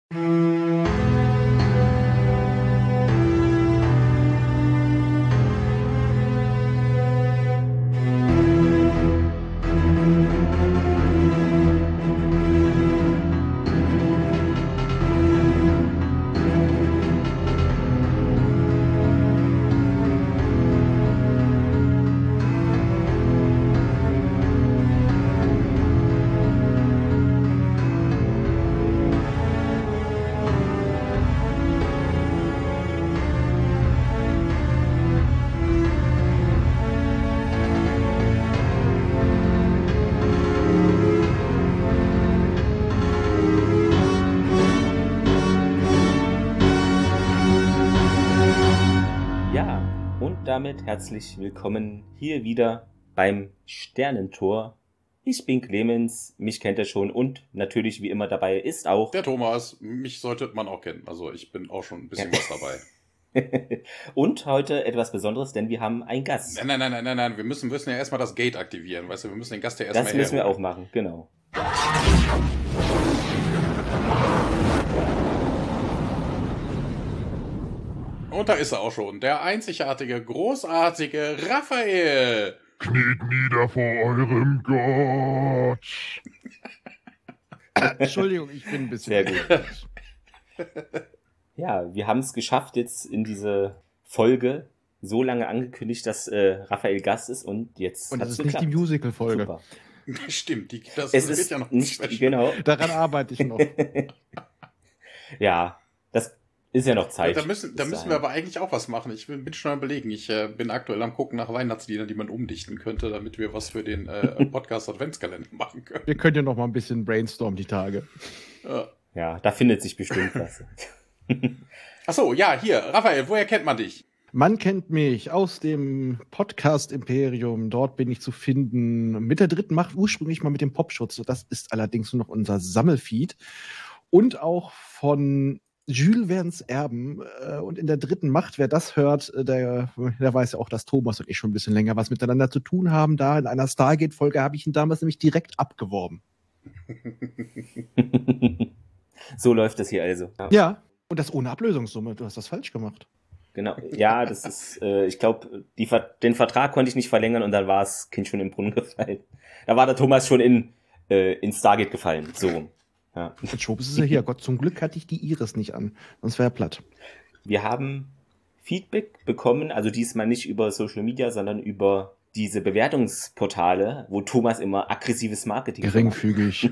Damit herzlich willkommen hier wieder beim Sternentor. Ich bin Clemens, mich kennt ihr schon und natürlich wie immer dabei ist auch der Thomas. Mich sollte man auch kennen, also ich bin auch schon ein bisschen was dabei. Und heute etwas Besonderes, denn wir haben einen Gast. Nein, wir müssen ja erstmal das Gate aktivieren, weißt du, wir müssen den Gast ja erstmal herholen. Das müssen wir auch machen, genau. Und da ist er auch schon, der einzigartige, großartige Raphael. Kniet nieder vor eurem Gott. Entschuldigung, ich bin ein bisschen... Sehr gut. Ja, wir haben es geschafft jetzt in diese Folge, so lange angekündigt, dass Raphael Gast ist und jetzt und hat's das ist geklappt. Nicht die Musical-Folge. Super. Stimmt, das es wird ist ja noch nicht, genau. Daran arbeite ich noch. Ja, das ist ja noch Zeit. Da müssen wir aber eigentlich auch was machen. Ich bin schon am Überlegen. Ich bin aktuell am Gucken nach Weihnachtsliedern, die man umdichten könnte, damit wir was für den Podcast-Adventskalender machen können. Wir können ja noch mal ein bisschen brainstormen die Tage. Ja, da findet sich bestimmt was. Achso, ja, hier, Raphael, woher kennt man dich? Man kennt mich aus dem Podcast Imperium. Dort bin ich zu finden mit der dritten Macht, ursprünglich mal mit dem Popschutz. Das ist allerdings nur noch unser Sammelfeed. Und auch von Jules Verne's Erben. Und in der dritten Macht, wer das hört, der weiß ja auch, dass Thomas und ich schon ein bisschen länger was miteinander zu tun haben. Da in einer Stargate-Folge habe ich ihn damals nämlich direkt abgeworben. So läuft das hier also. Ja, und das ohne Ablösungssumme. Du hast das falsch gemacht. Genau, ja, das ist, ich glaube, den Vertrag konnte ich nicht verlängern und dann war das Kind schon im Brunnen gefallen. Da war der Thomas schon in Stargate gefallen, so. Ja. Jetzt schob es ja hier. Gott, zum Glück hatte ich die Iris nicht an, sonst wäre er platt. Wir haben Feedback bekommen, also diesmal nicht über Social Media, sondern über diese Bewertungsportale, wo Thomas immer aggressives Marketing geringfügig.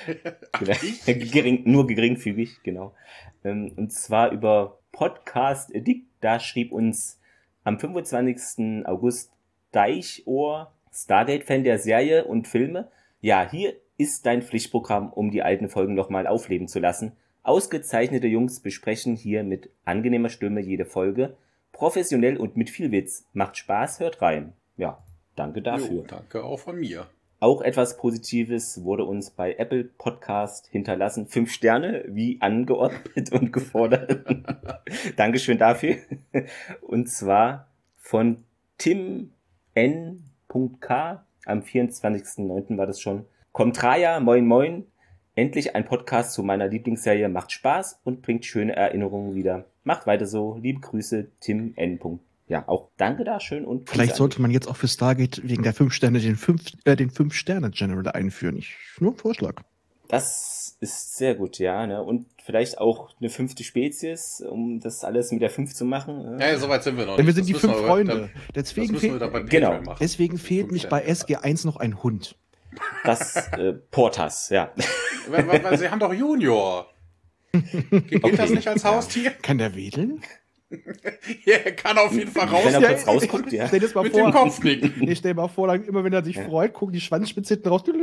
Nur geringfügig, genau. Und zwar über Podcast Addict, da schrieb uns am 25. August Deichohr, Stargate-Fan der Serie und Filme. Ja, hier ist dein Pflichtprogramm, um die alten Folgen nochmal aufleben zu lassen. Ausgezeichnete Jungs besprechen hier mit angenehmer Stimme jede Folge. Professionell und mit viel Witz. Macht Spaß, hört rein. Ja, danke dafür. Jo, danke auch von mir. Auch etwas Positives wurde uns bei Apple Podcast hinterlassen. 5 Sterne, wie angeordnet und gefordert. Dankeschön dafür. Und zwar von Tim N.K. Am 24.09. war das schon. Contraja, moin moin. Endlich ein Podcast zu meiner Lieblingsserie. Macht Spaß und bringt schöne Erinnerungen wieder. Macht weiter so. Liebe Grüße, Tim N. Ja, auch danke da schön und vielleicht sollte man jetzt auch für Stargate wegen der 5 Sterne den 5-Sterne-General einführen. Nur ein Vorschlag. Das ist sehr gut, ja. Ne? Und vielleicht auch eine 5. Spezies, um das alles mit der 5 zu machen. Ja, soweit sind wir noch nicht. Wir sind die 5 Freunde. Deswegen fehlt mich bei SG1 noch ein Hund. Das Portas, ja. Weil sie haben doch Junior. Geht das nicht als Haustier? Kann der wedeln? Ja, er kann auf jeden Fall raus. Wenn er kurz rausguckt, ja. Stell das mal mit vor, dem Kopf nicken. Ich stell mal vor, immer wenn er sich freut, gucken die Schwanzspitze hinten raus.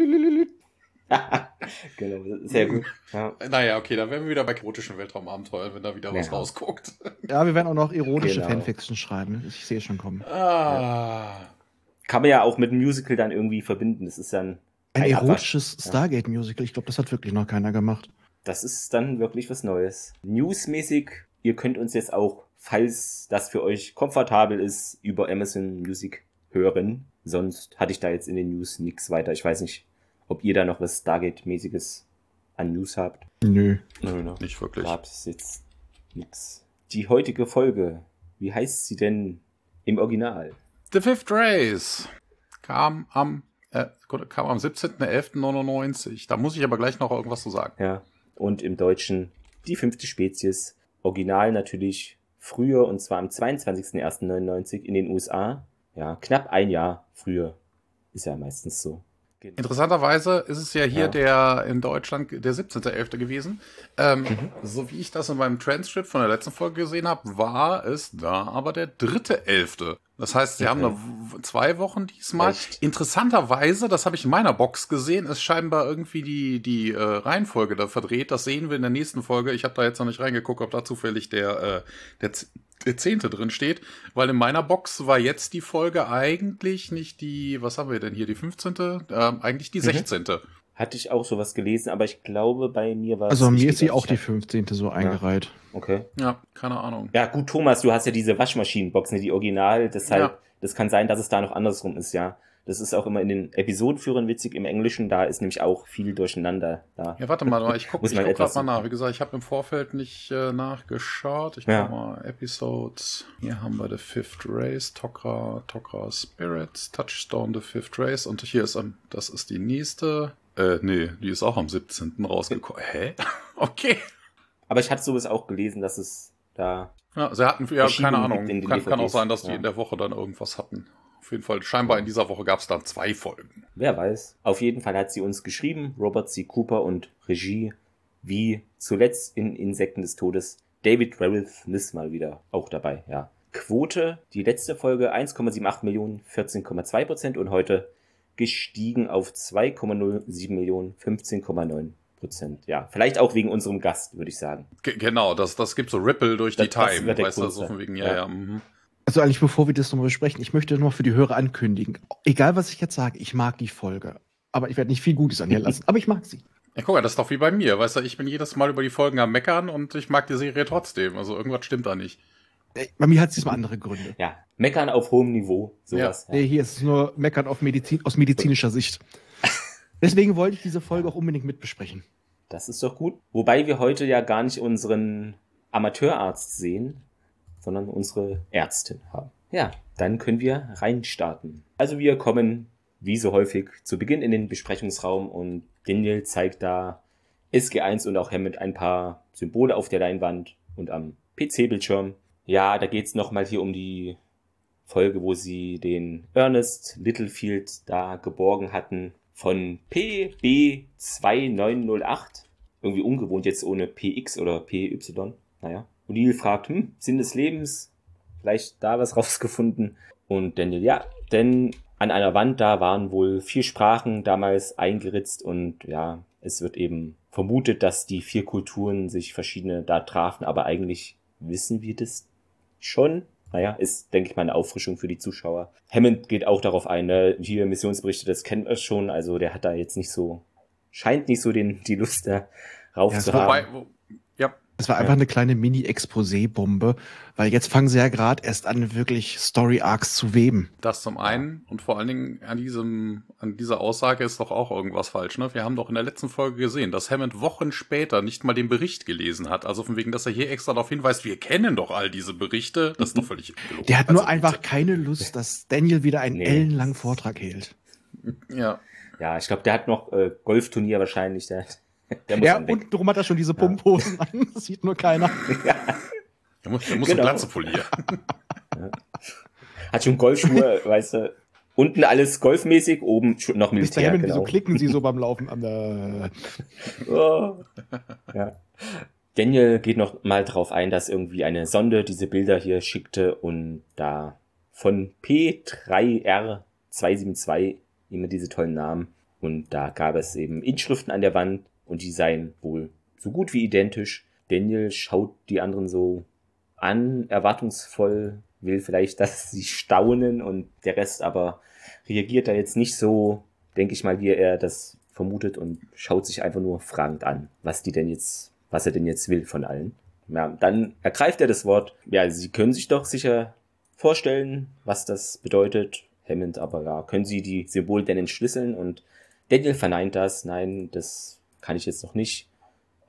Genau, sehr gut. Ja. Naja, okay, dann wären wir wieder bei erotischen Weltraumabenteuern, wenn da wieder was rausguckt. Ja, wir werden auch noch erotische Fanfiction schreiben. Ich sehe es schon kommen. Kann man ja auch mit einem Musical dann irgendwie verbinden. Das ist dann ein erotisches Stargate-Musical. Ich glaube, das hat wirklich noch keiner gemacht. Das ist dann wirklich was Neues. Newsmäßig, ihr könnt uns jetzt auch, falls das für euch komfortabel ist, über Amazon Music hören. Sonst hatte ich da jetzt in den News nichts weiter. Ich weiß nicht, ob ihr da noch was Stargate-mäßiges an News habt. Nö. Nö, nicht wirklich. Gab es jetzt nix. Die heutige Folge, wie heißt sie denn im Original? The Fifth Race kam am 17.11.99. Da muss ich aber gleich noch irgendwas zu sagen. Ja, und im Deutschen die 5. Spezies. Original natürlich früher, und zwar am 22.01.99 in den USA. Ja, knapp ein Jahr früher. Ist ja meistens so. Genau. Interessanterweise ist es ja hier in Deutschland der 17.11. gewesen. So wie ich das in meinem Transcript von der letzten Folge gesehen habe, war es da aber der 3.11. Das heißt, sie haben nur 2 Wochen diesmal. Echt? Interessanterweise, das habe ich in meiner Box gesehen, ist scheinbar irgendwie die Reihenfolge da verdreht. Das sehen wir in der nächsten Folge. Ich habe da jetzt noch nicht reingeguckt, ob da zufällig der 10. drin steht, weil in meiner Box war jetzt die Folge eigentlich nicht die, was haben wir denn hier, die 15., eigentlich die 16. Hatte ich auch sowas gelesen, aber ich glaube, bei mir war es... Also mir richtig, ist sie dass auch die 15. so eingereiht. Okay. Ja, keine Ahnung. Ja, gut, Thomas, du hast ja diese Waschmaschinenbox, ne, die Original, deshalb, das kann sein, dass es da noch andersrum ist, ja. Das ist auch immer in den Episodenführern witzig, im Englischen, da ist nämlich auch viel durcheinander da. Ja, warte mal, ich guck man grad etwas mal nach. Wie gesagt, ich habe im Vorfeld nicht nachgeschaut. Ich guck mal, Episodes. Hier haben wir The Fifth Race, Tok'ra Spirits, Touchstone, The Fifth Race. Und hier ist das ist die nächste. Nee, die ist auch am 17. rausgekommen. Hä? Okay. Aber ich hatte sowas auch gelesen, dass es da... Ja, sie hatten, keine Ahnung. Kann auch sein, dass die ja in der Woche dann irgendwas hatten. Auf jeden Fall, scheinbar in dieser Woche gab es dann 2 Folgen. Wer weiß. Auf jeden Fall hat sie uns geschrieben, Robert C. Cooper, und Regie, wie zuletzt in Insekten des Todes, David Wareth mal wieder auch dabei, ja. Quote, die letzte Folge 1,78 Millionen, 14,2%, und heute gestiegen auf 2,07 Millionen, 15,9%. Ja, vielleicht auch wegen unserem Gast, würde ich sagen. Genau, das gibt so Ripple durch die Time. Wird der weißt du, so von wegen, ja. Also eigentlich, bevor wir das nochmal besprechen, ich möchte nur für die Hörer ankündigen. Egal, was ich jetzt sage, ich mag die Folge. Aber ich werde nicht viel Gutes an ihr lassen. Aber ich mag sie. Ja, guck mal, das ist doch wie bei mir. Weißt du, ich bin jedes Mal über die Folgen am Meckern und ich mag die Serie trotzdem. Also irgendwas stimmt da nicht. Bei mir hat es diesmal andere Gründe. Ja, Meckern auf hohem Niveau, sowas. Ja. Nee, hier ist es nur Meckern aus medizinischer Sicht. Deswegen wollte ich diese Folge auch unbedingt mitbesprechen. Das ist doch gut. Wobei wir heute ja gar nicht unseren Amateurarzt sehen, sondern unsere Ärztin haben. Ja, dann können wir reinstarten. Also wir kommen, wie so häufig, zu Beginn in den Besprechungsraum, und Daniel zeigt da SG1 und auch Hammond ein paar Symbole auf der Leinwand und am PC-Bildschirm. Ja, da geht's nochmal hier um die Folge, wo sie den Ernest Littlefield da geborgen hatten von PB2908. Irgendwie ungewohnt jetzt ohne PX oder PY. Naja. O'Neill fragt, Sinn des Lebens? Vielleicht da was rausgefunden? Und Daniel, ja, denn an einer Wand da waren wohl 4 Sprachen damals eingeritzt, und ja, es wird eben vermutet, dass die 4 Kulturen sich verschiedene da trafen, aber eigentlich wissen wir das schon. Naja, ist, denke ich mal, eine Auffrischung für die Zuschauer. Hammond geht auch darauf ein, ne? Hier Missionsberichte, das kennen wir schon, also der hat da jetzt nicht so, scheint nicht so die Lust da rauf zu haben. Es war einfach eine kleine Mini-Exposé-Bombe, weil jetzt fangen sie ja gerade erst an, wirklich Story-Arcs zu weben. Das zum einen, und vor allen Dingen an dieser Aussage ist doch auch irgendwas falsch, ne? Wir haben doch in der letzten Folge gesehen, dass Hammond Wochen später nicht mal den Bericht gelesen hat. Also von wegen, dass er hier extra darauf hinweist, wir kennen doch all diese Berichte. Das ist doch völlig gelogen. Der hat nur einfach keine Lust, dass Daniel wieder einen ellenlangen Vortrag hält. Ja. Ja, ich glaube, der hat noch Golfturnier wahrscheinlich, der muss ja, und darum hat er schon diese Pumphosen an. Das sieht nur keiner. Ja. Der muss genau. Eine Glatze polieren. Ja. Hat schon Golfschuhe, weißt du. Unten alles golfmäßig, oben noch Militär. Genau. Wieso klicken sie so beim Laufen an der... Ja. Daniel geht noch mal drauf ein, dass irgendwie eine Sonde diese Bilder hier schickte, und da von P3R272, immer diese tollen Namen, und da gab es eben Inschriften an der Wand, und die seien wohl so gut wie identisch. Daniel schaut die anderen so an, erwartungsvoll, will vielleicht, dass sie staunen, und der Rest aber reagiert da jetzt nicht so, denke ich mal, wie er das vermutet, und schaut sich einfach nur fragend an, was er denn jetzt will von allen. Ja, dann ergreift er das Wort. Ja, sie können sich doch sicher vorstellen, was das bedeutet. Hammond aber, ja, können Sie die Symbole denn entschlüsseln? Und Daniel verneint das. Nein, das kann ich jetzt noch nicht.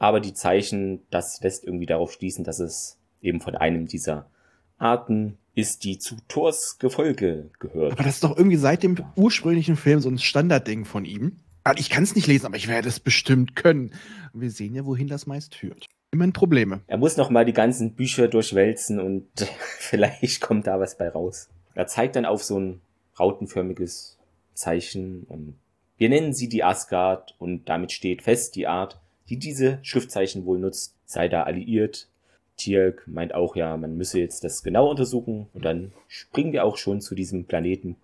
Aber die Zeichen, das lässt irgendwie darauf schließen, dass es eben von einem dieser Arten ist, die zu Thors Gefolge gehört. Aber das ist doch irgendwie seit dem ursprünglichen Film so ein Standardding von ihm. Ich kann es nicht lesen, aber ich werde es bestimmt können. Und wir sehen ja, wohin das meist führt. Immerhin Probleme. Er muss noch mal die ganzen Bücher durchwälzen und vielleicht kommt da was bei raus. Er zeigt dann auf so ein rautenförmiges Zeichen. Und wir nennen sie die Asgard und damit steht fest, die Art, die diese Schriftzeichen wohl nutzt, sei da alliiert. Teal'c meint auch, ja, man müsse jetzt das genau untersuchen. Und dann springen wir auch schon zu diesem Planeten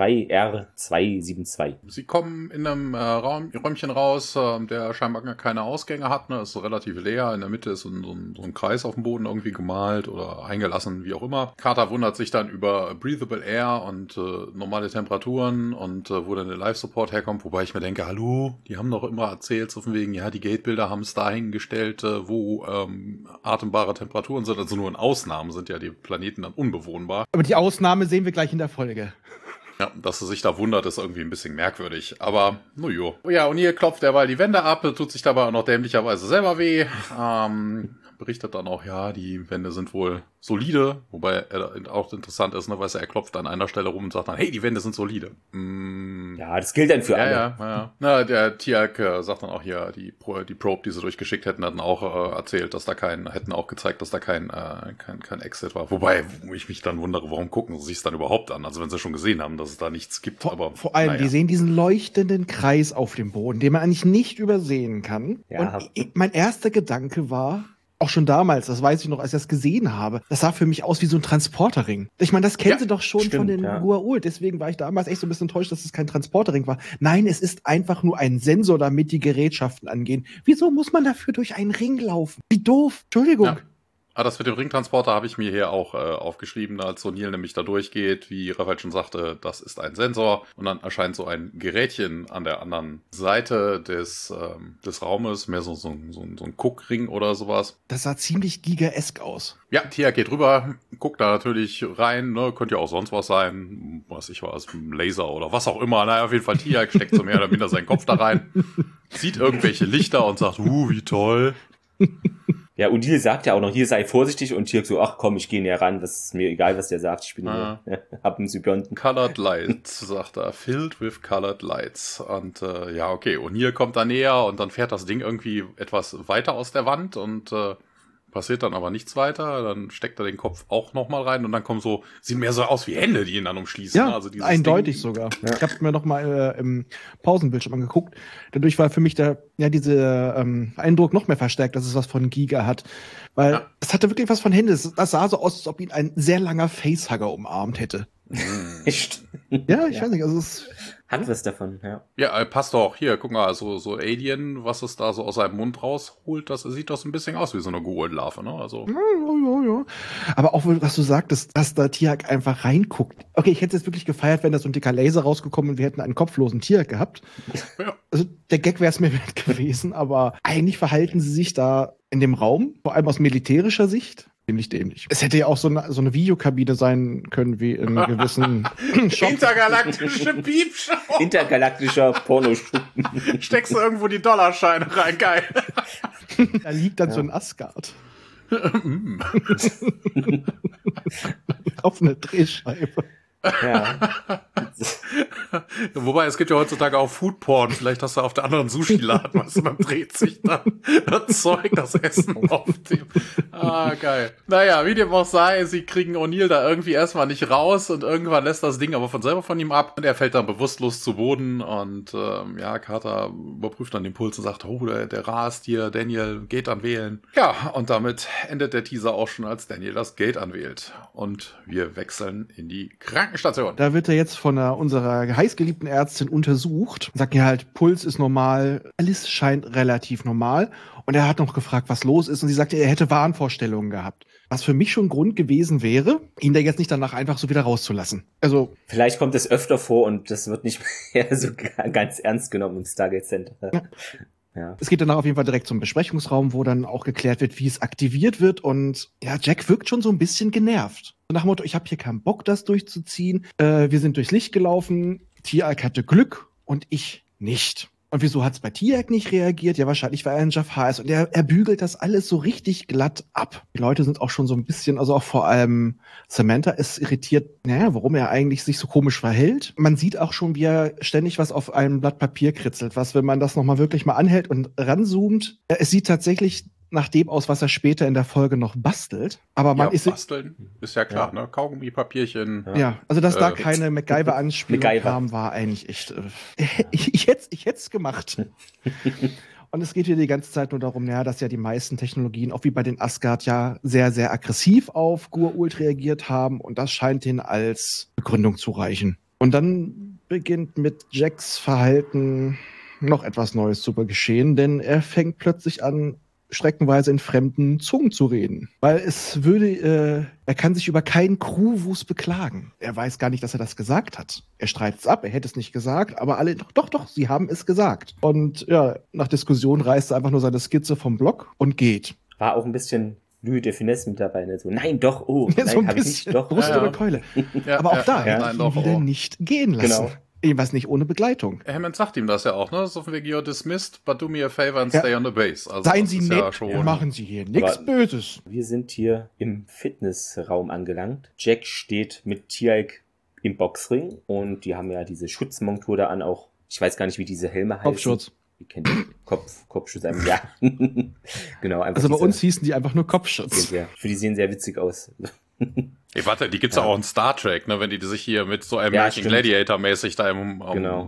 P3R272. Sie kommen in einem Räumchen raus, der scheinbar gar keine Ausgänge hat. Ne? Ist so relativ leer. In der Mitte ist so ein Kreis auf dem Boden irgendwie gemalt oder eingelassen, wie auch immer. Carter wundert sich dann über breathable Air und normale Temperaturen und wo dann der Life-Support herkommt. Wobei ich mir denke, hallo, die haben doch immer erzählt, so von wegen, ja, die Gatebilder haben es dahin gestellt, wo atembare Temperaturen sind. Also nur in Ausnahmen sind ja die Planeten dann unbewohnbar. Aber die Ausnahme sehen wir gleich in der Folge. Ja, dass er sich da wundert, ist irgendwie ein bisschen merkwürdig. Aber, jo. Ja, und hier klopft derweil die Wände ab, tut sich dabei auch noch dämlicherweise selber weh. Berichtet dann auch, ja, die Wände sind wohl solide. Wobei er auch interessant ist, ne, weil er klopft an einer Stelle rum und sagt dann, hey, die Wände sind solide. Ja, das gilt dann für alle. Ja. Na, der Teal'c sagt dann auch hier, die Probe, die sie durchgeschickt hätten, hatten auch erzählt, dass da hätten auch gezeigt, dass da kein Exit war. Wobei, wo ich mich dann wundere, warum gucken sie sich dann überhaupt an? Also wenn sie schon gesehen haben, dass es da nichts gibt. Vor allem, die sehen diesen leuchtenden Kreis auf dem Boden, den man eigentlich nicht übersehen kann. Ja. Und mein erster Gedanke war, auch schon damals, das weiß ich noch, als ich das gesehen habe, das sah für mich aus wie so ein Transporterring. Ich meine, das kennen sie doch schon von den Goa'uld. Deswegen war ich damals echt so ein bisschen enttäuscht, dass es kein Transporterring war. Nein, es ist einfach nur ein Sensor, damit die Gerätschaften angehen. Wieso muss man dafür durch einen Ring laufen? Wie doof. Entschuldigung. Ja. Das mit dem Ringtransporter habe ich mir hier auch aufgeschrieben, als O'Neill nämlich da durchgeht, wie Raphael schon sagte, das ist ein Sensor und dann erscheint so ein Gerätchen an der anderen Seite des Raumes, mehr so ein Guckring oder sowas. Das sah ziemlich giga-esk aus. Ja, Tia geht rüber, guckt da natürlich rein, ne, könnte ja auch sonst was sein, ein Laser oder was auch immer. Naja, auf jeden Fall Tia steckt so mehr oder minder seinen Kopf da rein, sieht irgendwelche Lichter und sagt, wie toll. Ja, und O'Neill sagt ja auch noch, hier sei vorsichtig und Teal'c so, ach komm, ich gehe näher ran, das ist mir egal, was der sagt, ich bin hab einen Symbionten. Colored Lights, sagt er, filled with colored lights. Und okay, O'Neill kommt da näher und dann fährt das Ding irgendwie etwas weiter aus der Wand und passiert dann aber nichts weiter, dann steckt er den Kopf auch nochmal rein und dann kommen sieht mehr so aus wie Hände, die ihn dann umschließen. Ja, also eindeutig sogar. Ja. Ich habe mir nochmal im Pausenbildschirm angeguckt. Dadurch war für mich dieser Eindruck noch mehr verstärkt, dass es was von Giga hat. Weil es hatte wirklich was von Hände. Das sah so aus, als ob ihn ein sehr langer Facehugger umarmt hätte. Echt? Ja, ich weiß nicht, also es hat was davon, ja. Ja, passt doch. Hier, guck mal, so Alien, was es da so aus seinem Mund rausholt, das sieht doch so ein bisschen aus wie so eine Goa'uld-Larve, ne? Also. Ja. Aber auch, was du sagtest, dass da Teal'c einfach reinguckt. Okay, ich hätte es jetzt wirklich gefeiert, wenn da so ein dicker Laser rausgekommen und wir hätten einen kopflosen Teal'c gehabt. Ja. Also der Gag wäre es mir wert gewesen, aber eigentlich verhalten sie sich da in dem Raum, vor allem aus militärischer Sicht, ziemlich dämlich. Es hätte ja auch so eine Videokabine sein können, wie in gewissen Intergalaktische Piepshow. Intergalaktischer Pornoschuppen. Steckst du irgendwo die Dollarscheine rein, geil. Da liegt dann so ein Asgard. Auf eine Drehscheibe. Ja. Wobei, es gibt ja heutzutage auch Foodporn. Vielleicht hast du auf der anderen Sushi-Laden, weißt du, dann dreht sich dann das Zeug, das Essen auf dem. Geil. Naja, wie dem auch sei, sie kriegen O'Neill da irgendwie erstmal nicht raus und irgendwann lässt das Ding aber selber von ihm ab und er fällt dann bewusstlos zu Boden und Carter überprüft dann den Puls und sagt, der rast hier, Daniel, Gate anwählen. Ja, und damit endet der Teaser auch schon, als Daniel das Gate anwählt. Und wir wechseln in die Krankenstation. Da wird er jetzt von unserer heißgeliebten Ärztin untersucht. Sagt ja halt, Puls ist normal, alles scheint relativ normal. Und er hat noch gefragt, was los ist. Und sie sagte, er hätte Wahnvorstellungen gehabt. Was für mich schon Grund gewesen wäre, ihn da jetzt nicht danach einfach so wieder rauszulassen. Also vielleicht kommt es öfter vor und das wird nicht mehr so ganz ernst genommen im Stargate Center. Ja. Es geht danach auf jeden Fall direkt zum Besprechungsraum, wo dann auch geklärt wird, wie es aktiviert wird. Und ja, Jack wirkt schon so ein bisschen genervt. Nach dem Motto, ich habe hier keinen Bock, das durchzuziehen. Wir sind durchs Licht gelaufen. Teal'c hatte Glück und ich nicht. Und wieso hat's bei Tiag nicht reagiert? Ja, wahrscheinlich, weil er ein Jafar ist. Und er bügelt das alles so richtig glatt ab. Die Leute sind auch schon so ein bisschen, also auch vor allem Samantha ist irritiert, warum er eigentlich sich so komisch verhält. Man sieht auch schon, wie er ständig was auf einem Blatt Papier kritzelt, was, wenn man das nochmal wirklich mal anhält und ranzoomt, es sieht tatsächlich nach dem aus, was er später in der Folge noch bastelt. Aber man ist basteln ist ja klar, ne? Kaugummi, Papierchen. Ja, also dass da keine MacGyver-Anspielung kam, war eigentlich echt. Ich hätte es gemacht. Und es geht hier die ganze Zeit nur darum, dass ja die meisten Technologien, auch wie bei den Asgard, ja sehr, sehr aggressiv auf Gur-Ult reagiert haben. Und das scheint ihnen als Begründung zu reichen. Und dann beginnt mit Jacks Verhalten noch etwas Neues zu geschehen, denn er fängt plötzlich an, streckenweise in fremden Zungen zu reden. Weil er kann sich über keinen Crewwus beklagen. Er weiß gar nicht, dass er das gesagt hat. Er streitet es ab, er hätte es nicht gesagt, aber alle, doch, sie haben es gesagt. Und ja, nach Diskussion reißt er einfach nur seine Skizze vom Block und geht. War auch ein bisschen Louis de Finesse mit dabei, ne? So, nein, doch, ja, nein, so ein bisschen, doch. Brust oder Keule. Aber auch da hätte ich ihn wieder nicht gehen lassen. Genau. Jedenfalls nicht ohne Begleitung. Hammond sagt ihm das ja auch, ne? So von wegen, you're dismissed, but do me a favor and stay on the base. Also, seien Sie nett, machen Sie hier nichts Böses. Wir sind hier im Fitnessraum angelangt. Jack steht mit Tiag im Boxring und die haben ja diese Schutzmontur da an, auch, ich weiß gar nicht, wie diese Helme heißen. Kopfschutz. Wie kennt ihr Kopfschutz? Ja. Genau. Einfach also bei uns hießen die einfach nur Kopfschutz. Für die sehen sehr witzig aus. Ey, warte, die gibt's ja auch in Star Trek, ne, wenn die sich hier mit so American Gladiator-mäßig da im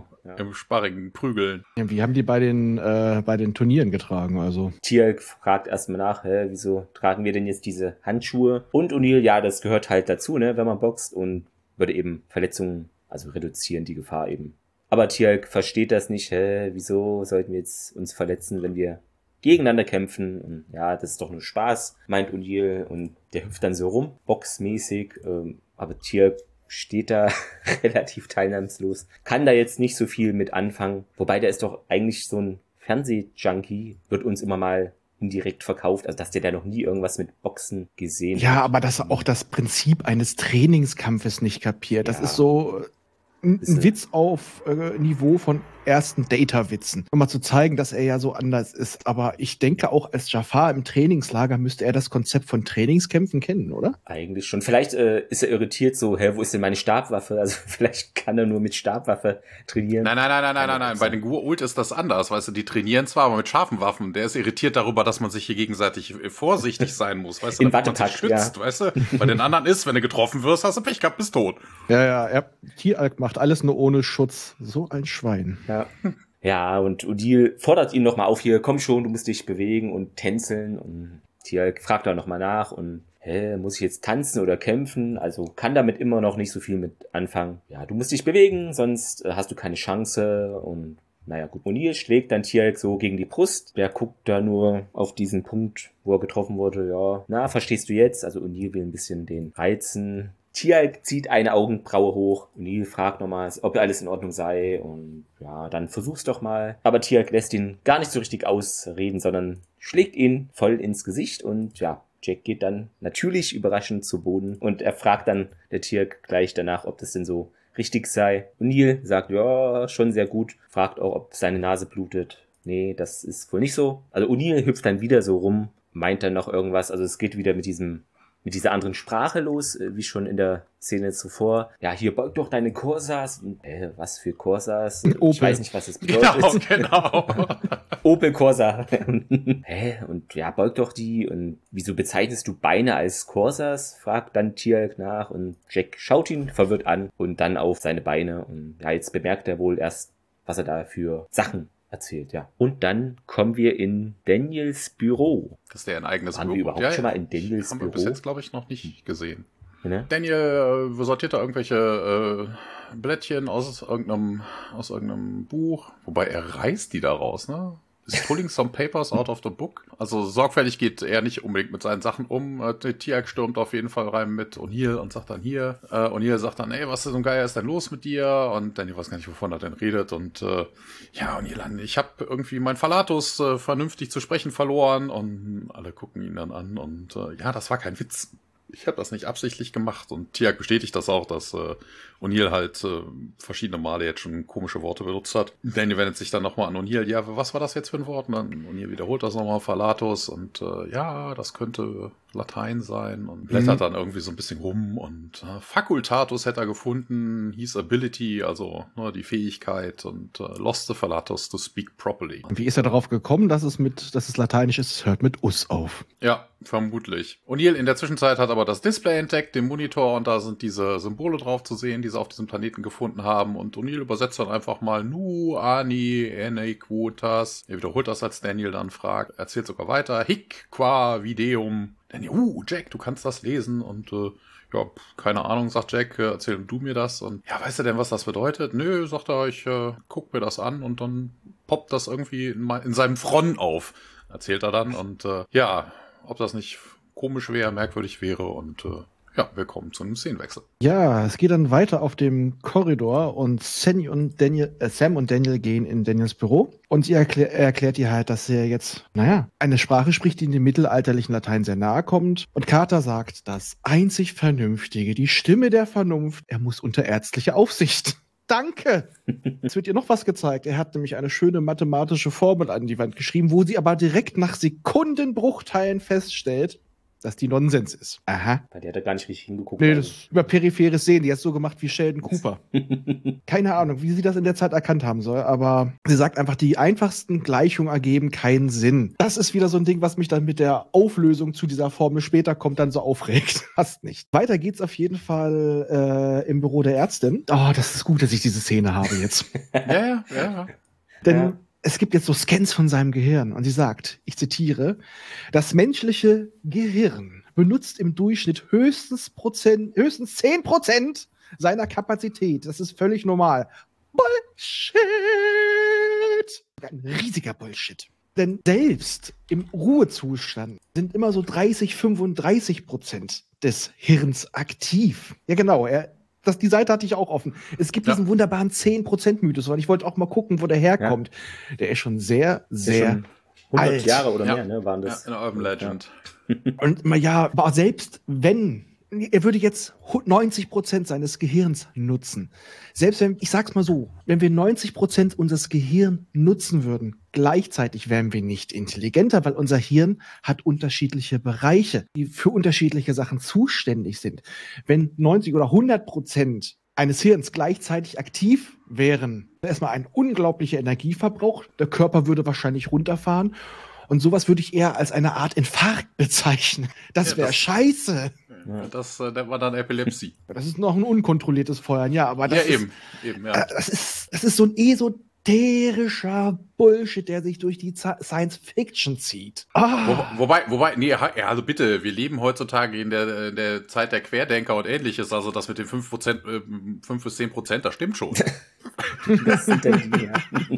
Sparring prügeln. Ja, wie haben die bei den Turnieren getragen, also? Tiag fragt erstmal nach, wieso tragen wir denn jetzt diese Handschuhe? Und O'Neill, ja, das gehört halt dazu, ne, wenn man boxt und würde eben Verletzungen, also reduzieren die Gefahr eben. Aber Tiag versteht das nicht, wieso sollten wir jetzt uns verletzen, wenn wir gegeneinander kämpfen? Und ja, das ist doch nur Spaß, meint O'Neill, und der hüpft dann so rum, boxmäßig, aber Tiag steht da relativ teilnahmslos, kann da jetzt nicht so viel mit anfangen, wobei der ist doch eigentlich so ein Fernsehjunkie, wird uns immer mal indirekt verkauft, also dass der da noch nie irgendwas mit Boxen gesehen hat. Ja, aber dass er auch das Prinzip eines Trainingskampfes nicht kapiert, das ist so ein Witz auf Niveau von ersten Data-Witzen. Um mal zu zeigen, dass er ja so anders ist. Aber ich denke, auch als Jafar im Trainingslager müsste er das Konzept von Trainingskämpfen kennen, oder? Eigentlich schon. Vielleicht ist er irritiert so, wo ist denn meine Stabwaffe? Also vielleicht kann er nur mit Stabwaffe trainieren. Nein. Bei den Gur-Ult ist das anders. Weißt du, die trainieren zwar, aber mit scharfen Waffen. Der ist irritiert darüber, dass man sich hier gegenseitig vorsichtig sein muss. Weißt du, in damit man sich schützt, weißt du? Bei den anderen ist, wenn du getroffen wirst, hast du Pech gehabt, bist tot. Ja, Tiag macht alles nur ohne Schutz. So ein Schwein. Ja, und O'Neill fordert ihn nochmal auf hier, komm schon, du musst dich bewegen und tänzeln. Und Tiag fragt da nochmal nach und muss ich jetzt tanzen oder kämpfen? Also kann damit immer noch nicht so viel mit anfangen. Ja, du musst dich bewegen, sonst hast du keine Chance. Und naja, gut, O'Neill schlägt dann Tiag so gegen die Brust. Der guckt da nur auf diesen Punkt, wo er getroffen wurde. Ja, na, verstehst du jetzt? Also O'Neill will ein bisschen den reizen. Tiag zieht eine Augenbraue hoch. O'Neill fragt nochmal, ob alles in Ordnung sei. Und ja, dann versuch's doch mal. Aber Tiag lässt ihn gar nicht so richtig ausreden, sondern schlägt ihn voll ins Gesicht. Und ja, Jack geht dann natürlich überraschend zu Boden. Und er fragt dann der Tiag gleich danach, ob das denn so richtig sei. O'Neill sagt, ja, schon sehr gut. Fragt auch, ob seine Nase blutet. Nee, das ist wohl nicht so. Also O'Neill hüpft dann wieder so rum, meint dann noch irgendwas. Also es geht wieder mit dieser anderen Sprache los, wie schon in der Szene zuvor. Ja, hier beug doch deine Corsas. Was für Corsas? Ich weiß nicht, was das bedeutet. Genau. Opel Corsa. Und ja, beug doch die. Und wieso bezeichnest du Beine als Corsas? Fragt dann Tiag nach. Und Jack schaut ihn verwirrt an und dann auf seine Beine. Und ja, jetzt bemerkt er wohl erst, was er da für Sachen erzählt, ja. Und dann kommen wir in Daniels Büro. Das ist der ein eigenes Büro. Haben Büro. wir überhaupt schon mal in Daniels haben Büro? Haben wir bis jetzt, glaube ich, noch nicht gesehen. Ne? Daniel sortiert da irgendwelche Blättchen aus irgendeinem Buch. Wobei er reißt die da raus, ne? Is pulling some papers out of the book. Also sorgfältig geht er nicht unbedingt mit seinen Sachen um. Tiag stürmt auf jeden Fall rein mit O'Neill und sagt dann hier. O'Neill sagt dann, ey, was ist so ein Geier ist denn los mit dir? Und Daniel weiß gar nicht, wovon er denn redet. Und ja, O'Neill, ich habe irgendwie mein Phalatus vernünftig zu sprechen verloren. Und alle gucken ihn dann an. Und ja, das war kein Witz. Ich habe das nicht absichtlich gemacht und Tiag bestätigt das auch, dass O'Neill halt verschiedene Male jetzt schon komische Worte benutzt hat. Daniel wendet sich dann nochmal an O'Neill. Ja, was war das jetzt für ein Wort? Und dann O'Neill wiederholt das nochmal, Falatus und ja, das könnte Latein sein und blättert dann irgendwie so ein bisschen rum und Facultatus hätte er gefunden, hieß Ability, also die Fähigkeit und lost the Falatus to speak properly. Und wie ist er darauf gekommen, dass es lateinisch ist? Es hört mit us auf. Ja, vermutlich. O'Neill in der Zwischenzeit hat aber das Display entdeckt, den Monitor, und da sind diese Symbole drauf zu sehen, die sie auf diesem Planeten gefunden haben. Und O'Neill übersetzt dann einfach mal Nu, Ani, Ene, Quotas. Er wiederholt das, als Daniel dann fragt. Erzählt sogar weiter. Hic, qua, videum. Daniel, Jack, du kannst das lesen. Und ja, keine Ahnung, sagt Jack, erzähl du mir das. Und ja, weißt du denn, was das bedeutet? Nö, sagt er, ich guck mir das an. Und dann poppt das irgendwie in seinem Front auf. Erzählt er dann. Und ja, ob das nicht komisch wäre, merkwürdig wäre. Und ja, wir kommen zu einem Szenenwechsel. Ja, es geht dann weiter auf dem Korridor und Sam und Daniel gehen in Daniels Büro und sie erklärt ihr halt, dass er jetzt, eine Sprache spricht, die in dem mittelalterlichen Latein sehr nahe kommt. Und Carter sagt, das einzig Vernünftige, die Stimme der Vernunft, er muss unter ärztliche Aufsicht. Danke! Jetzt wird ihr noch was gezeigt. Er hat nämlich eine schöne mathematische Formel an die Wand geschrieben, wo sie aber direkt nach Sekundenbruchteilen feststellt, dass die Nonsens ist. Aha. Bei der hat er gar nicht richtig hingeguckt. Nee, das ist über peripheres Sehen. Die hat so gemacht wie Sheldon Cooper. Keine Ahnung, wie sie das in der Zeit erkannt haben soll, aber sie sagt einfach, die einfachsten Gleichungen ergeben keinen Sinn. Das ist wieder so ein Ding, was mich dann mit der Auflösung zu dieser Formel später kommt, dann so aufregt. Fast nicht. Weiter geht's auf jeden Fall im Büro der Ärztin. Oh, das ist gut, dass ich diese Szene habe jetzt. Ja. Denn es gibt jetzt so Scans von seinem Gehirn und sie sagt, ich zitiere, das menschliche Gehirn benutzt im Durchschnitt höchstens 10% seiner Kapazität. Das ist völlig normal. Bullshit! Ein riesiger Bullshit. Denn selbst im Ruhezustand sind immer so 30-35% des Hirns aktiv. Ja, genau. Die Seite hatte ich auch offen. Es gibt diesen wunderbaren 10%-Mythos, weil ich wollte auch mal gucken, wo der herkommt. Ja. Der ist schon sehr, sehr 100 alt. Jahre oder mehr, ne, waren das. Ja, in Urban Legend. Und aber selbst wenn, er würde jetzt 90% seines Gehirns nutzen. Selbst wenn, ich sag's mal so, wenn wir 90% unseres Gehirns nutzen würden, gleichzeitig wären wir nicht intelligenter, weil unser Hirn hat unterschiedliche Bereiche, die für unterschiedliche Sachen zuständig sind. Wenn 90 oder 100% eines Hirns gleichzeitig aktiv wären, erstmal ein unglaublicher Energieverbrauch, der Körper würde wahrscheinlich runterfahren. Und sowas würde ich eher als eine Art Infarkt bezeichnen. Das wäre scheiße. Ja, das war dann Epilepsie. Das ist noch ein unkontrolliertes Feuern, ja. Aber das eben. Das ist so ein esoterischer Bullshit, der sich durch die Science Fiction zieht. Wobei, nee, also bitte, wir leben heutzutage in der Zeit der Querdenker und Ähnliches, also das mit den 5%, 5 bis 10%, das stimmt schon. Das sind dann die, ja.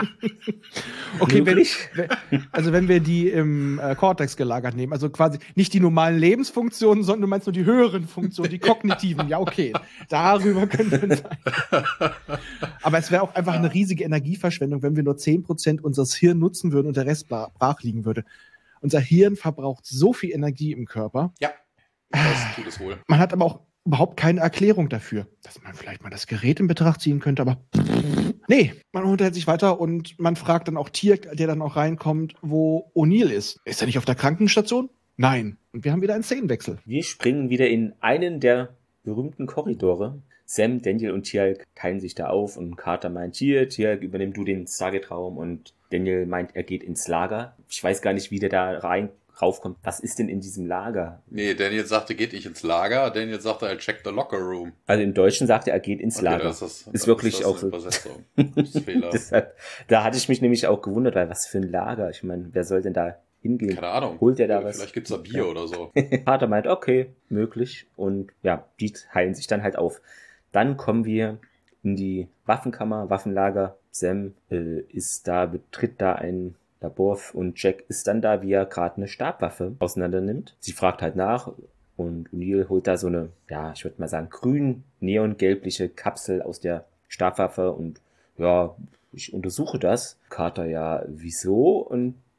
Okay, wenn wir die im Cortex gelagert nehmen, also quasi nicht die normalen Lebensfunktionen, sondern du meinst nur die höheren Funktionen, die kognitiven, ja okay, darüber können wir sein. Aber es wäre auch einfach eine riesige Energieverschwendung, wenn wir nur 10% unseres Hirns nutzen würden und der Rest brach liegen würde. Unser Hirn verbraucht so viel Energie im Körper. Ja, das tut es wohl. Man hat aber auch überhaupt keine Erklärung dafür, dass man vielleicht mal das Gerät in Betracht ziehen könnte, aber nee, man unterhält sich weiter und man fragt dann auch Tiag, der dann auch reinkommt, wo O'Neill ist. Ist er nicht auf der Krankenstation? Nein. Und wir haben wieder einen Szenenwechsel. Wir springen wieder in einen der berühmten Korridore. Sam, Daniel und Tiag teilen sich da auf und Carter meint, Tiag, übernimm du den Stargate-Raum und Daniel meint, er geht ins Lager. Ich weiß gar nicht, wie der da raufkommt. Was ist denn in diesem Lager? Nee, Daniel sagte, geht nicht ins Lager. Daniel sagte, er checkt the locker room. Also im Deutschen sagte er, geht ins Lager. Ist wirklich auch so. Deshalb, da hatte ich mich nämlich auch gewundert, weil was für ein Lager? Ich meine, wer soll denn da hingehen? Keine Ahnung. Holt der da was? Vielleicht gibt's da Bier oder so. Carter meint, okay, möglich. Und ja, die heilen sich dann halt auf. Dann kommen wir in die Waffenkammer, Waffenlager. Sam betritt da ein Labor und Jack ist dann da, wie er gerade eine Stabwaffe auseinander nimmt. Sie fragt halt nach und O'Neill holt da so eine, ja, ich würde mal sagen, grün-neongelbliche Kapsel aus der Stabwaffe und ja, ich untersuche das. Carter, ja, wieso? Und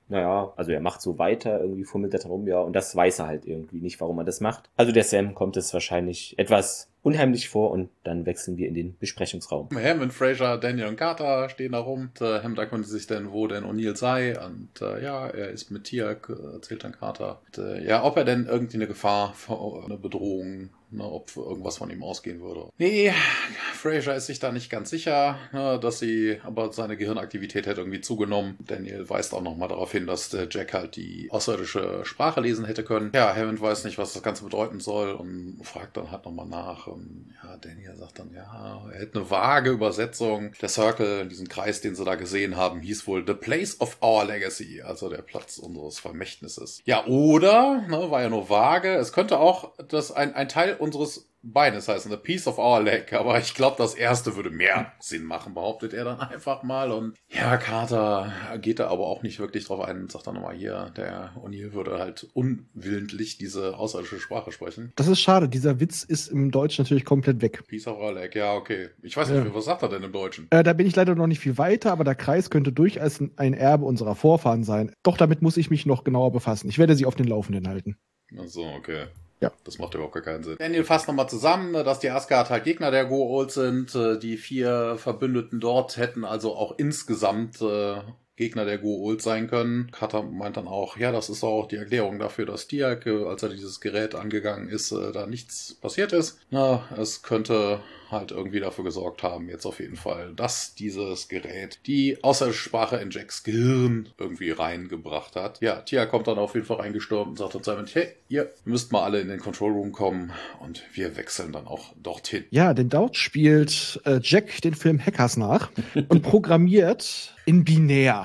naja, also er macht so weiter, irgendwie fummelt er drum, ja, und das weiß er halt irgendwie nicht, warum er das macht. Also der Sam kommt es wahrscheinlich etwas unheimlich vor und dann wechseln wir in den Besprechungsraum. Hammond, Fraser, Daniel und Carter stehen da rum. Und, Hammond erkundigt sich dann, wo denn O'Neill sei. Und ja, er ist mit Tiak, erzählt dann Carter. Und, ja, ob er denn irgendwie eine Gefahr, eine Bedrohung, ne, ob irgendwas von ihm ausgehen würde. Nee, Fraser ist sich da nicht ganz sicher, ne, aber seine Gehirnaktivität hätte irgendwie zugenommen. Daniel weist auch nochmal darauf hin, dass der Jack halt die außerirdische Sprache lesen hätte können. Ja, Hammond weiß nicht, was das Ganze bedeuten soll und fragt dann halt nochmal nach. Und ja, Daniel sagt dann, ja, er hätte eine vage Übersetzung. Der Circle, diesen Kreis, den sie da gesehen haben, hieß wohl The Place of Our Legacy, also der Platz unseres Vermächtnisses. Ja, oder, ne, war ja nur vage, es könnte auch ein Teil unseres Beines heißen, The Piece of Our Leg, aber ich glaube, das erste würde mehr Sinn machen, behauptet er dann einfach mal. Und ja, Carter geht da aber auch nicht wirklich drauf ein und sagt dann nochmal hier, der O'Neill würde halt unwillentlich diese außerirdische Sprache sprechen. Das ist schade, dieser Witz ist im Deutschen natürlich komplett weg. Piece of Our Leg, ja, okay. Ich weiß nicht, was sagt er denn im Deutschen? Da bin ich leider noch nicht viel weiter, aber der Kreis könnte durchaus ein Erbe unserer Vorfahren sein. Doch damit muss ich mich noch genauer befassen. Ich werde Sie auf den Laufenden halten. Ach so, okay. Ja. Das macht überhaupt gar keinen Sinn. Daniel fasst nochmal zusammen, dass die Asgard halt Gegner der Goa'uld sind. Die 4 Verbündeten dort hätten also auch insgesamt Gegner der Goa'uld sein können. Carter meint dann auch, ja, das ist auch die Erklärung dafür, dass Tiak, als er dieses Gerät angegangen ist, da nichts passiert ist. Na, es könnte halt irgendwie dafür gesorgt haben, jetzt auf jeden Fall, dass dieses Gerät die außerirdische Sprache in Jacks Gehirn irgendwie reingebracht hat. Ja, Tia kommt dann auf jeden Fall reingestürmt und sagt dann Simon, hey, ihr müsst mal alle in den Control Room kommen und wir wechseln dann auch dorthin. Ja, denn dort spielt Jack den Film Hackers nach und programmiert in binär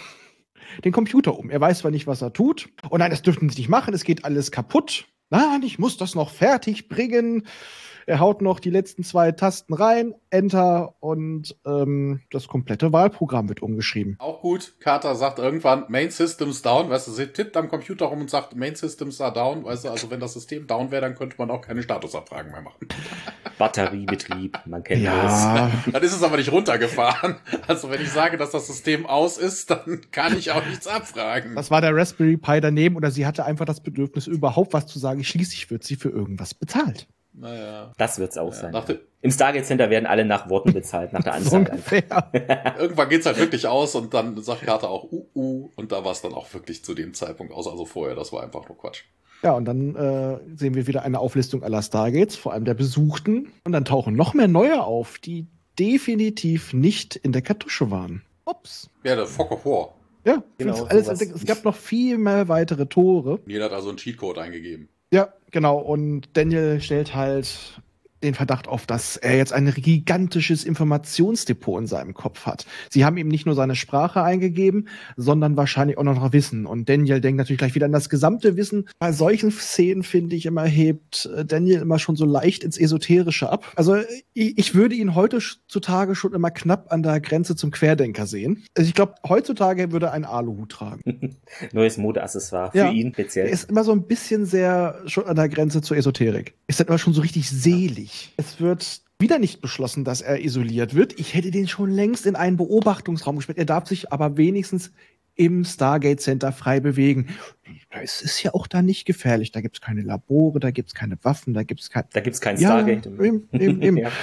den Computer um. Er weiß zwar nicht, was er tut. Oh nein, das dürften sie nicht machen, es geht alles kaputt. Nein, ich muss das noch fertig bringen. Er haut noch die letzten 2 Tasten rein, Enter und das komplette Wahlprogramm wird umgeschrieben. Auch gut. Carter sagt irgendwann, Main Systems down. Weißt du, sie tippt am Computer rum und sagt, Main Systems are down. Weißt du, also wenn das System down wäre, dann könnte man auch keine Statusabfragen mehr machen. Batteriebetrieb, man kennt Ja. das. Dann ist es aber nicht runtergefahren. Also wenn ich sage, dass das System aus ist, dann kann ich auch nichts abfragen. Das war der Raspberry Pi daneben oder sie hatte einfach das Bedürfnis, überhaupt was zu sagen. Schließlich wird sie für irgendwas bezahlt. Naja. Das wird's auch sein. Nach dem- Im Stargate Center werden alle nach Worten bezahlt, nach der So Anzahl. einfach. ungefähr. Irgendwann geht's halt wirklich aus und dann sagt Carter auch und da war es dann auch wirklich zu dem Zeitpunkt aus. Also vorher, das war einfach nur Quatsch. Ja, und dann sehen wir wieder eine Auflistung aller Stargates, vor allem der Besuchten. Und dann tauchen noch mehr neue auf, die definitiv nicht in der Kartusche waren. Ups. Ja, der Fog of War. Ja, Genau, alles, sowas. es gab noch viel mehr weitere Tore. Jeder hat also einen Cheatcode eingegeben. Ja, genau. Und Daniel stellt halt den Verdacht auf, dass er jetzt ein gigantisches Informationsdepot in seinem Kopf hat. Sie haben ihm nicht nur seine Sprache eingegeben, sondern wahrscheinlich auch noch Wissen. Und Daniel denkt natürlich gleich wieder an das gesamte Wissen. Bei solchen Szenen, finde ich, immer hebt Daniel immer schon so leicht ins Esoterische ab. Also ich würde ihn heutzutage schon immer knapp an der Grenze zum Querdenker sehen. Also ich glaube, heutzutage würde er einen Aluhut tragen. Neues Modeaccessoire für Ja. ihn speziell. Er ist immer so ein bisschen sehr schon an der Grenze zur Esoterik. Ist dann immer schon so richtig selig. Es wird wieder nicht beschlossen, dass er isoliert wird. Ich hätte den schon längst in einen Beobachtungsraum gesperrt. Er darf sich aber wenigstens im Stargate Center frei bewegen. Es ist ja auch da nicht gefährlich. Da gibt es keine Labore, da gibt es keine Waffen, da gibt es kein... Da gibt's kein Ja, Stargate. eben. Ja.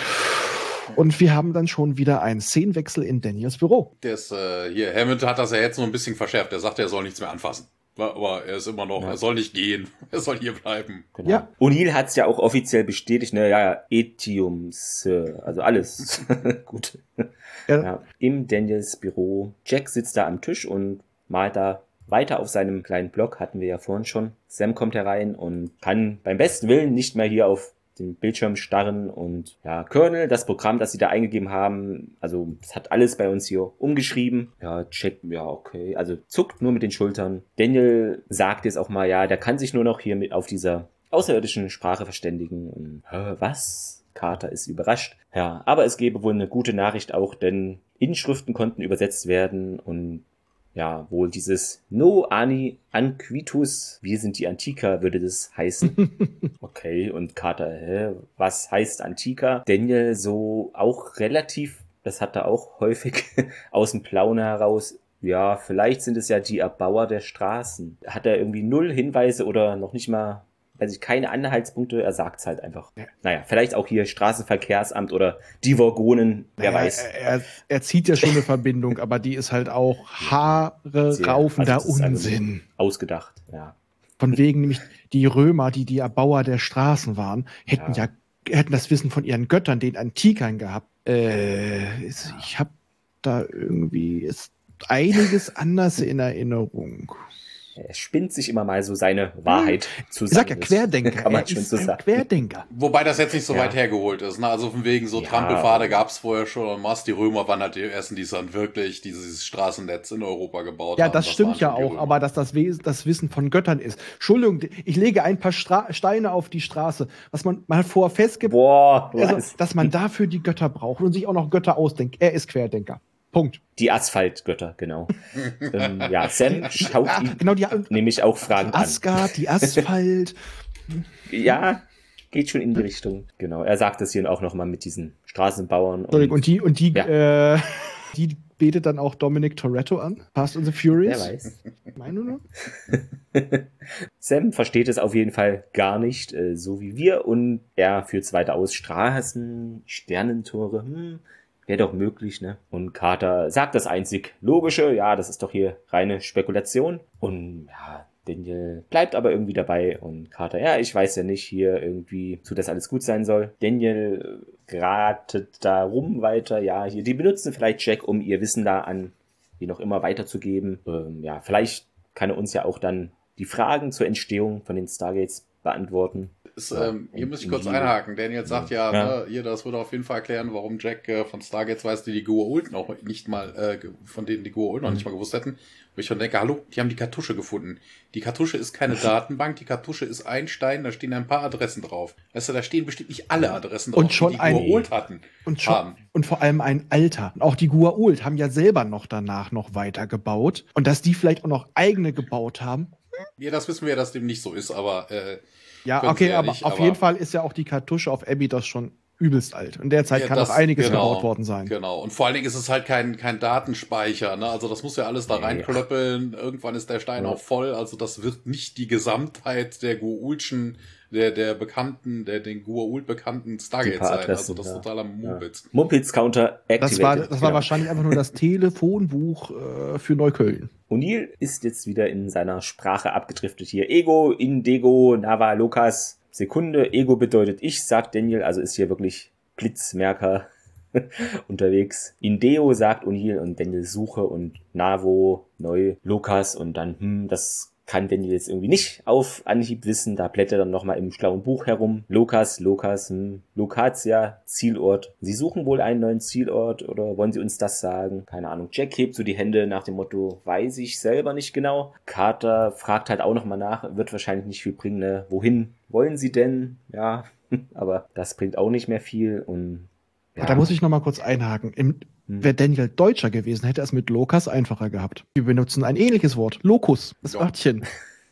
Und wir haben dann schon wieder einen Szenenwechsel in Daniels Büro. Hier, Hammond hat das ja jetzt nur ein bisschen verschärft. Er sagt, er soll nichts mehr anfassen. Aber er ist immer noch, er soll nicht gehen. Er soll hier bleiben. Genau. Ja. O'Neill hat es ja auch offiziell bestätigt, ne, ja, Etium, Sir, also alles. Gut. Ja. Im Daniels Büro. Jack sitzt da am Tisch und malt da weiter auf seinem kleinen Blog, hatten wir ja vorhin schon. Sam kommt herein und kann beim besten Willen nicht mehr hier auf den Bildschirm starren und ja, Colonel, das Programm, das sie da eingegeben haben, also es hat alles bei uns hier umgeschrieben. Ja, Jack, ja, okay, also zuckt nur mit den Schultern. Daniel sagt jetzt auch mal, ja, der kann sich nur noch hier mit auf dieser außerirdischen Sprache verständigen. Und, was? Carter ist überrascht. Ja, aber es gäbe wohl eine gute Nachricht auch, denn Inschriften konnten übersetzt werden und ja, wohl dieses No Ani Anquitus, wir sind die Antiker, würde das heißen. Okay, und Carter, was heißt Antiker? Daniel so auch relativ, das hat er auch häufig aus dem Plauen heraus, Ja, vielleicht sind es ja die Erbauer der Straßen. Hat er irgendwie 0 Hinweise oder noch nicht mal, weiß ich, keine Anhaltspunkte, er sagt's halt einfach. Ja. Naja, vielleicht auch hier Straßenverkehrsamt oder die Vorgonen, wer Naja, weiß. Er zieht ja schon eine Verbindung, aber die ist halt auch Haare Sehr- raufender also das ist einfach Unsinn. Ausgedacht, ja. Von wegen nämlich die Römer, die Erbauer der Straßen waren, hätten das Wissen von ihren Göttern, den Antikern gehabt. Ich habe da irgendwie ist einiges anders in Erinnerung. Er spinnt sich immer mal so seine Wahrheit Ich zusammen. sag ja Querdenker. Kann man Er schon ist so ein sagen. Querdenker. Wobei das jetzt nicht so Ja. weit hergeholt ist. Ne? Also von wegen so Ja. Trampelpfade gab es vorher schon en masse. Die Römer waren halt die ersten, die dann wirklich dieses Straßennetz in Europa gebaut Ja, haben. das waren stimmt ja schon die auch, Römer. aber dass das Wissen von Göttern ist. Entschuldigung, ich lege ein paar Steine auf die Straße, was man mal vorher festgibt, Boah, also, was? dass man dafür die Götter braucht und sich auch noch Götter ausdenkt. Er ist Querdenker. Punkt. Die Asphaltgötter, genau. Ja, Sam schaut ihn Genau, die nämlich auch fragend an. Asgard, die Asphalt. Ja, geht schon in die Richtung. Genau, er sagt es hier auch nochmal mit diesen Straßenbauern. Entschuldigung, und die, Ja. die betet dann auch Dominic Toretto an. Fast and the Furious. Wer weiß. Meine nur? Sam versteht es auf jeden Fall gar nicht, so wie wir. Und er führt weiter aus. Straßen, Sternentore, wäre doch möglich, ne? Und Carter sagt das einzig Logische. Ja, das ist doch hier reine Spekulation. Und ja, Daniel bleibt aber irgendwie dabei. Und Carter, ja, ich weiß ja nicht hier irgendwie, zu das alles gut sein soll. Daniel ratet da rum weiter. Ja, hier, die benutzen vielleicht Jack, um ihr Wissen da an wie noch immer weiterzugeben. Ja, vielleicht kann er uns ja auch dann die Fragen zur Entstehung von den Stargates beantworten. Hier muss ich kurz einhaken. Daniel sagt ja, Ja. Ne, hier, das würde auf jeden Fall erklären, warum Jack von Stargates weiß, die Goa'uld noch nicht mal, von denen die Goa'uld noch nicht mal gewusst hätten. Wo ich schon denke, hallo, die haben die Kartusche gefunden. Die Kartusche ist keine Datenbank, die Kartusche ist ein Stein, da stehen ein paar Adressen drauf. Weißt du, da stehen bestimmt nicht alle Adressen drauf, Und schon die ein- Goa'uld hatten. Und vor allem ein Alter. Und auch die Goa'uld haben ja selber noch danach noch weiter gebaut. Und dass die vielleicht auch noch eigene gebaut haben. Ja, das wissen wir, dass dem nicht so ist, aber Ja, können sie okay, ja aber nicht, auf aber- jeden Fall ist ja auch die Kartusche auf Abydos schon übelst alt. In der Zeit Ja, kann das- auch einiges genau, gebaut worden sein. Genau. Und vor allen Dingen ist es halt kein Datenspeicher, ne? Also das muss ja alles da Nee. reinklöppeln. Irgendwann ist der Stein Ja. auch voll. Also das wird nicht die Gesamtheit der Goa'ulschen, der bekannten, den Goa'uld bekannten Die Stargates paar sein. Also Adressen, das ist ja. totaler Mumpitz. Mumpitz-Counter activated. Das war Genau. wahrscheinlich einfach nur das Telefonbuch für Neukölln. O'Neill ist jetzt wieder in seiner Sprache abgedriftet hier. Ego, Indego, Nava, Lukas. Sekunde, Ego bedeutet ich, sagt Daniel, also ist hier wirklich Blitzmerker unterwegs. Indeo sagt O'Neill und Daniel Suche und Navo, neu, Lukas und dann, das kann Daniel jetzt irgendwie nicht auf Anhieb wissen. Da blättert er dann nochmal im schlauen Buch herum. Lukas, Lokatia, Zielort. Sie suchen wohl einen neuen Zielort oder wollen Sie uns das sagen? Keine Ahnung. Jack hebt so die Hände nach dem Motto, weiß ich selber nicht genau. Carter fragt halt auch nochmal nach, wird wahrscheinlich nicht viel bringen, ne? Wohin wollen Sie denn? Ja, aber das bringt auch nicht mehr viel und ja. Da muss ich noch mal kurz einhaken. Wäre Daniel Deutscher gewesen, hätte er es mit Lokas einfacher gehabt. Wir benutzen ein ähnliches Wort. Locus, das Ja. Örtchen.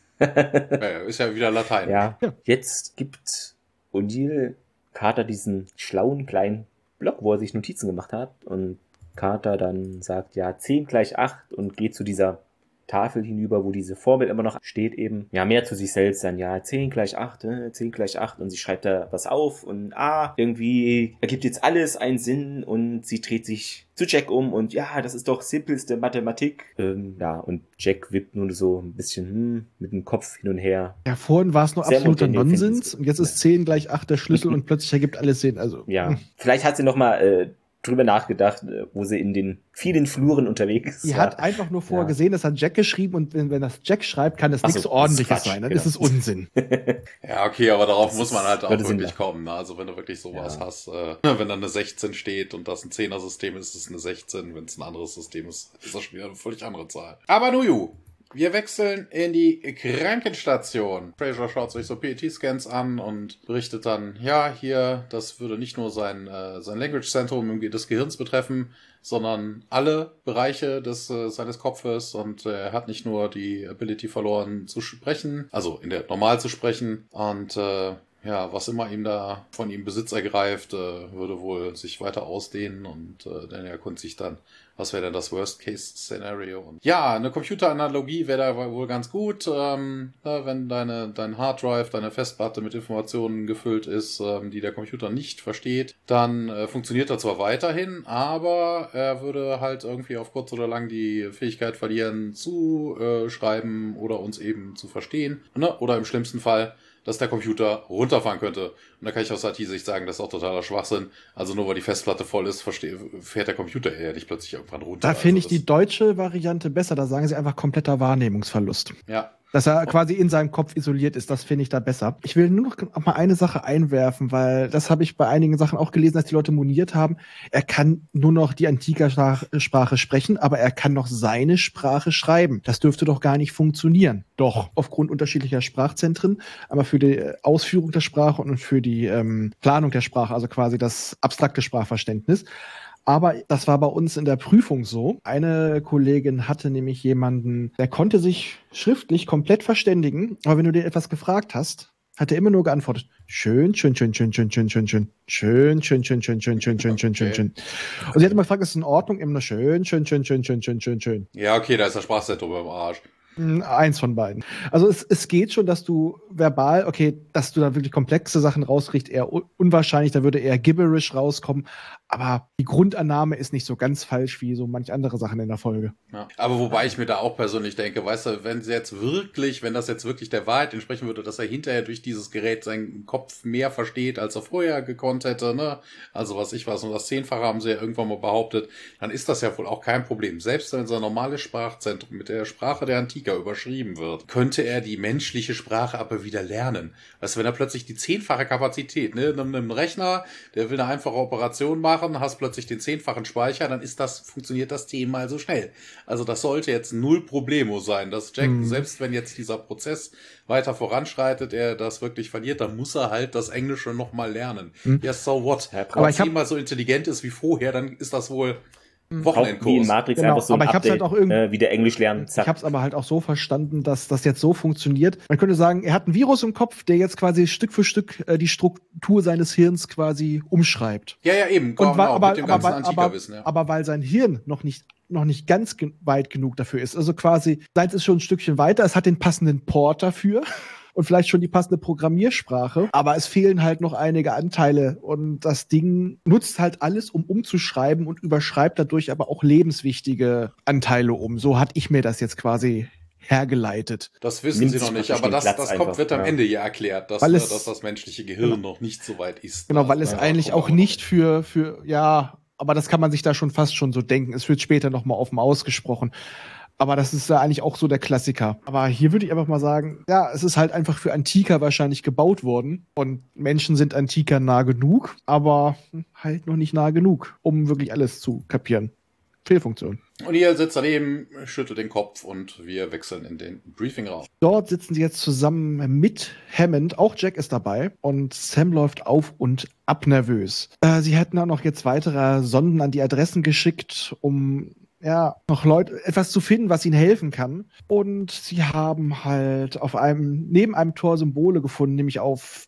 Ist ja wieder Latein. Ja. Ja. Jetzt gibt O'Neill Carter diesen schlauen kleinen Block, wo er sich Notizen gemacht hat. Und Carter dann sagt, ja, 10 gleich 8 und geht zu dieser Tafel hinüber, wo diese Formel immer noch steht eben. Ja, mehr zu sich selbst dann, ja, 10 gleich 8, 10 gleich 8 und sie schreibt da was auf und irgendwie ergibt jetzt alles einen Sinn und sie dreht sich zu Jack um und ja, das ist doch simpelste Mathematik. Ja, und Jack wippt nur so ein bisschen mit dem Kopf hin und her. Ja, vorhin war es noch Sam und absoluter Daniel finden Nonsens es- und jetzt ist 10 gleich 8 der Schlüssel und plötzlich ergibt alles Sinn. Also, Ja, vielleicht hat sie noch mal drüber nachgedacht, wo sie in den vielen Fluren unterwegs Sie war. hat einfach nur vorher Ja. gesehen, das hat Jack geschrieben und wenn das Jack schreibt, kann das Ach so, nichts das ist Ordentliches Quatsch, sein. Dann genau. ist es Unsinn. Ja, okay, aber darauf Das muss man halt auch würde Sinn wirklich machen. kommen. Ne? Also wenn du wirklich sowas Ja. hast, wenn da eine 16 steht und das ein 10er-System ist, ist es eine 16. Wenn es ein anderes System ist, ist das schon wieder eine völlig andere Zahl. Aber Nuju, wir wechseln in die Krankenstation. Fraser schaut sich so PET-Scans an und berichtet dann, ja, hier, das würde nicht nur sein Language-Zentrum des Gehirns betreffen, sondern alle Bereiche seines Kopfes und er hat nicht nur die Ability verloren zu sprechen, also normal zu sprechen und ja, was immer ihm da von ihm Besitz ergreift, würde wohl sich weiter ausdehnen und dann erkundigt sich dann, was wäre denn das Worst-Case-Szenario? Und ja, eine Computeranalogie wäre da wohl ganz gut, wenn dein Harddrive, deine Festplatte mit Informationen gefüllt ist, die der Computer nicht versteht, dann funktioniert er zwar weiterhin, aber er würde halt irgendwie auf kurz oder lang die Fähigkeit verlieren, zu schreiben oder uns eben zu verstehen, ne? Oder im schlimmsten Fall, dass der Computer runterfahren könnte. Und da kann ich aus IT-Sicht sagen, das ist auch totaler Schwachsinn. Also nur weil die Festplatte voll ist, fährt der Computer ja nicht plötzlich irgendwann runter. Da finde ich die deutsche Variante besser. Da sagen sie einfach kompletter Wahrnehmungsverlust. Ja. Dass er quasi in seinem Kopf isoliert ist, das finde ich da besser. Ich will nur noch mal eine Sache einwerfen, weil das habe ich bei einigen Sachen auch gelesen, dass die Leute moniert haben. Er kann nur noch die Antika-Sprache sprechen, aber er kann noch seine Sprache schreiben. Das dürfte doch gar nicht funktionieren. Doch, aufgrund unterschiedlicher Sprachzentren, aber für die Ausführung der Sprache und für die Planung der Sprache, also quasi das abstrakte Sprachverständnis. Aber das war bei uns in der Prüfung so. Eine Kollegin hatte nämlich jemanden, der konnte sich schriftlich komplett verständigen, aber wenn du den etwas gefragt hast, hat er immer nur geantwortet: schön, schön, schön, schön, schön, schön, schön, schön, schön, schön, schön, schön, schön, schön, schön, schön, schön, schön. Und sie hat immer gefragt, ist es in Ordnung? Immer nur schön, schön, schön, schön, schön, schön, schön, schön. Ja, okay, da ist der Sprachzentrum im Arsch. Eins von beiden. Also es geht schon, dass du verbal, okay, dass du da wirklich komplexe Sachen rauskriegst, eher unwahrscheinlich, da würde eher Gibberish rauskommen, aber die Grundannahme ist nicht so ganz falsch wie so manch andere Sachen in der Folge. Ja. Aber wobei ich mir da auch persönlich denke, weißt du, wenn das jetzt wirklich der Wahrheit entsprechen würde, dass er hinterher durch dieses Gerät seinen Kopf mehr versteht, als er vorher gekonnt hätte, ne? Also was und das 10-fache haben sie ja irgendwann mal behauptet, dann ist das ja wohl auch kein Problem. Selbst wenn sein normales Sprachzentrum mit der Sprache der Antika überschrieben wird, könnte er die menschliche Sprache aber wieder lernen. Weißt du, wenn er plötzlich die 10-fache Kapazität, ne, in einem Rechner, der will eine einfache Operation machen, hast plötzlich den 10-fachen Speicher, dann funktioniert das 10-mal so schnell. Also das sollte jetzt null Problemo sein, dass Jack, selbst wenn jetzt dieser Prozess weiter voranschreitet, er das wirklich verliert, dann muss er halt das Englische nochmal lernen. Ja, so what? Aber wenn er 10-mal so intelligent ist wie vorher, dann ist das wohl Wochenendkurs. Wie in Matrix genau, einfach so ein aber ich Update, halt auch wieder Englisch lernen. Zack. Ich habe es aber halt auch so verstanden, dass das jetzt so funktioniert. Man könnte sagen, er hat ein Virus im Kopf, der jetzt quasi Stück für Stück die Struktur seines Hirns quasi umschreibt. Ja, eben. Und mit dem ganzen Antika-Wissen. Ja. Aber weil sein Hirn noch nicht ganz weit genug dafür ist. Also quasi, seins ist schon ein Stückchen weiter, es hat den passenden Port dafür. Und vielleicht schon die passende Programmiersprache. Aber es fehlen halt noch einige Anteile. Und das Ding nutzt halt alles, um umzuschreiben und überschreibt dadurch aber auch lebenswichtige Anteile um. So hatte ich mir das jetzt quasi hergeleitet. Das wissen sie noch nicht, aber das wird am Ende ja erklärt, dass das menschliche Gehirn noch nicht so weit ist. Genau, weil es eigentlich auch nicht für aber das kann man sich da schon fast schon so denken. Es wird später noch mal offen ausgesprochen. Aber das ist ja eigentlich auch so der Klassiker. Aber hier würde ich einfach mal sagen, ja, es ist halt einfach für Antika wahrscheinlich gebaut worden. Und Menschen sind Antika nah genug, aber halt noch nicht nah genug, um wirklich alles zu kapieren. Fehlfunktion. Und ihr sitzt daneben, schüttelt den Kopf und wir wechseln in den Briefingraum. Dort sitzen sie jetzt zusammen mit Hammond. Auch Jack ist dabei. Und Sam läuft auf und ab nervös. Sie hätten auch noch jetzt weitere Sonden an die Adressen geschickt, um noch etwas zu finden, was ihnen helfen kann. Und sie haben halt neben einem Tor Symbole gefunden, nämlich auf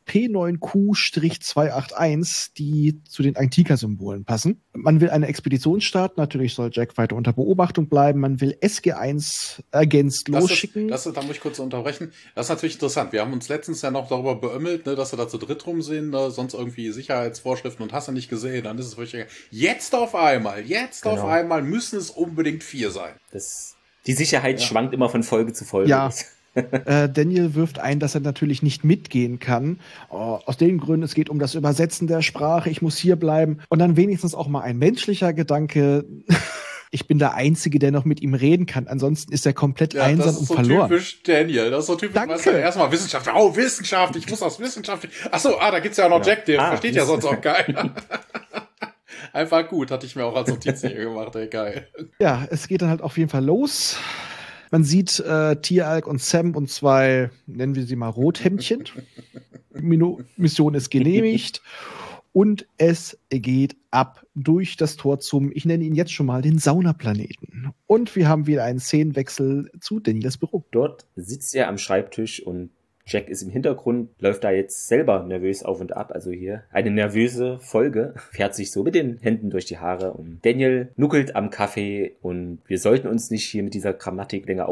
P9Q-281, die zu den Antika-Symbolen passen. Man will eine Expedition starten. Natürlich soll Jack weiter unter Beobachtung bleiben. Man will SG1 ergänzt losschicken. Da muss ich kurz unterbrechen. Das ist natürlich interessant. Wir haben uns letztens ja noch darüber beömmelt, ne, dass wir da zu dritt rum sind, ne, sonst irgendwie Sicherheitsvorschriften und hast du nicht gesehen. Dann ist es wirklich, jetzt auf einmal müssen es unbedingt 4 sein. Die Sicherheit schwankt immer von Folge zu Folge. Ja. Daniel wirft ein, dass er natürlich nicht mitgehen kann. Aus den Gründen, es geht um das Übersetzen der Sprache, ich muss hier bleiben. Und dann wenigstens auch mal ein menschlicher Gedanke. Ich bin der Einzige, der noch mit ihm reden kann. Ansonsten ist er komplett einsam und verloren. Das ist so typisch Daniel. Das ist so typisch. Weißt du, erstmal Wissenschaft. Oh, Wissenschaft. Ich muss aus Wissenschaft. Achso, da gibt's ja auch noch Jack, der versteht ja sonst auch keiner. Einfach gut, hatte ich mir auch als Notiz hier gemacht, ey, geil. Ja, es geht dann halt auf jeden Fall los. Man sieht Tialk und Sam und 2, nennen wir sie mal Rothemdchen. Mission ist genehmigt. Und es geht ab durch das Tor zum, ich nenne ihn jetzt schon mal, den Saunaplaneten. Und wir haben wieder einen Szenenwechsel zu Daniels Büro. Dort sitzt er am Schreibtisch und Jack ist im Hintergrund, läuft da jetzt selber nervös auf und ab. Also hier eine nervöse Folge, fährt sich so mit den Händen durch die Haare. Und Daniel nuckelt am Kaffee und wir sollten uns nicht hier mit dieser Grammatik länger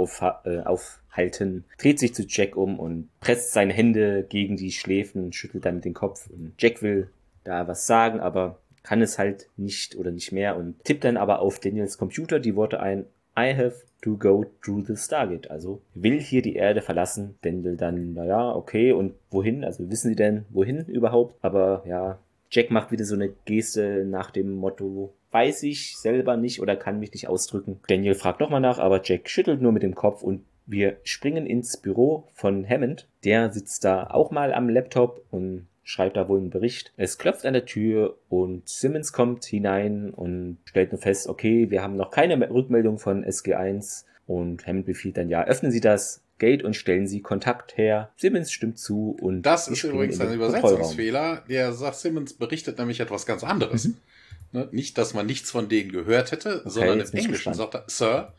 aufhalten. Dreht sich zu Jack um und presst seine Hände gegen die Schläfen, schüttelt damit den Kopf. Und Jack will da was sagen, aber kann es halt nicht oder nicht mehr und tippt dann aber auf Daniels Computer die Worte ein: I have to go through the Stargate. Also will hier die Erde verlassen. Daniel dann, naja, okay, und wohin? Also wissen sie denn, wohin überhaupt? Aber ja, Jack macht wieder so eine Geste nach dem Motto, weiß ich selber nicht oder kann mich nicht ausdrücken. Daniel fragt nochmal nach, aber Jack schüttelt nur mit dem Kopf und wir springen ins Büro von Hammond. Der sitzt da auch mal am Laptop und schreibt da wohl einen Bericht. Es klopft an der Tür und Simmons kommt hinein und stellt nur fest, okay, wir haben noch keine Rückmeldung von SG1 und Hammond befiehlt dann, ja, öffnen Sie das Gate und stellen Sie Kontakt her. Simmons stimmt zu und das ist übrigens ein Übersetzungsfehler. Der sagt, Simmons berichtet nämlich etwas ganz anderes. Ne? Nicht, dass man nichts von denen gehört hätte, okay, sondern im Englischen sagt er, Sir,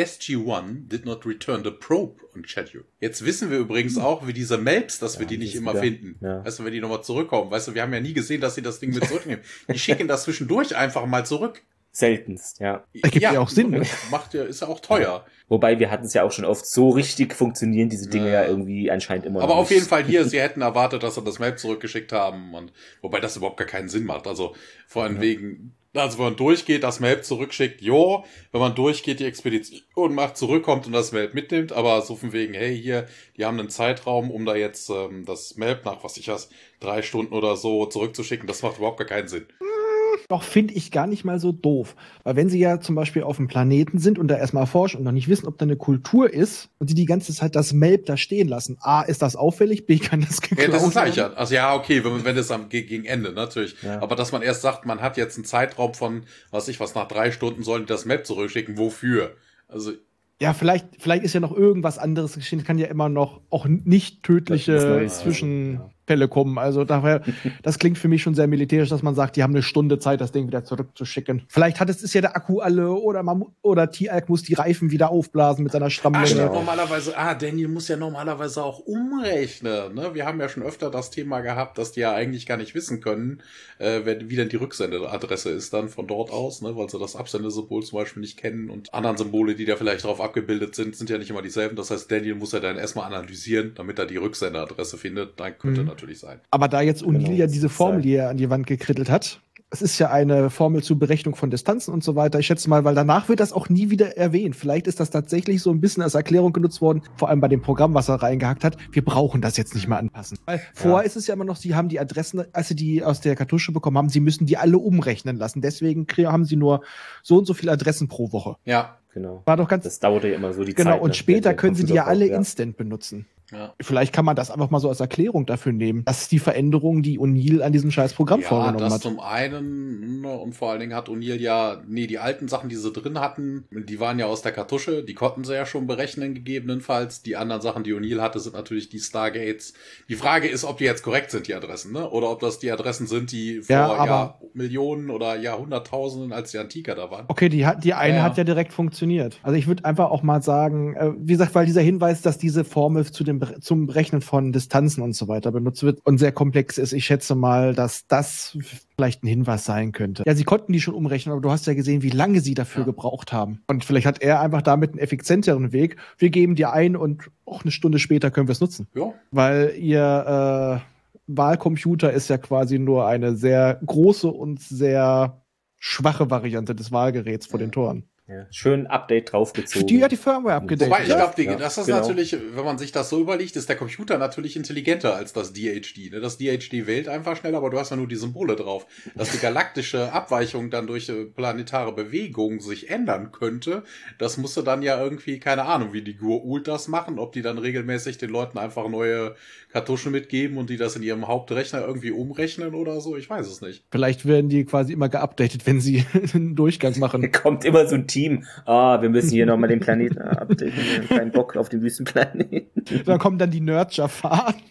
SG-1 did not return the probe on schedule. Jetzt wissen wir übrigens auch, wie diese Melps, dass wir die nicht immer finden. Ja. Weißt du, wenn die nochmal zurückkommen. Weißt du, wir haben ja nie gesehen, dass sie das Ding mit zurücknehmen. Die schicken das zwischendurch einfach mal zurück. Seltenst, ja. Ergibt ja auch Sinn. Ist ja auch teuer. Wobei, wir hatten es ja auch schon oft, so richtig funktionieren diese Dinge ja irgendwie anscheinend immer aber noch auf jeden Fall hier, sie hätten erwartet, dass sie das Map zurückgeschickt haben. Und wobei das überhaupt gar keinen Sinn macht. Also vor allem wegen, also wenn man durchgeht, das Map zurückschickt, wenn man durchgeht, die Expedition macht, zurückkommt und das Map mitnimmt, aber so von wegen, hey, hier, die haben einen Zeitraum, um da jetzt das Map nach, 3 Stunden oder so zurückzuschicken, das macht überhaupt gar keinen Sinn. Doch, finde ich gar nicht mal so doof. Weil wenn sie ja zum Beispiel auf dem Planeten sind und da erstmal erforschen und noch nicht wissen, ob da eine Kultur ist und die ganze Zeit das Melb da stehen lassen, A, ist das auffällig, B, kann das geklaut werden. Ja, das ist gleich. Also ja, okay, wenn es gegen Ende, natürlich. Ja. Aber dass man erst sagt, man hat jetzt einen Zeitraum von, nach 3 Stunden sollen die das Map zurückschicken, wofür? Also ja, vielleicht ist ja noch irgendwas anderes geschehen. Es kann ja immer noch auch nicht tödliche Zwischenfälle kommen. Also daher, das klingt für mich schon sehr militärisch, dass man sagt, die haben eine Stunde Zeit, das Ding wieder zurückzuschicken. Vielleicht ist ja der Akku alle oder T-Alk muss die Reifen wieder aufblasen mit seiner Stammlänge. Daniel muss ja normalerweise auch umrechnen. Ne? Wir haben ja schon öfter das Thema gehabt, dass die ja eigentlich gar nicht wissen können, wie denn die Rücksendeadresse ist dann von dort aus, ne? Weil sie das Absendesymbol zum Beispiel nicht kennen und anderen Symbole, die da vielleicht drauf abgebildet sind ja nicht immer dieselben. Das heißt, Daniel muss ja dann erstmal analysieren, damit er die Rücksenderadresse findet. Dann könnte natürlich sein. Aber da jetzt O'Neill ja diese Formel, die er an die Wand gekrittelt hat, es ist ja eine Formel zur Berechnung von Distanzen und so weiter. Ich schätze mal, weil danach wird das auch nie wieder erwähnt. Vielleicht ist das tatsächlich so ein bisschen als Erklärung genutzt worden, vor allem bei dem Programm, was er reingehackt hat. Wir brauchen das jetzt nicht mehr anpassen. Weil vorher ist es ja immer noch, sie haben die Adressen, als sie die aus der Kartusche bekommen haben, sie müssen die alle umrechnen lassen. Deswegen haben sie nur so und so viele Adressen pro Woche. Ja, genau. War doch das dauerte ja immer so die Zeit. Genau, und ne? später können sie die ja alle instant benutzen. Ja. Vielleicht kann man das einfach mal so als Erklärung dafür nehmen. Das ist die Veränderung, die O'Neill an diesem scheiß Programm vorgenommen hat. Ja, das zum einen, und vor allen Dingen hat O'Neill die alten Sachen, die sie drin hatten, die waren ja aus der Kartusche, die konnten sie ja schon berechnen gegebenenfalls. Die anderen Sachen, die O'Neill hatte, sind natürlich die Stargates. Die Frage ist, ob die jetzt korrekt sind, die Adressen, ne? Oder ob das die Adressen sind, die vor Millionen oder Jahrhunderttausenden, als die Antiker da waren. Okay, die eine hat ja direkt funktioniert. Also ich würde einfach auch mal sagen, wie gesagt, weil dieser Hinweis, dass diese Formel zum Berechnen von Distanzen und so weiter benutzt wird und sehr komplex ist. Ich schätze mal, dass das vielleicht ein Hinweis sein könnte. Ja, sie konnten die schon umrechnen, aber du hast ja gesehen, wie lange sie dafür gebraucht haben. Und vielleicht hat er einfach damit einen effizienteren Weg. Wir geben dir ein und auch eine Stunde später können wir es nutzen. Ja. Weil ihr Wahlcomputer ist ja quasi nur eine sehr große und sehr schwache Variante des Wahlgeräts vor den Toren. Ja, schön Update draufgezogen. Die hat die Firmware abgedatet. Wobei, ich glaube, das ist natürlich, wenn man sich das so überlegt, ist der Computer natürlich intelligenter als das DHD. Ne? Das DHD wählt einfach schneller, aber du hast ja nur die Symbole drauf. Dass die galaktische Abweichung dann durch planetare Bewegung sich ändern könnte, das musste dann ja irgendwie, keine Ahnung, wie die Goa'uld das machen, ob die dann regelmäßig den Leuten einfach neue Kartuschen mitgeben und die das in ihrem Hauptrechner irgendwie umrechnen oder so, ich weiß es nicht. Vielleicht werden die quasi immer geupdatet, wenn sie einen Durchgang machen. Kommt immer so ein Team, wir müssen hier nochmal den Planeten updaten, keinen Bock auf den Wüstenplaneten. Dann kommen dann die Nurture fahren.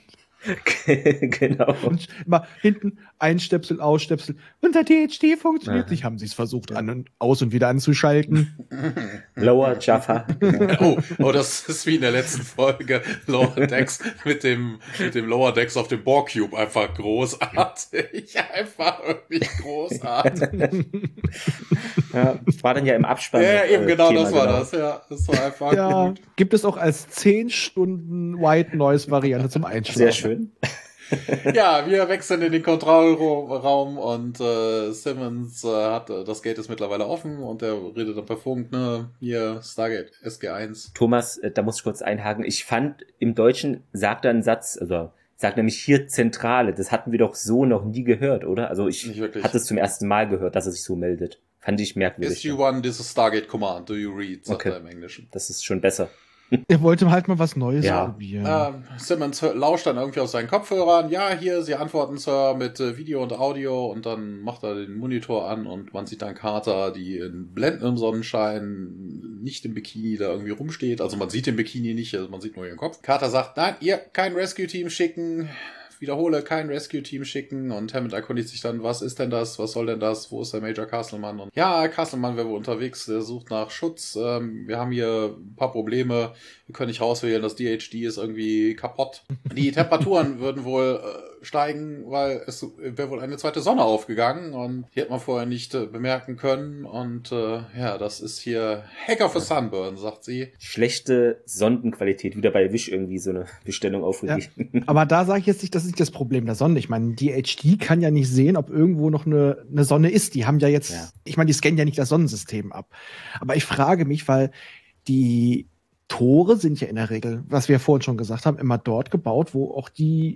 Genau. Und immer hinten einstöpseln, ausstöpseln. Unser DHD funktioniert nicht. Haben sie es versucht, an und aus und wieder anzuschalten. Lower Jaffa. Genau. Oh, das ist wie in der letzten Folge Lower Decks mit dem Lower Decks auf dem Borg Cube. Einfach großartig. Einfach wirklich großartig. Ja, war dann ja im Abspann. Ja, eben genau, Thema, das war das. Ja, das war einfach Ja, gut. gibt es auch als 10 Stunden White Noise Variante zum Einschlafen. Sehr schön. Ja, wir wechseln in den Kontrollraum und Simmons hat das Gate ist mittlerweile offen und er redet dann per Funk, ne, hier Stargate SG1. Thomas, da muss ich kurz einhaken. Ich fand, im Deutschen sagt er einen Satz, also sagt nämlich hier Zentrale. Das hatten wir doch so noch nie gehört, oder? Also ich Nicht wirklich. hatte es zum ersten Mal gehört, dass er sich so meldet. Fand ich merkwürdig. SG1, this is Stargate Command, do you read, sagt er im Englischen. Das ist schon besser. Er wollte halt mal was Neues Ja. probieren. Simmons lauscht dann irgendwie aus seinen Kopfhörern. Ja, hier, Sie antworten, Sir, mit Video und Audio. Und dann macht er den Monitor an und man sieht dann Carter, die in blendendem Sonnenschein nicht im Bikini da irgendwie rumsteht. Also man sieht den Bikini nicht, also man sieht nur ihren Kopf. Carter sagt, nein, ihr, kein Rescue-Team schicken. Wiederhole, kein Rescue-Team schicken. Und Hammond erkundigt sich dann, was ist denn das? Was soll denn das? Wo ist der Major Castleman? Und ja, Castleman wäre wohl unterwegs. Der sucht nach Schutz. Wir haben hier ein paar Probleme. Wir können nicht rauswählen. Das DHD ist irgendwie kaputt. Die Temperaturen würden wohl steigen, weil es wäre wohl eine zweite Sonne aufgegangen. Und die hätte man vorher nicht bemerken können. Und ja, das ist hier Heck of a Sunburn, sagt sie. Schlechte Sondenqualität. Wieder bei Wish irgendwie so eine Bestellung aufgegeben. Ja. Aber da sage ich jetzt nicht, das ist nicht das Problem der Sonne. Ich meine, die DHD kann ja nicht sehen, ob irgendwo noch eine Sonne ist. Die haben ja jetzt, ich meine, die scannen ja nicht das Sonnensystem ab. Aber ich frage mich, weil die Tore sind ja in der Regel, was wir vorhin schon gesagt haben, immer dort gebaut, wo auch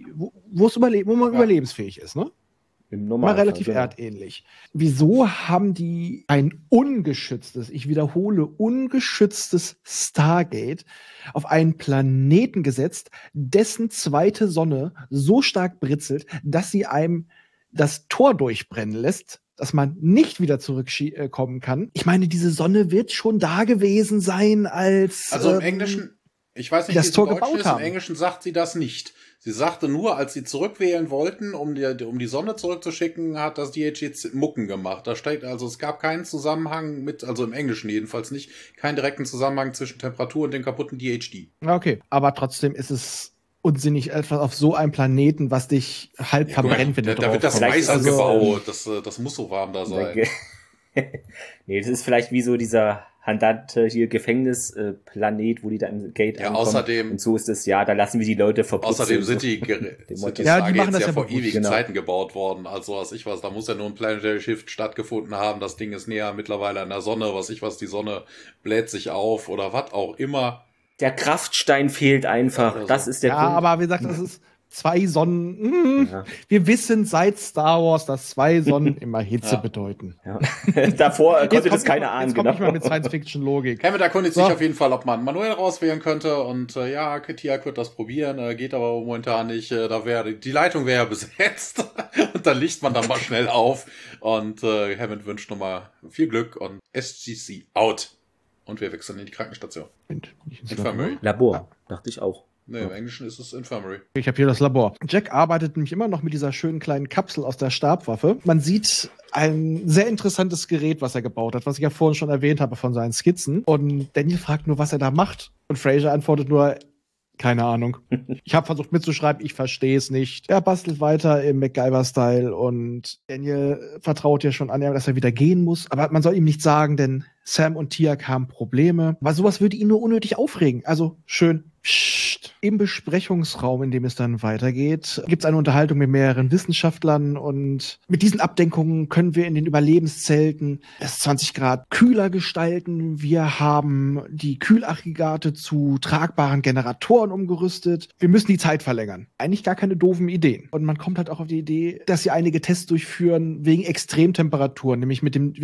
wo man überlebensfähig ist, ne? Im Mal Normalfall, relativ genau. erdähnlich. Wieso haben die ein ungeschütztes, ich wiederhole, ungeschütztes Stargate auf einen Planeten gesetzt, dessen zweite Sonne so stark britzelt, dass sie einem das Tor durchbrennen lässt, dass man nicht wieder zurückkommen kann? Ich meine, diese Sonne wird schon da gewesen sein, als Also im Englischen, ich weiß nicht, wie das es im Tor Deutschen gebaut ist, haben. im Englischen sagt sie das nicht. Sie sagte nur, als sie zurückwählen wollten, um die Sonne zurückzuschicken, hat das DHD Mucken gemacht. Da steht also, es gab keinen Zusammenhang mit, also im Englischen jedenfalls nicht, keinen direkten Zusammenhang zwischen Temperatur und dem kaputten DHD. Okay, aber trotzdem ist es unsinnig, etwas auf so einem Planeten, was dich halb verbrennt, wenn du Da wird das drauf Eis kommst. angebaut, das muss so warm da sein. Nee, das ist vielleicht wie so dieser Handante hier Gefängnisplanet, wo die da im Gate ankommen. Außerdem, und so ist es, ja, da lassen wir die Leute verputzen. Außerdem sind die Motto. Ja, die machen das ja ja vor bewusst, ewigen genau. Zeiten gebaut worden. Also was ich was, da muss ja nur ein Planetary Shift stattgefunden haben. Das Ding ist näher mittlerweile an der Sonne, die Sonne bläht sich auf oder was auch immer. Der Kraftstein fehlt einfach. Also. Das ist der Ja, Grund. aber wie gesagt, das ist 2 Sonnen. Ja. Wir wissen seit Star Wars, dass 2 Sonnen immer Hitze Ja. bedeuten. Ja. Davor konnte das kommt keiner ahnen, Jetzt komme ich genau. mal mit Science-Fiction-Logik. Hammond erkundigt So. sich auf jeden Fall, ob man manuell rauswählen könnte und ja, Tiak wird das probieren, geht aber momentan nicht, die Leitung wäre ja besetzt und dann liegt man dann mal schnell auf und Hammond wünscht nochmal viel Glück und SGC out. Und wir wechseln in die Krankenstation. Infirmary. Labor, dachte ich auch. Nee, im Englischen ist es Infirmary. Ich habe hier das Labor. Jack arbeitet nämlich immer noch mit dieser schönen kleinen Kapsel aus der Stabwaffe. Man sieht ein sehr interessantes Gerät, was er gebaut hat, was ich ja vorhin schon erwähnt habe von seinen Skizzen. Und Daniel fragt nur, was er da macht. Und Fraser antwortet nur, keine Ahnung. Ich habe versucht mitzuschreiben, ich verstehe es nicht. Er bastelt weiter im MacGyver-Style und Daniel vertraut ja schon an, dass er wieder gehen muss. Aber man soll ihm nicht sagen, denn Sam und Tiak haben Probleme. Weil sowas würde ihn nur unnötig aufregen. Also schön pssst. Im Besprechungsraum, in dem es dann weitergeht, gibt es eine Unterhaltung mit mehreren Wissenschaftlern und mit diesen Abdenkungen können wir in den Überlebenszelten es 20 Grad kühler gestalten. Wir haben die Kühlaggregate zu tragbaren Generatoren umgerüstet. Wir müssen die Zeit verlängern. Eigentlich gar keine doofen Ideen. Und man kommt halt auch auf die Idee, dass sie einige Tests durchführen wegen Extremtemperaturen, nämlich mit dem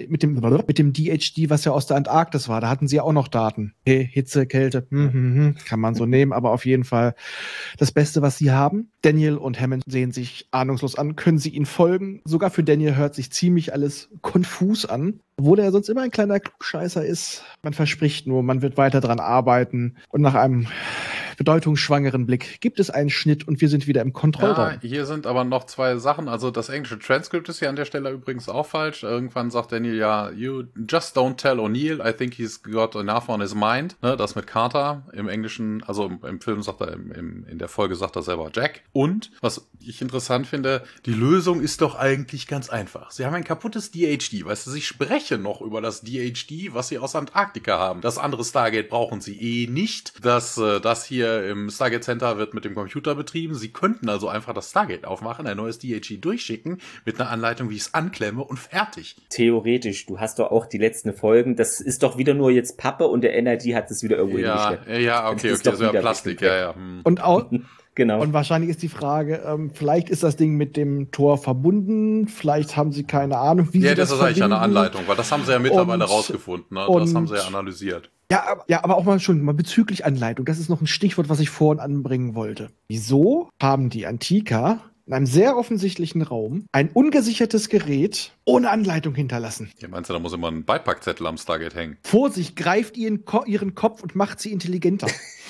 DHD, was ja aus der Antarktis war. Da hatten sie ja auch noch Daten. Okay, Hitze, Kälte, kann man so nehmen, aber auf jeden Fall das Beste, was sie haben. Daniel und Hammond sehen sich ahnungslos an. Können sie ihnen folgen? Sogar für Daniel hört sich ziemlich alles konfus an. Obwohl er sonst immer ein kleiner Klugscheißer ist. Man verspricht nur, man wird weiter dran arbeiten. Und nach einem bedeutungsschwangeren Blick gibt es einen Schnitt und wir sind wieder im Kontrollraum. Ja, hier sind aber noch 2 Sachen. Also das englische Transkript ist hier an der Stelle übrigens auch falsch. Irgendwann sagt Daniel ja, you just don't tell O'Neill, I think he's got enough on his mind. Ne, das mit Carter im Englischen, also im Film sagt er, in der Folge sagt er selber Jack. Und, was ich interessant finde, die Lösung ist doch eigentlich ganz einfach. Sie haben ein kaputtes DHD, weißt du, sie sprechen noch über das DHD, was sie aus Antarktika haben. Das andere Stargate brauchen sie nicht. Das hier im Stargate Center wird mit dem Computer betrieben. Sie könnten also einfach das Stargate aufmachen, ein neues DHD durchschicken, mit einer Anleitung, wie ich es anklemme und fertig. Theoretisch, du hast doch auch die letzten Folgen, das ist doch wieder nur jetzt Pappe und der NRD hat es wieder irgendwo hingestellt. Ja, okay, das wäre Plastik, ja. Und auch, genau. Und wahrscheinlich ist die Frage, vielleicht ist das Ding mit dem Tor verbunden, vielleicht haben sie keine Ahnung, wie sie das ist eigentlich eine verbinden. Anleitung, weil das haben sie ja mittlerweile rausgefunden, ne? Das haben sie ja analysiert. Ja, aber auch mal bezüglich Anleitung, das ist noch ein Stichwort, was ich vorhin anbringen wollte. Wieso haben die Antiker in einem sehr offensichtlichen Raum ein ungesichertes Gerät ohne Anleitung hinterlassen? Ja, meinst du, da muss immer ein Beipackzettel am Stargate hängen? Vorsicht, greift ihren Kopf und macht sie intelligenter.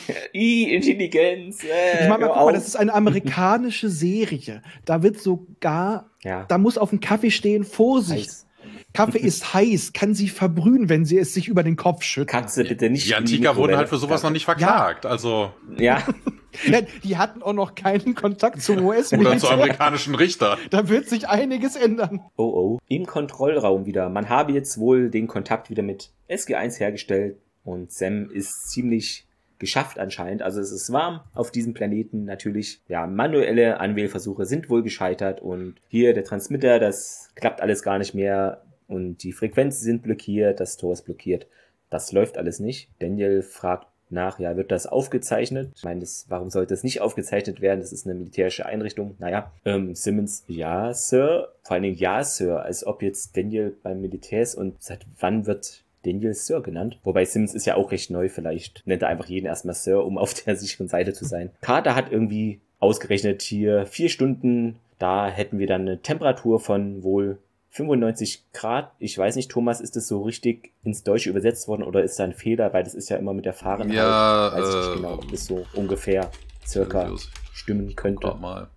Intelligenz. Ich meine, guck mal, das ist eine amerikanische Serie. Da wird sogar, da muss auf dem Kaffee stehen, Vorsicht. Heiß. Kaffee ist heiß, kann sie verbrühen, wenn sie es sich über den Kopf schüttet. Katze bitte nicht. Die Antiker wurden halt für sowas noch nicht verklagt, also. Ja. Ja, die hatten auch noch keinen Kontakt zum US-Militär. Oder zu amerikanischen Richter. Da wird sich einiges ändern. Oh. Im Kontrollraum wieder. Man habe jetzt wohl den Kontakt wieder mit SG-1 hergestellt und Sam ist ziemlich geschafft anscheinend. Also es ist warm auf diesem Planeten natürlich. Ja, manuelle Anwählversuche sind wohl gescheitert und hier der Transmitter, das klappt alles gar nicht mehr und die Frequenzen sind blockiert, das Tor ist blockiert. Das läuft alles nicht. Daniel fragt nach, ja, wird das aufgezeichnet? Ich meine, warum sollte es nicht aufgezeichnet werden? Das ist eine militärische Einrichtung. Naja, Simmons, ja, Sir. Vor allen Dingen, ja, Sir. Als ob jetzt Daniel beim Militär ist und seit wann wird Daniel Sir genannt? Wobei Simmons ist ja auch recht neu. Vielleicht nennt er einfach jeden erstmal Sir, um auf der sicheren Seite zu sein. Carter hat irgendwie ausgerechnet hier 4 Stunden. Da hätten wir dann eine Temperatur von wohl 95 Grad. Ich weiß nicht, Thomas, ist das so richtig ins Deutsche übersetzt worden oder ist da ein Fehler? Weil das ist ja immer mit der Fahrenheit. Ja, weiß ich nicht genau, ob das so ungefähr circa stimmen könnte. Mal.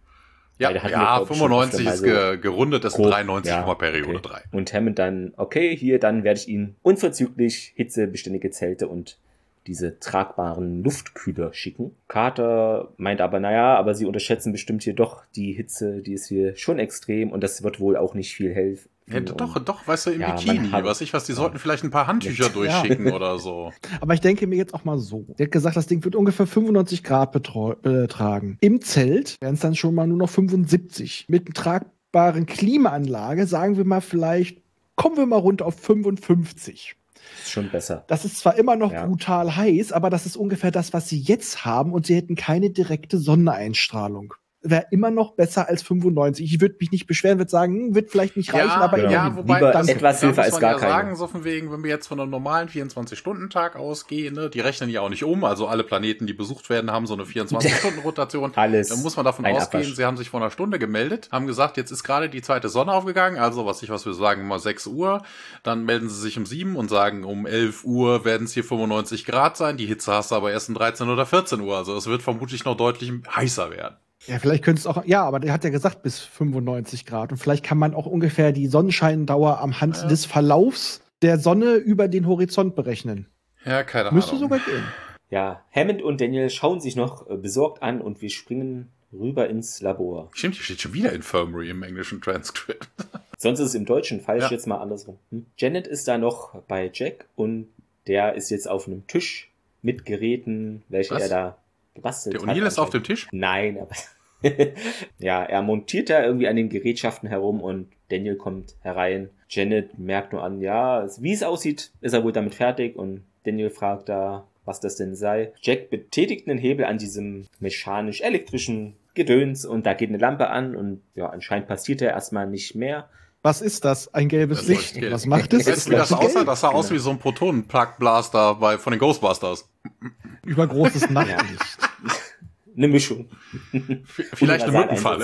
Ja, 95 ist gerundet, das sind 93, Periode 3. Und Hammond dann, okay, hier, dann werde ich Ihnen unverzüglich hitzebeständige Zelte und diese tragbaren Luftkühler schicken. Carter meint aber, aber sie unterschätzen bestimmt hier doch die Hitze, die ist hier schon extrem und das wird wohl auch nicht viel helfen. Ja, doch, weißt du, im Bikini, die sollten vielleicht ein paar Handtücher durchschicken oder so. Aber ich denke mir jetzt auch mal so. Der hat gesagt, das Ding wird ungefähr 95 Grad betragen. Im Zelt wären es dann schon mal nur noch 75. Mit einer tragbaren Klimaanlage, sagen wir mal kommen wir mal runter auf 55. Das ist schon besser. Das ist zwar immer noch brutal heiß, aber das ist ungefähr das, was sie jetzt haben und sie hätten keine direkte Sonneneinstrahlung. Wäre immer noch besser als 95. Ich würde mich nicht beschweren, würde sagen, wird vielleicht nicht reichen, aber wobei lieber etwas Hilfe als gar keine. Sagen, so von wegen, wenn wir jetzt von einem normalen 24-Stunden-Tag ausgehen, ne, die rechnen ja auch nicht um, also alle Planeten, die besucht werden, haben so eine 24-Stunden-Rotation. Alles. Dann muss man davon ausgehen, Abwasch. Sie haben sich vor einer Stunde gemeldet, haben gesagt, jetzt ist gerade die zweite Sonne aufgegangen, also was wir sagen, mal 6 Uhr, dann melden sie sich um 7 und sagen, um 11 Uhr werden es hier 95 Grad sein, die Hitze hast du aber erst um 13 oder 14 Uhr, also es wird vermutlich noch deutlich heißer werden. Ja, vielleicht könnte es auch, aber der hat ja gesagt bis 95 Grad. Und vielleicht kann man auch ungefähr die Sonnenscheindauer am Hand des Verlaufs der Sonne über den Horizont berechnen. Ja, keine Ahnung. Müsste sogar gehen. Ja, Hammond und Daniel schauen sich noch besorgt an und wir springen rüber ins Labor. Stimmt, hier steht schon wieder Infirmary im englischen Transkript. Sonst ist es im Deutschen falsch, jetzt mal andersrum. Janet ist da noch bei Jack und der ist jetzt auf einem Tisch mit Geräten, welche er da gebastelt hat. Der O'Neill ist auf dem Tisch? Nein, aber ja, er montiert da irgendwie an den Gerätschaften herum und Daniel kommt herein. Janet merkt nur an, wie es aussieht, ist er wohl damit fertig und Daniel fragt da, was das denn sei. Jack betätigt einen Hebel an diesem mechanisch-elektrischen Gedöns und da geht eine Lampe an und anscheinend passiert er erstmal nicht mehr. Was ist das? Ein gelbes Licht? Was macht es? Weißt du, wie das aussah? Das sah aus wie so ein Protonen-Plug-Blaster von den Ghostbusters. Übergroßes Nachtlicht. eine Mischung. Vielleicht eine Mückenfalle.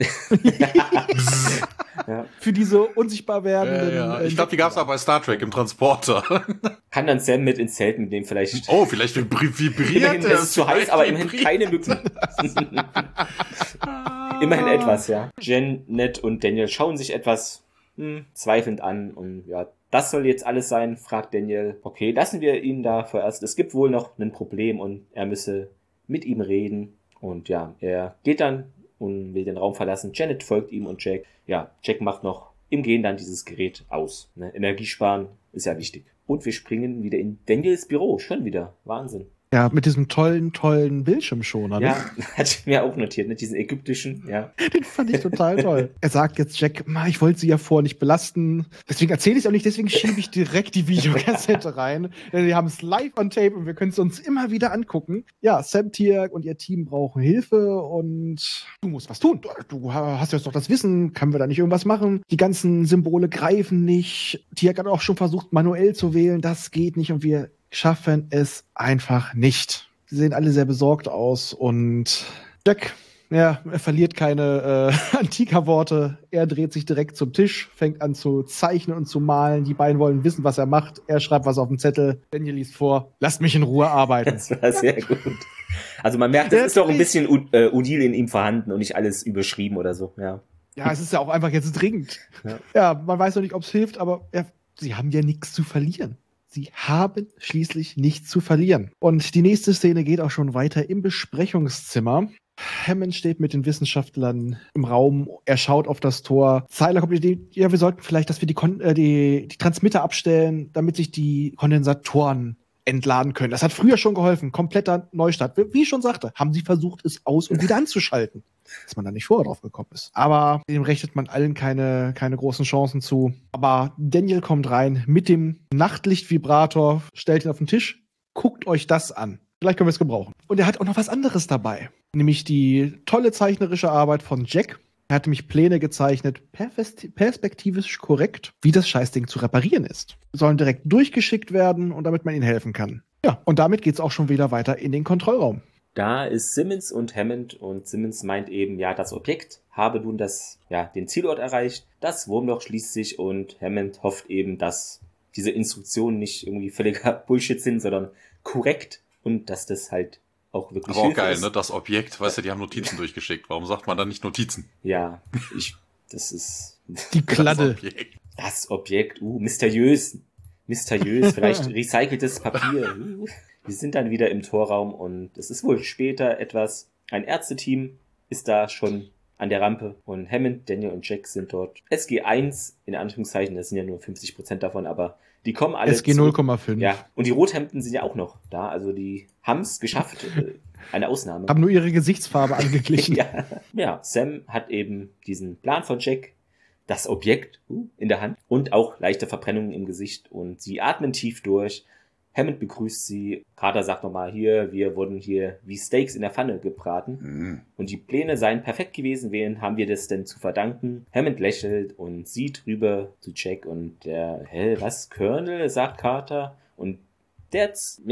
Ja. Für diese unsichtbar werdenden. Ja. Ich glaube, die gab es auch bei Star Trek im Transporter. Kann dann Sam mit ins Zelt mitnehmen, vielleicht. Oh, vielleicht vibriert Immerhin ist es zu heiß, aber immerhin keine Mücken. Immerhin etwas, ja. Jen, Ned und Daniel schauen sich etwas zweifelnd an und ja, das soll jetzt alles sein, fragt Daniel. Okay, lassen wir ihn da vorerst. Es gibt wohl noch ein Problem und er müsse mit ihm reden. Und ja, er geht dann und will den Raum verlassen. Janet folgt ihm und Jack. Ja, Jack macht noch im Gehen dann dieses Gerät aus. Ne? Energiesparen ist ja wichtig. Und wir springen wieder in Daniels Büro. Schon wieder. Wahnsinn. Ja, mit diesem tollen Bildschirmschoner. Ja, hatte ich mir auch notiert, ne? Diesen ägyptischen, ja. Den fand ich total toll. Er sagt jetzt Jack, ich wollte sie ja vorher nicht belasten. Deswegen erzähle ich es auch nicht, deswegen schiebe ich direkt die Videokassette rein. Wir haben es live on tape und wir können es uns immer wieder angucken. Ja, Sam Tiag und ihr Team brauchen Hilfe und du musst was tun. Du hast jetzt doch das Wissen, können wir da nicht irgendwas machen? Die ganzen Symbole greifen nicht. Tiag hat auch schon versucht, manuell zu wählen. Das geht nicht und wir schaffen es einfach nicht. Sie sehen alle sehr besorgt aus und Jack, ja, er verliert keine Antika-Worte. Er dreht sich direkt zum Tisch, fängt an zu zeichnen und zu malen. Die beiden wollen wissen, was er macht. Er schreibt was auf dem Zettel. Daniel liest vor, lasst mich in Ruhe arbeiten. Das war sehr gut. Also man merkt, das ist doch ein bisschen Udil in ihm vorhanden und nicht alles überschrieben oder so, ja. Ja, es ist ja auch einfach jetzt dringend. Ja, man weiß noch nicht, ob es hilft, aber sie haben ja nichts zu verlieren. Sie haben schließlich nichts zu verlieren. Und die nächste Szene geht auch schon weiter im Besprechungszimmer. Hammond steht mit den Wissenschaftlern im Raum. Er schaut auf das Tor. Sylar kommt mit der Idee, ja, wir sollten vielleicht, dass wir die Transmitter abstellen, damit sich die Kondensatoren entladen können. Das hat früher schon geholfen. Kompletter Neustart. Wie ich schon sagte, haben sie versucht, es aus- und wieder anzuschalten. Dass man da nicht vorher drauf gekommen ist. Aber dem rechnet man allen keine großen Chancen zu. Aber Daniel kommt rein mit dem Nachtlichtvibrator, stellt ihn auf den Tisch, guckt euch das an. Vielleicht können wir es gebrauchen. Und er hat auch noch was anderes dabei. Nämlich die tolle zeichnerische Arbeit von Jack. Er hat nämlich Pläne gezeichnet, perspektivisch korrekt, wie das Scheißding zu reparieren ist. Sollen direkt durchgeschickt werden und damit man ihnen helfen kann. Ja, und damit geht's auch schon wieder weiter in den Kontrollraum. Da ist Simmons und Hammond und Simmons meint eben, ja, das Objekt habe nun den Zielort erreicht, das Wurmloch schließt sich und Hammond hofft eben, dass diese Instruktionen nicht irgendwie völliger Bullshit sind, sondern korrekt und dass das halt auch wirklich aber auch geil, ist. Ne? Das Objekt, weißt du, die haben Notizen durchgeschickt. Warum sagt man dann nicht Notizen? Ja, das ist... Die Kladde. Das Objekt, mysteriös, vielleicht recyceltes Papier. Wir sind dann wieder im Torraum und es ist wohl später ein Ärzteteam ist da schon an der Rampe und Hammond, Daniel und Jack sind dort. SG1, in Anführungszeichen, das sind ja nur 50% davon, aber die kommen alle SG 0,5. Ja, und die Rothemden sind ja auch noch da, also die haben es geschafft. Eine Ausnahme. Haben nur ihre Gesichtsfarbe angeglichen. Ja, Sam hat eben diesen Plan von Jack, das Objekt in der Hand und auch leichte Verbrennungen im Gesicht und sie atmen tief durch. Hammond begrüßt sie. Carter sagt nochmal, wir wurden hier wie Steaks in der Pfanne gebraten. Und die Pläne seien perfekt gewesen. Wen haben wir das denn zu verdanken? Hammond lächelt und sieht rüber zu Jack und was, Colonel, sagt Carter. Und der,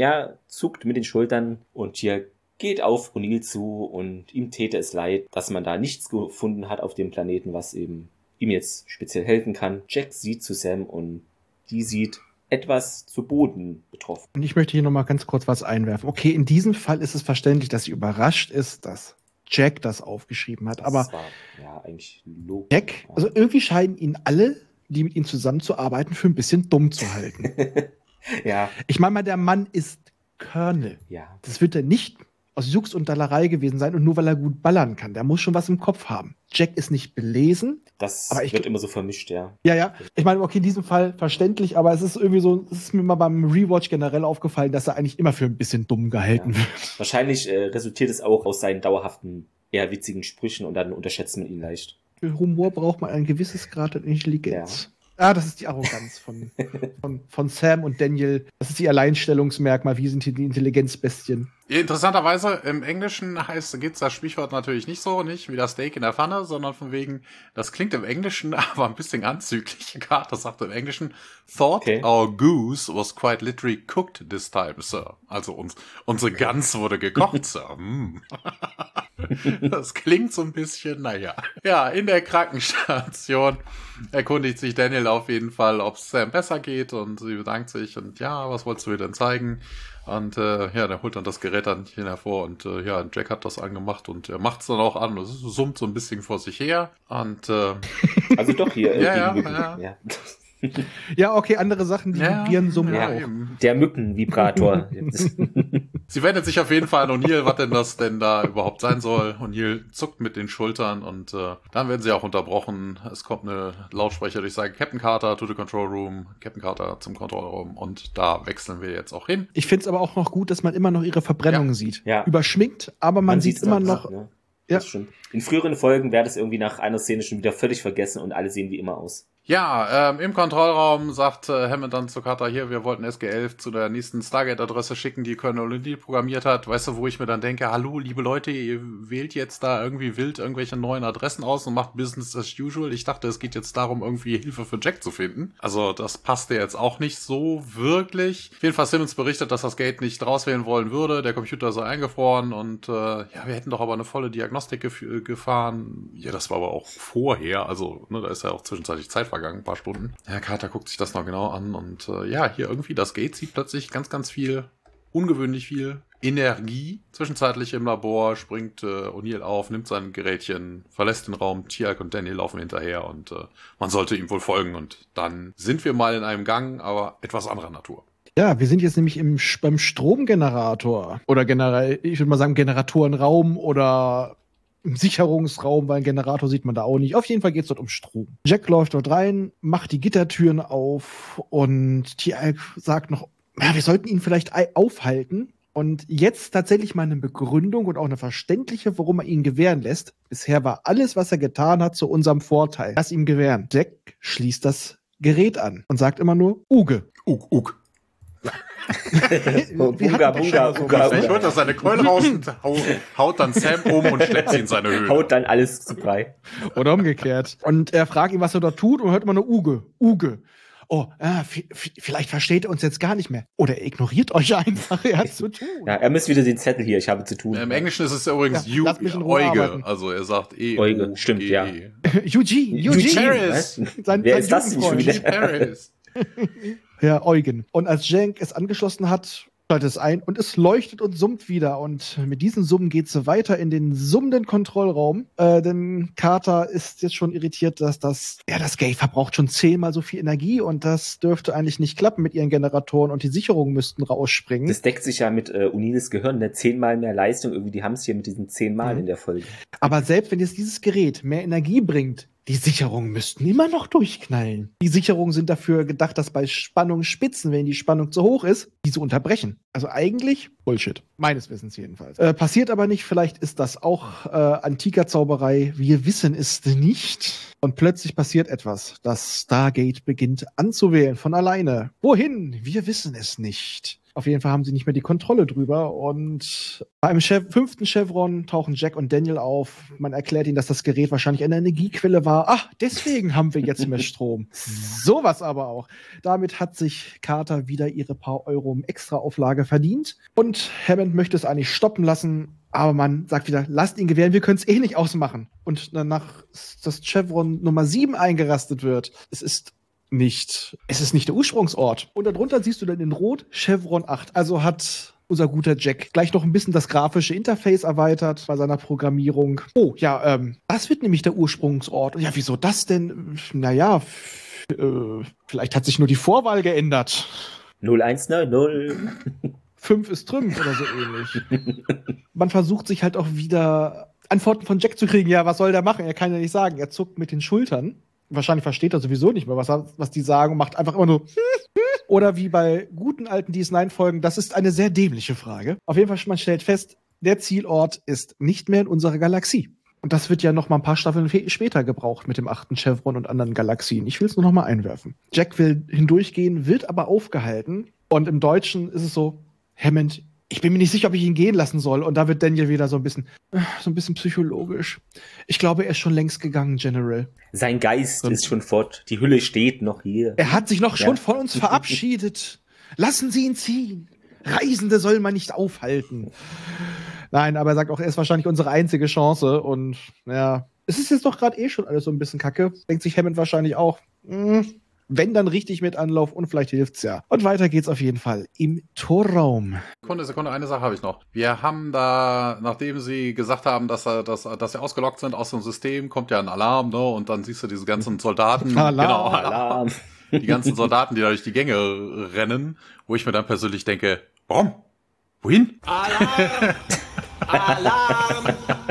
zuckt mit den Schultern und hier geht auf O'Neill zu und ihm täte es leid, dass man da nichts gefunden hat auf dem Planeten, was eben ihm jetzt speziell helfen kann. Jack sieht zu Sam und die sieht etwas zu Boden betroffen. Und ich möchte hier nochmal ganz kurz was einwerfen. Okay, in diesem Fall ist es verständlich, dass sie überrascht ist, dass Jack das aufgeschrieben hat. Aber das war ja eigentlich logisch. Jack, also irgendwie scheinen ihn alle, die mit ihm zusammenzuarbeiten, für ein bisschen dumm zu halten. Ja. Ich meine mal, der Mann ist Colonel. Ja. Das wird er nicht aus Jux und Dallerei gewesen sein und nur weil er gut ballern kann. Der muss schon was im Kopf haben. Jack ist nicht belesen. Das wird immer so vermischt, ja. Ja. Ich meine, okay, in diesem Fall verständlich, aber es ist irgendwie so, es ist mir mal beim Rewatch generell aufgefallen, dass er eigentlich immer für ein bisschen dumm gehalten wird. Wahrscheinlich resultiert es auch aus seinen dauerhaften, eher witzigen Sprüchen und dann unterschätzt man ihn leicht. Für Humor braucht man ein gewisses Grad an Intelligenz. Ja. Das ist die Arroganz von Sam und Daniel. Das ist die Alleinstellungsmerkmal. Wir sind hier die Intelligenzbestien. Interessanterweise, im Englischen geht's das Sprichwort natürlich nicht so, nicht wie das Steak in der Pfanne, sondern von wegen, das klingt im Englischen aber ein bisschen anzüglich. Das sagt im Englischen, thought our goose was quite literally cooked this time, sir. Also unsere Gans wurde gekocht, Sir. Das klingt so ein bisschen, naja. Ja, in der Krankenstation erkundigt sich Daniel auf jeden Fall, ob es Sam besser geht, und sie bedankt sich und ja, was wolltest du mir denn zeigen? Und der holt dann das Gerät dann hervor und Jack hat das angemacht und er macht es dann auch an. Es summt so ein bisschen vor sich her und also doch hier. Ja. Ja, okay, andere Sachen, die vibrieren so auch. Eben. Der Mückenvibrator. Sie wendet sich auf jeden an O'Neill, was denn das denn da überhaupt sein soll. O'Neill zuckt mit den Schultern und dann werden sie auch unterbrochen. Es kommt eine Lautsprecher, die sagen Captain Carter to the Control Room, Captain Carter zum Kontrollraum, und da wechseln wir jetzt auch hin. Ich finde es aber auch noch gut, dass man immer noch ihre Verbrennungen sieht. Ja. Überschminkt, aber man sieht immer noch... Ne? Ja. Das stimmt. In früheren Folgen wäre das irgendwie nach einer Szene schon wieder völlig vergessen und alle sehen wie immer aus. Ja, im Kontrollraum sagt Hammond dann zu Carter, hier, wir wollten SG-11 zu der nächsten Stargate-Adresse schicken, die Colonel O'Neill programmiert hat. Weißt du, wo ich mir dann denke, hallo, liebe Leute, ihr wählt jetzt da irgendwie wild irgendwelche neuen Adressen aus und macht Business as usual. Ich dachte, es geht jetzt darum, irgendwie Hilfe für Jack zu finden. Also das passte jetzt auch nicht so wirklich. Auf jeden Fall Simmons berichtet, dass das Gate nicht rauswählen wollen würde. Der Computer sei eingefroren und wir hätten doch aber eine volle Diagnostik gefahren. Ja, das war aber auch vorher. Also, da ist ja auch zwischenzeitlich Zeit vergangen, ein paar Stunden. Ja, Carter guckt sich das noch genau an und hier irgendwie das Gate sieht plötzlich ganz, ganz viel, ungewöhnlich viel Energie. Zwischenzeitlich im Labor springt O'Neill auf, nimmt sein Gerätchen, verlässt den Raum, Tialk und Danny laufen hinterher und man sollte ihm wohl folgen, und dann sind wir mal in einem Gang, aber etwas anderer Natur. Ja, wir sind jetzt nämlich beim Stromgenerator oder generell, ich würde mal sagen Generatorenraum oder im Sicherungsraum, weil ein Generator sieht man da auch nicht. Auf jeden Fall geht es dort um Strom. Jack läuft dort rein, macht die Gittertüren auf und Tialk sagt noch, ja, wir sollten ihn vielleicht aufhalten. Und jetzt tatsächlich mal eine Begründung und auch eine verständliche, warum er ihn gewähren lässt. Bisher war alles, was er getan hat, zu unserem Vorteil. Lass ihn gewähren. Jack schließt das Gerät an und sagt immer nur Uge. Ug. Uga. Ich holt das seine Keule raus und haut dann Sam um und schleppt sie in seine Höhle. Haut dann alles zu Brei. Oder umgekehrt. Und er fragt ihn, was er dort tut, und hört immer nur Uge. Oh, vielleicht versteht er uns jetzt gar nicht mehr. Oder er ignoriert euch einfach, er hat zu tun. Ja, er misst wieder den Zettel hier, ich habe zu tun. Im Englischen ist es übrigens Euge. Also er sagt Euge, stimmt, ja. Eugene Paris. Wer ist das denn schon wieder? Paris. Ja, Eugen. Und als Jank es angeschlossen hat, schaltet es ein und es leuchtet und summt wieder. Und mit diesen Summen geht es weiter in den summenden Kontrollraum. Denn Carter ist jetzt schon irritiert, dass das Gate verbraucht schon 10-mal so viel Energie und das dürfte eigentlich nicht klappen mit ihren Generatoren und die Sicherungen müssten rausspringen. Das deckt sich ja mit O'Neills Gehirn, 10-mal mehr Leistung. Irgendwie, die haben es hier mit diesen 10-mal in der Folge. Aber selbst wenn jetzt dieses Gerät mehr Energie bringt, die Sicherungen müssten immer noch durchknallen. Die Sicherungen sind dafür gedacht, dass bei Spannungsspitzen, wenn die Spannung zu hoch ist, diese unterbrechen. Also eigentlich Bullshit. Meines Wissens jedenfalls. Passiert aber nicht. Vielleicht ist das auch antiker Zauberei. Wir wissen es nicht. Und plötzlich passiert etwas. Das Stargate beginnt anzuwählen von alleine. Wohin? Wir wissen es nicht. Auf jeden Fall haben sie nicht mehr die Kontrolle drüber. Und beim 5. Chevron tauchen Jack und Daniel auf. Man erklärt ihnen, dass das Gerät wahrscheinlich eine Energiequelle war. Ach, deswegen haben wir jetzt mehr Strom. Sowas aber auch. Damit hat sich Carter wieder ihre paar Euro Extraauflage verdient. Und Hammond möchte es eigentlich stoppen lassen. Aber man sagt wieder, lasst ihn gewähren, wir können es eh nicht ausmachen. Und danach das Chevron Nummer 7 eingerastet wird. Es ist nicht der Ursprungsort. Und darunter siehst du dann in Rot Chevron 8. Also hat unser guter Jack gleich noch ein bisschen das grafische Interface erweitert bei seiner Programmierung. Oh, ja, das wird nämlich der Ursprungsort. Ja, wieso das denn? Naja, vielleicht hat sich nur die Vorwahl geändert. 0190. 5 ist Trümpf oder so ähnlich. Man versucht sich halt auch wieder Antworten von Jack zu kriegen. Ja, was soll der machen? Er kann ja nicht sagen. Er zuckt mit den Schultern. Wahrscheinlich versteht er sowieso nicht mehr, was die sagen, und macht einfach immer nur oder wie bei guten alten DS9-Folgen, das ist eine sehr dämliche Frage. Auf jeden Fall, man stellt fest, der Zielort ist nicht mehr in unserer Galaxie. Und das wird ja noch mal ein paar Staffeln später gebraucht mit dem 8. Chevron und anderen Galaxien. Ich will es nur noch mal einwerfen. Jack will hindurchgehen, wird aber aufgehalten. Und im Deutschen ist es so, Hammond, ich bin mir nicht sicher, ob ich ihn gehen lassen soll. Und da wird Daniel wieder so ein bisschen psychologisch. Ich glaube, er ist schon längst gegangen, General. Sein Geist ist schon fort. Die Hülle steht noch hier. Er hat sich noch schon von uns verabschiedet. Lassen Sie ihn ziehen. Reisende soll man nicht aufhalten. Nein, aber er sagt auch, er ist wahrscheinlich unsere einzige Chance. Und ja, es ist jetzt doch gerade schon alles so ein bisschen kacke. Denkt sich Hammond wahrscheinlich auch. Wenn, dann richtig mit Anlauf und vielleicht hilft's ja. Und weiter geht's auf jeden Fall im Torraum. Sekunde, eine Sache habe ich noch. Wir haben da, nachdem sie gesagt haben, dass sie ausgelockt sind aus dem System, kommt ja ein Alarm, ne? Und dann siehst du diese ganzen Soldaten. Alarm. Die ganzen Soldaten, die da durch die Gänge rennen, wo ich mir dann persönlich denke, warum? Wohin? Alarm! Alarm!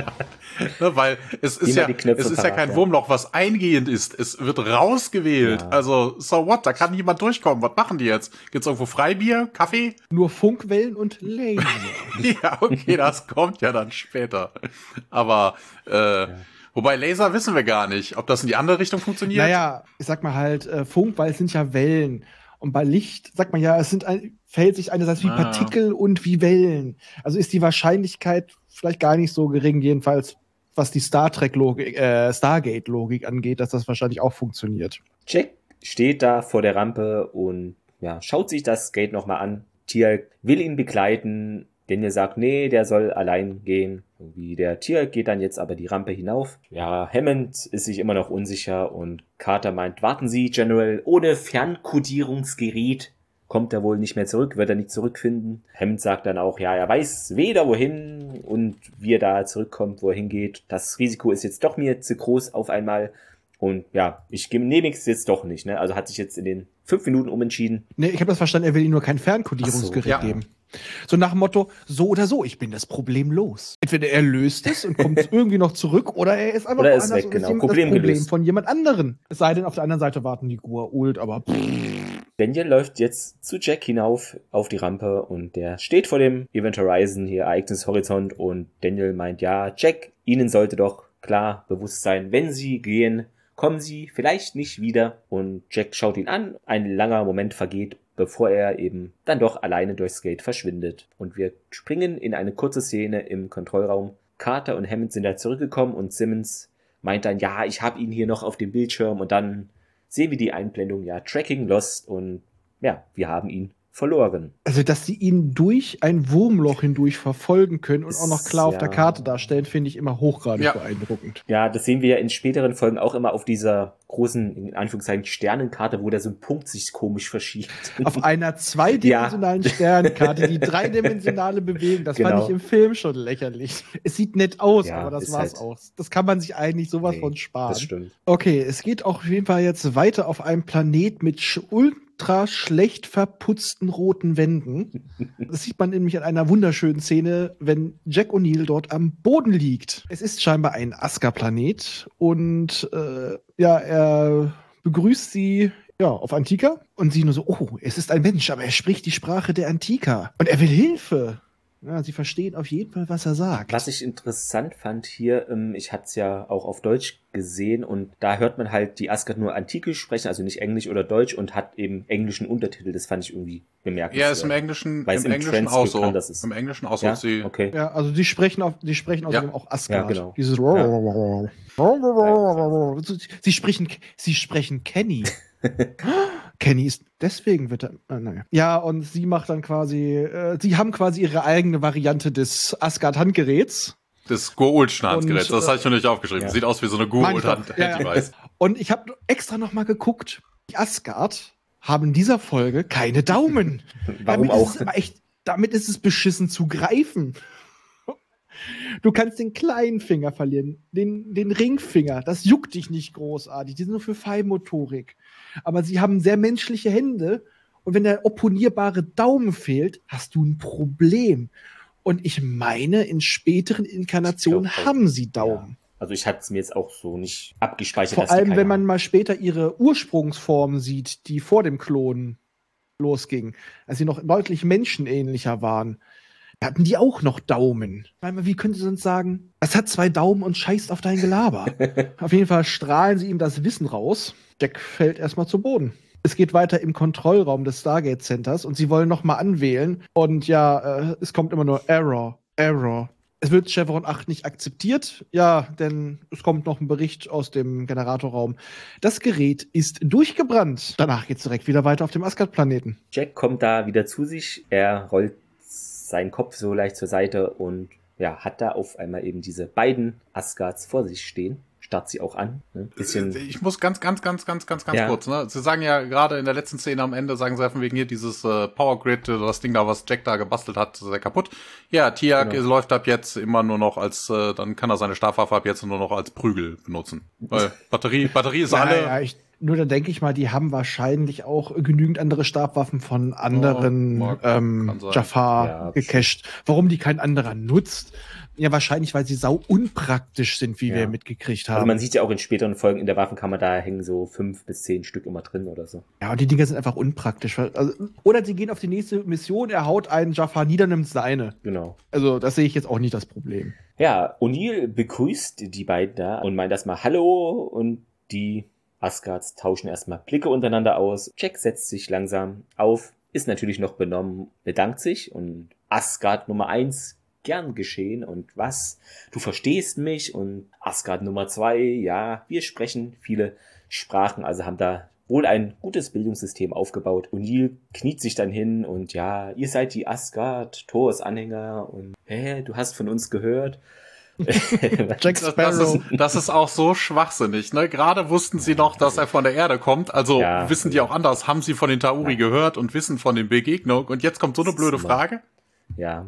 Ne, weil es ist ja kein Wurmloch, was eingehend ist. Es wird rausgewählt. Ja. Also, so what? Da kann niemand durchkommen. Was machen die jetzt? Gibt's irgendwo Freibier? Kaffee? Nur Funkwellen und Laser. Ja, okay, das kommt ja dann später. Aber, wobei Laser wissen wir gar nicht, ob das in die andere Richtung funktioniert. Naja, ich sag mal halt, Funk, weil es sind ja Wellen. Und bei Licht, sagt man ja, verhält sich einerseits wie Partikel und wie Wellen. Also ist die Wahrscheinlichkeit vielleicht gar nicht so gering, jedenfalls was die Stargate-Logik angeht, dass das wahrscheinlich auch funktioniert. Jack steht da vor der Rampe und schaut sich das Gate nochmal an. Tialk will ihn begleiten. Daniel sagt, nee, der soll allein gehen. Der Tialk geht dann jetzt aber die Rampe hinauf. Ja, Hammond ist sich immer noch unsicher und Carter meint, warten Sie, General, ohne Fernkodierungsgerät kommt er wohl nicht mehr zurück, wird er nicht zurückfinden. Hammond sagt dann auch, er weiß weder wohin und wie er da zurückkommt, wo er hingeht. Das Risiko ist jetzt doch mir zu groß auf einmal. Und ich nehme es jetzt doch nicht. Ne? Also hat sich jetzt in den 5 Minuten umentschieden. Nee, ich habe das verstanden, er will ihm nur kein Fernkodierungsgerät geben. So nach dem Motto, so oder so, ich bin das Problem los. Entweder er löst es und kommt irgendwie noch zurück, oder er ist einfach woanders weg, genau. Problem von jemand anderen. Es sei denn, auf der anderen Seite warten die Goa'uld, aber Daniel läuft jetzt zu Jack hinauf auf die Rampe und der steht vor dem Event Horizon, hier Ereignishorizont, und Daniel meint, Jack, Ihnen sollte doch klar bewusst sein, wenn Sie gehen, kommen Sie vielleicht nicht wieder. Und Jack schaut ihn an, ein langer Moment vergeht, bevor er eben dann doch alleine durchs Gate verschwindet. Und wir springen in eine kurze Szene im Kontrollraum. Carter und Hammond sind da zurückgekommen und Simmons meint dann, ich habe ihn hier noch auf dem Bildschirm, und dann sehen wir die Einblendung, Tracking lost, und wir haben ihn verloren. Also, dass sie ihn durch ein Wurmloch hindurch verfolgen können und auch noch klar auf der Karte darstellen, finde ich immer hochgradig beeindruckend. Ja, das sehen wir ja in späteren Folgen auch immer auf dieser großen, in Anführungszeichen, Sternenkarte, wo da so ein Punkt sich komisch verschiebt. Auf einer zweidimensionalen Sternenkarte, die dreidimensionale Bewegung, das fand ich im Film schon lächerlich. Es sieht nett aus, aber das war's auch. Das kann man sich eigentlich sowas von sparen. Das stimmt. Okay, es geht auch auf jeden Fall jetzt weiter auf einem Planet mit ultra schlecht verputzten roten Wänden. Das sieht man nämlich an einer wunderschönen Szene, wenn Jack O'Neill dort am Boden liegt. Es ist scheinbar ein Aska-Planet und er begrüßt sie auf Antika und sie nur so, es ist ein Mensch, aber er spricht die Sprache der Antika und er will Hilfe. Ja, sie verstehen auf jeden Fall, was er sagt. Was ich interessant fand hier, ich hatte es ja auch auf Deutsch gesehen, und da hört man halt die Asgard nur Antike sprechen, also nicht Englisch oder Deutsch, und hat eben englischen Untertitel. Das fand ich irgendwie bemerkenswert. Ja, ist im Englischen auch so. Im Englischen auch so. Okay. Ja, also sie sprechen außerdem auch Asgard. Ja, genau. Dieses Sie sprechen Kenny. Kenny ist, deswegen wird er, naja. Ja, und sie macht dann quasi, sie haben quasi ihre eigene Variante des Asgard-Handgeräts. Des Goa'uld-Handgeräts, das habe ich noch nicht aufgeschrieben. Sieht aus wie so eine Goa'uld-Hand-Device. Und ich habe extra noch mal geguckt, die Asgard haben in dieser Folge keine Daumen. Warum auch? Damit ist es beschissen zu greifen. Du kannst den kleinen Finger verlieren, den Ringfinger, das juckt dich nicht großartig, die sind nur für Feinmotorik. Aber sie haben sehr menschliche Hände, und wenn der opponierbare Daumen fehlt, hast du ein Problem. Und ich meine, in späteren Inkarnationen haben sie Daumen. Ja. Also ich hatte es mir jetzt auch so nicht abgespeichert. Vor allem, wenn man mal später ihre Ursprungsform sieht, die vor dem Klon losging, als sie noch deutlich menschenähnlicher waren. Hatten die auch noch Daumen? Wie können sie sonst sagen, es hat 2 Daumen und scheißt auf dein Gelaber? Auf jeden Fall strahlen sie ihm das Wissen raus. Jack fällt erstmal zu Boden. Es geht weiter im Kontrollraum des Stargate Centers und sie wollen nochmal anwählen. Und ja, es kommt immer nur Error. Es wird Chevron 8 nicht akzeptiert. Ja, denn es kommt noch ein Bericht aus dem Generatorraum. Das Gerät ist durchgebrannt. Danach geht's direkt wieder weiter auf dem Asgard-Planeten. Jack kommt da wieder zu sich. Er rollt seinen Kopf so leicht zur Seite und ja, hat da auf einmal eben diese beiden Asgards vor sich stehen. Starrt sie auch an. Ne? Ich muss ganz kurz, ne? Sie sagen ja gerade in der letzten Szene am Ende, sagen sie von wegen hier dieses Power Grid, das Ding da, was Jack da gebastelt hat, ist ja kaputt. Ja, Tiag läuft ab jetzt immer nur noch als, dann kann er seine Stabwaffe ab jetzt nur noch als Prügel benutzen. Weil Batterie ist alle. Nur da denke ich mal, die haben wahrscheinlich auch genügend andere Stabwaffen von anderen Jafar gecached. Warum die kein anderer nutzt? Ja, wahrscheinlich, weil sie sau unpraktisch sind, wie wir mitgekriegt haben. Also man sieht ja auch in späteren Folgen in der Waffenkammer, da hängen so 5 bis 10 Stück immer drin oder so. Ja, und die Dinger sind einfach unpraktisch. Also, oder sie gehen auf die nächste Mission, er haut einen Jafar nieder, nimmt seine. Genau. Also das sehe ich jetzt auch nicht das Problem. Ja, O'Neill begrüßt die beiden da und meint erstmal Hallo und die Asgards tauschen erstmal Blicke untereinander aus. Jack setzt sich langsam auf, ist natürlich noch benommen, bedankt sich und Asgard Nummer 1 gern geschehen und was? Du verstehst mich und Asgard Nummer 2, ja, wir sprechen viele Sprachen, also haben da wohl ein gutes Bildungssystem aufgebaut. O'Neill kniet sich dann hin und ja, ihr seid die Asgard, Thors Anhänger und du hast von uns gehört. Jack Sparrow. Das ist auch so schwachsinnig, ne? Gerade wussten sie noch, dass er von der Erde kommt, also wissen die auch anders, haben sie von den Tauri gehört und wissen von den Begegnungen und jetzt kommt so eine blöde Frage? Ja,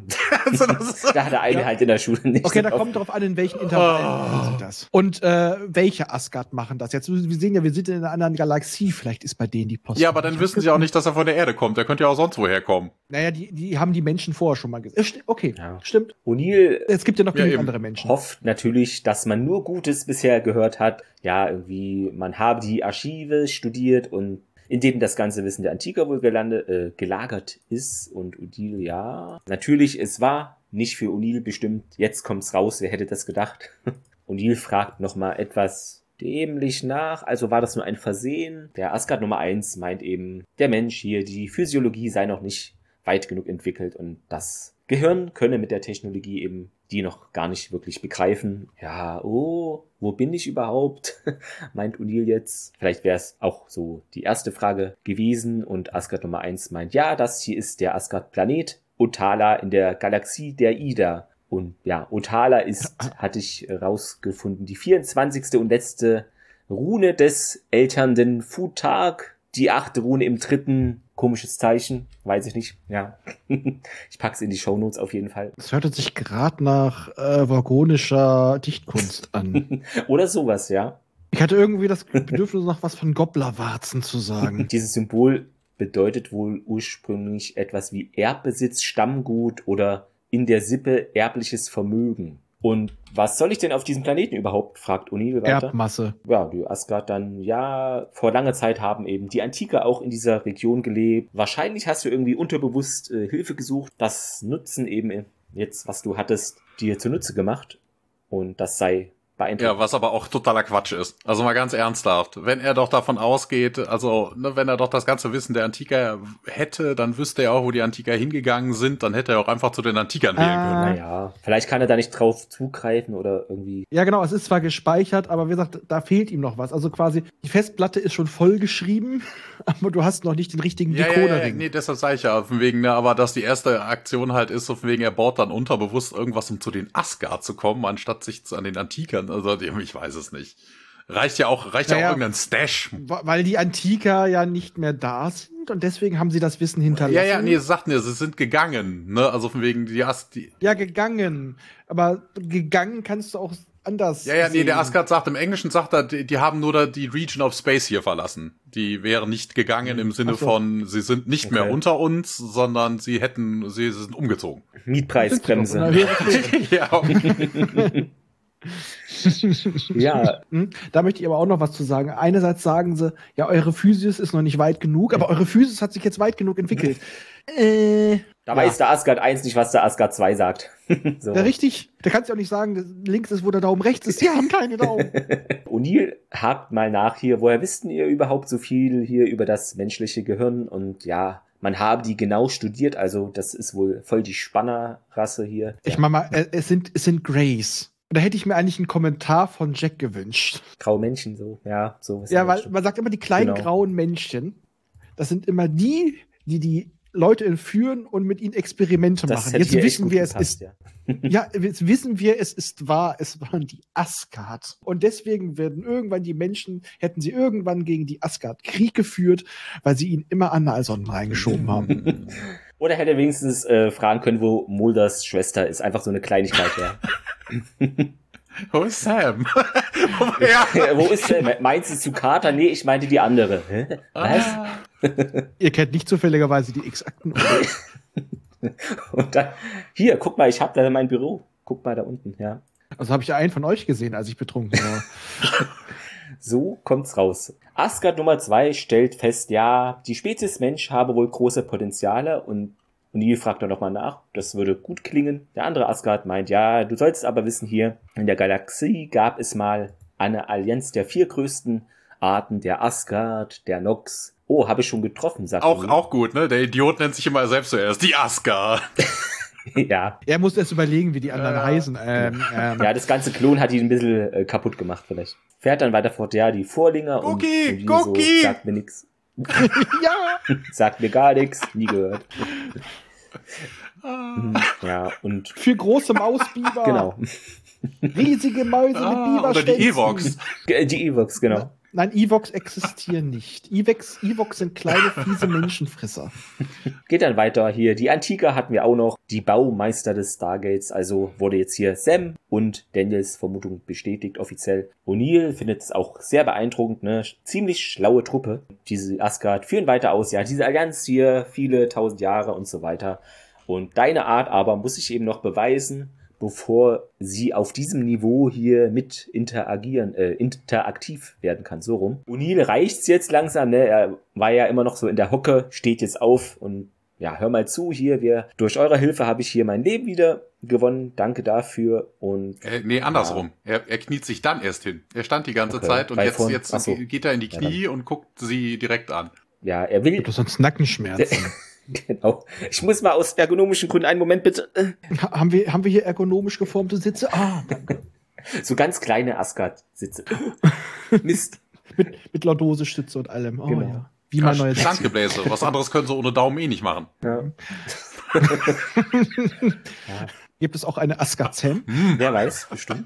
da hat er eine halt in der Schule nicht. Okay, da kommt drauf an, in welchen Intervallen machen sie das. Und welche Asgard machen das? Jetzt, wir sehen ja, wir sind in einer anderen Galaxie, vielleicht ist bei denen die Post. Ja, aber dann wissen sie auch nicht, dass er von der Erde kommt. Der könnte ja auch sonst woher kommen. Naja, die haben die Menschen vorher schon mal gesehen. Okay, stimmt. O'Neill es gibt ja noch genug andere Menschen. Hofft natürlich, dass man nur Gutes bisher gehört hat. Ja, irgendwie, man habe die Archive studiert und in denen das ganze Wissen der Antiker wohl gelagert ist. Und O'Neill, ja, natürlich, es war nicht für O'Neill bestimmt. Jetzt kommt's raus, wer hätte das gedacht? O'Neill fragt nochmal etwas dämlich nach, also war das nur ein Versehen? Der Asgard Nummer 1 meint eben, der Mensch hier, die Physiologie sei noch nicht weit genug entwickelt und das Gehirn könne mit der Technologie eben die noch gar nicht wirklich begreifen. Ja, wo bin ich überhaupt? Meint O'Neill jetzt. Vielleicht wäre es auch so die erste Frage gewesen und Asgard Nummer 1 meint, ja, das hier ist der Asgard-Planet Othala in der Galaxie der Ida. Und ja, Othala ist, hatte ich rausgefunden, die 24. und letzte Rune des alternden Futag. Die 8. Rune im 3. Komisches Zeichen, weiß ich nicht. Ja, ich pack's in die Shownotes auf jeden Fall. Das hörte sich gerade nach vorgonischer Dichtkunst an. Oder sowas, ja. Ich hatte irgendwie das Bedürfnis, noch was von Gobblerwarzen zu sagen. Dieses Symbol bedeutet wohl ursprünglich etwas wie Erbbesitz, Stammgut oder in der Sippe erbliches Vermögen. Und was soll ich denn auf diesem Planeten überhaupt, fragt O'Neill weiter. Erbmasse. Ja, die Asgard dann, ja, vor langer Zeit haben eben die Antiker auch in dieser Region gelebt. Wahrscheinlich hast du irgendwie unterbewusst Hilfe gesucht. Das Nutzen eben jetzt, was du hattest, dir zunutze gemacht. Und das sei beeindruckend. Ja, was aber auch totaler Quatsch ist. Also mal ganz ernsthaft. Wenn er doch davon ausgeht, also wenn er doch das ganze Wissen der Antiker hätte, dann wüsste er auch, wo die Antiker hingegangen sind. Dann hätte er auch einfach zu den Antikern wählen können. Naja, vielleicht kann er da nicht drauf zugreifen oder irgendwie. Ja, genau, es ist zwar gespeichert, aber wie gesagt, da fehlt ihm noch was. Also quasi, die Festplatte ist schon vollgeschrieben, aber du hast noch nicht den richtigen Decoder-Ring. Nee, deshalb sage ich ja, von wegen, ne, aber dass die erste Aktion halt ist, so von wegen, er baut dann unterbewusst irgendwas, um zu den Asgard zu kommen, anstatt sich an den Antikern. Also, ich weiß es nicht. Reicht ja auch irgendein Stash. Weil die Antiker ja nicht mehr da sind und deswegen haben sie das Wissen hinterlassen. Ja, nee, sagt mir, sie sind gegangen, ne? Also von wegen, Ja, gegangen. Aber gegangen kannst du auch anders sehen. Nee, der Asgard sagt, im Englischen sagt er, die haben nur die Region of Space hier verlassen. Die wären nicht gegangen im Sinne von, sie sind nicht mehr unter uns, sondern sie sind umgezogen. Mietpreisbremse. Ja. Ja. Da möchte ich aber auch noch was zu sagen. Einerseits sagen sie, ja, eure Physis ist noch nicht weit genug, aber eure Physis hat sich jetzt weit genug entwickelt. Da weiß der Asgard 1 nicht, was der Asgard 2 sagt. So. Ja, richtig. Da kannst du auch nicht sagen, links ist, wo der Daumen rechts ist. Die haben keine Daumen. O'Neill hakt mal nach hier, woher wisst ihr überhaupt so viel hier über das menschliche Gehirn? Und ja, man habe die genau studiert, also das ist wohl voll die Spannerrasse hier. Ich meine mal, es sind Greys. Da hätte ich mir eigentlich einen Kommentar von Jack gewünscht. Graue Männchen, so, ja, so. Ja, weil man sagt immer, die kleinen grauen Männchen, das sind immer die Leute entführen und mit ihnen Experimente machen. Jetzt wissen wir, es ist. Ja, jetzt wissen wir, es waren die Asgard. Und deswegen hätten sie irgendwann gegen die Asgard Krieg geführt, weil sie ihn immer an Nalson reingeschoben haben. Oder hätte er wenigstens fragen können, wo Mulders Schwester ist. Einfach so eine Kleinigkeit, ja. Wo ist Sam? Wo ist Sam? Meinst du zu Carter? Nee, ich meinte die andere. Hä? Was? Ihr kennt nicht zufälligerweise die X-Akten. Und dann, hier, guck mal, ich hab da mein Büro. Guck mal da unten, ja. Also habe ich ja einen von euch gesehen, als ich betrunken war. So kommt's raus. Asgard Nummer 2 stellt fest, ja, die Spezies Mensch habe wohl große Potenziale und O'Neill fragt dann nochmal nach, das würde gut klingen. Der andere Asgard meint, ja, du solltest aber wissen hier, in der Galaxie gab es mal eine Allianz der 4 größten Arten, der Asgard, der Nox. Oh, habe ich schon getroffen, sagt O'Neill. Auch gut, ne? Der Idiot nennt sich immer selbst zuerst, die Asgard. Ja. Er muss erst überlegen, wie die anderen heißen. Ja, das ganze Klon hat ihn ein bisschen kaputt gemacht vielleicht. Fährt dann weiter fort, ja, die Vorlinger und so, sagt mir nix. Ja! Sagt mir gar nichts, nie gehört. Ja, und für große Mausbiber. Genau. Riesige Mäuse mit Biberschwänzen. Oder die Ewoks. Die Ewoks, genau. Nein, Ewoks existieren nicht. Ewoks sind kleine, fiese Menschenfresser. Geht dann weiter hier. Die Antike hatten wir auch noch. Die Baumeister des Stargates. Also wurde jetzt hier Sam und Daniels Vermutung bestätigt offiziell. O'Neill findet es auch sehr beeindruckend. Ne? Ziemlich schlaue Truppe. Diese Asgard führen weiter aus. Ja, diese Allianz hier, viele tausend Jahre und so weiter. Und deine Art aber muss sich eben noch beweisen, bevor sie auf diesem Niveau hier mit interaktiv werden kann, so rum. O'Neill reicht's jetzt langsam, ne? Er war ja immer noch so in der Hocke, steht jetzt auf und ja, hör mal zu hier, durch eure Hilfe habe ich hier mein Leben wieder gewonnen, danke dafür und... Nee, andersrum. Ja. Er kniet sich dann erst hin. Er stand die ganze Zeit und jetzt geht er in die Knie und guckt sie direkt an. Ja, er will... Du hast sonst Nackenschmerzen. Genau. Ich muss mal aus ergonomischen Gründen einen Moment bitte. Haben wir hier ergonomisch geformte Sitze? Ah, danke. So ganz kleine Asgard-Sitze. Mist. mit Lordose-Stütze und allem. Oh, genau. Ja. Wie mein neues Standgebläse. Was anderes können sie ohne Daumen eh nicht machen. Ja. Gibt es auch eine Asgard-Sam? Wer weiß, bestimmt.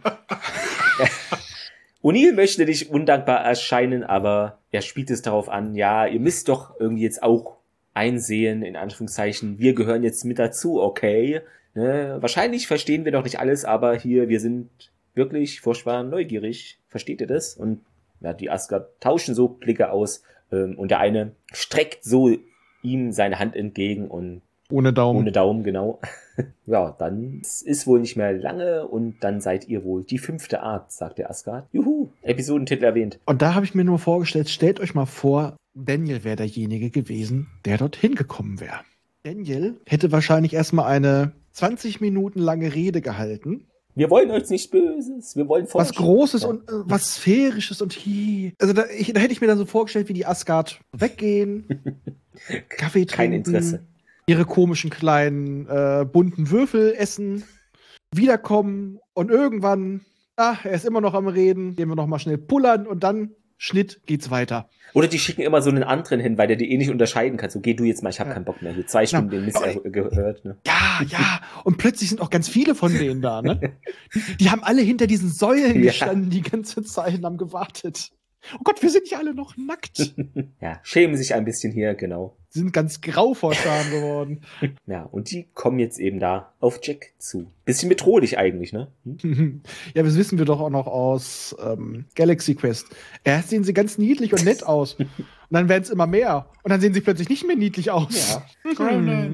O'Neill möchte nicht undankbar erscheinen, aber er spielt es darauf an, ja, ihr müsst doch irgendwie jetzt auch einsehen, in Anführungszeichen, wir gehören jetzt mit dazu, okay. Ne? Wahrscheinlich verstehen wir doch nicht alles, aber hier, wir sind wirklich furchtbar neugierig. Versteht ihr das? Und ja, die Asgard tauschen so Blicke aus und der eine streckt so ihm seine Hand entgegen und ohne Daumen. Ohne Daumen, genau. Ja, dann ist wohl nicht mehr lange und dann seid ihr wohl die 5. Art, sagt der Asgard. Juhu, Episodentitel erwähnt. Und da habe ich mir nur vorgestellt, stellt euch mal vor, Daniel wäre derjenige gewesen, der dorthin gekommen wäre. Daniel hätte wahrscheinlich erstmal eine 20 Minuten lange Rede gehalten. Wir wollen euch nicht Böses, wir wollen forschen. Was Großes und was Sphärisches und Also da hätte ich mir dann so vorgestellt, wie die Asgard weggehen, Kaffee trinken. Kein Interesse. Ihre komischen kleinen bunten Würfel essen, wiederkommen und irgendwann, er ist immer noch am Reden, gehen wir noch mal schnell pullern und dann Schnitt, geht's weiter. Oder die schicken immer so einen anderen hin, weil der die eh nicht unterscheiden kann. So, geh du jetzt mal, ich habe keinen Bock mehr. Hier 2 Stunden den Mist gehört. Ne? Ja. Und plötzlich sind auch ganz viele von denen da, ne? Die haben alle hinter diesen Säulen gestanden die ganze Zeit und haben gewartet. Oh Gott, wir sind ja alle noch nackt. Ja, schämen sich ein bisschen hier, genau. Sie sind ganz grau vor Scham geworden. Ja, und die kommen jetzt eben da auf Jack zu. Bisschen bedrohlich eigentlich, ne? Ja, das wissen wir doch auch noch aus Galaxy Quest. Erst sehen sie ganz niedlich und nett aus. Und dann werden es immer mehr. Und dann sehen sie plötzlich nicht mehr niedlich aus. Ja.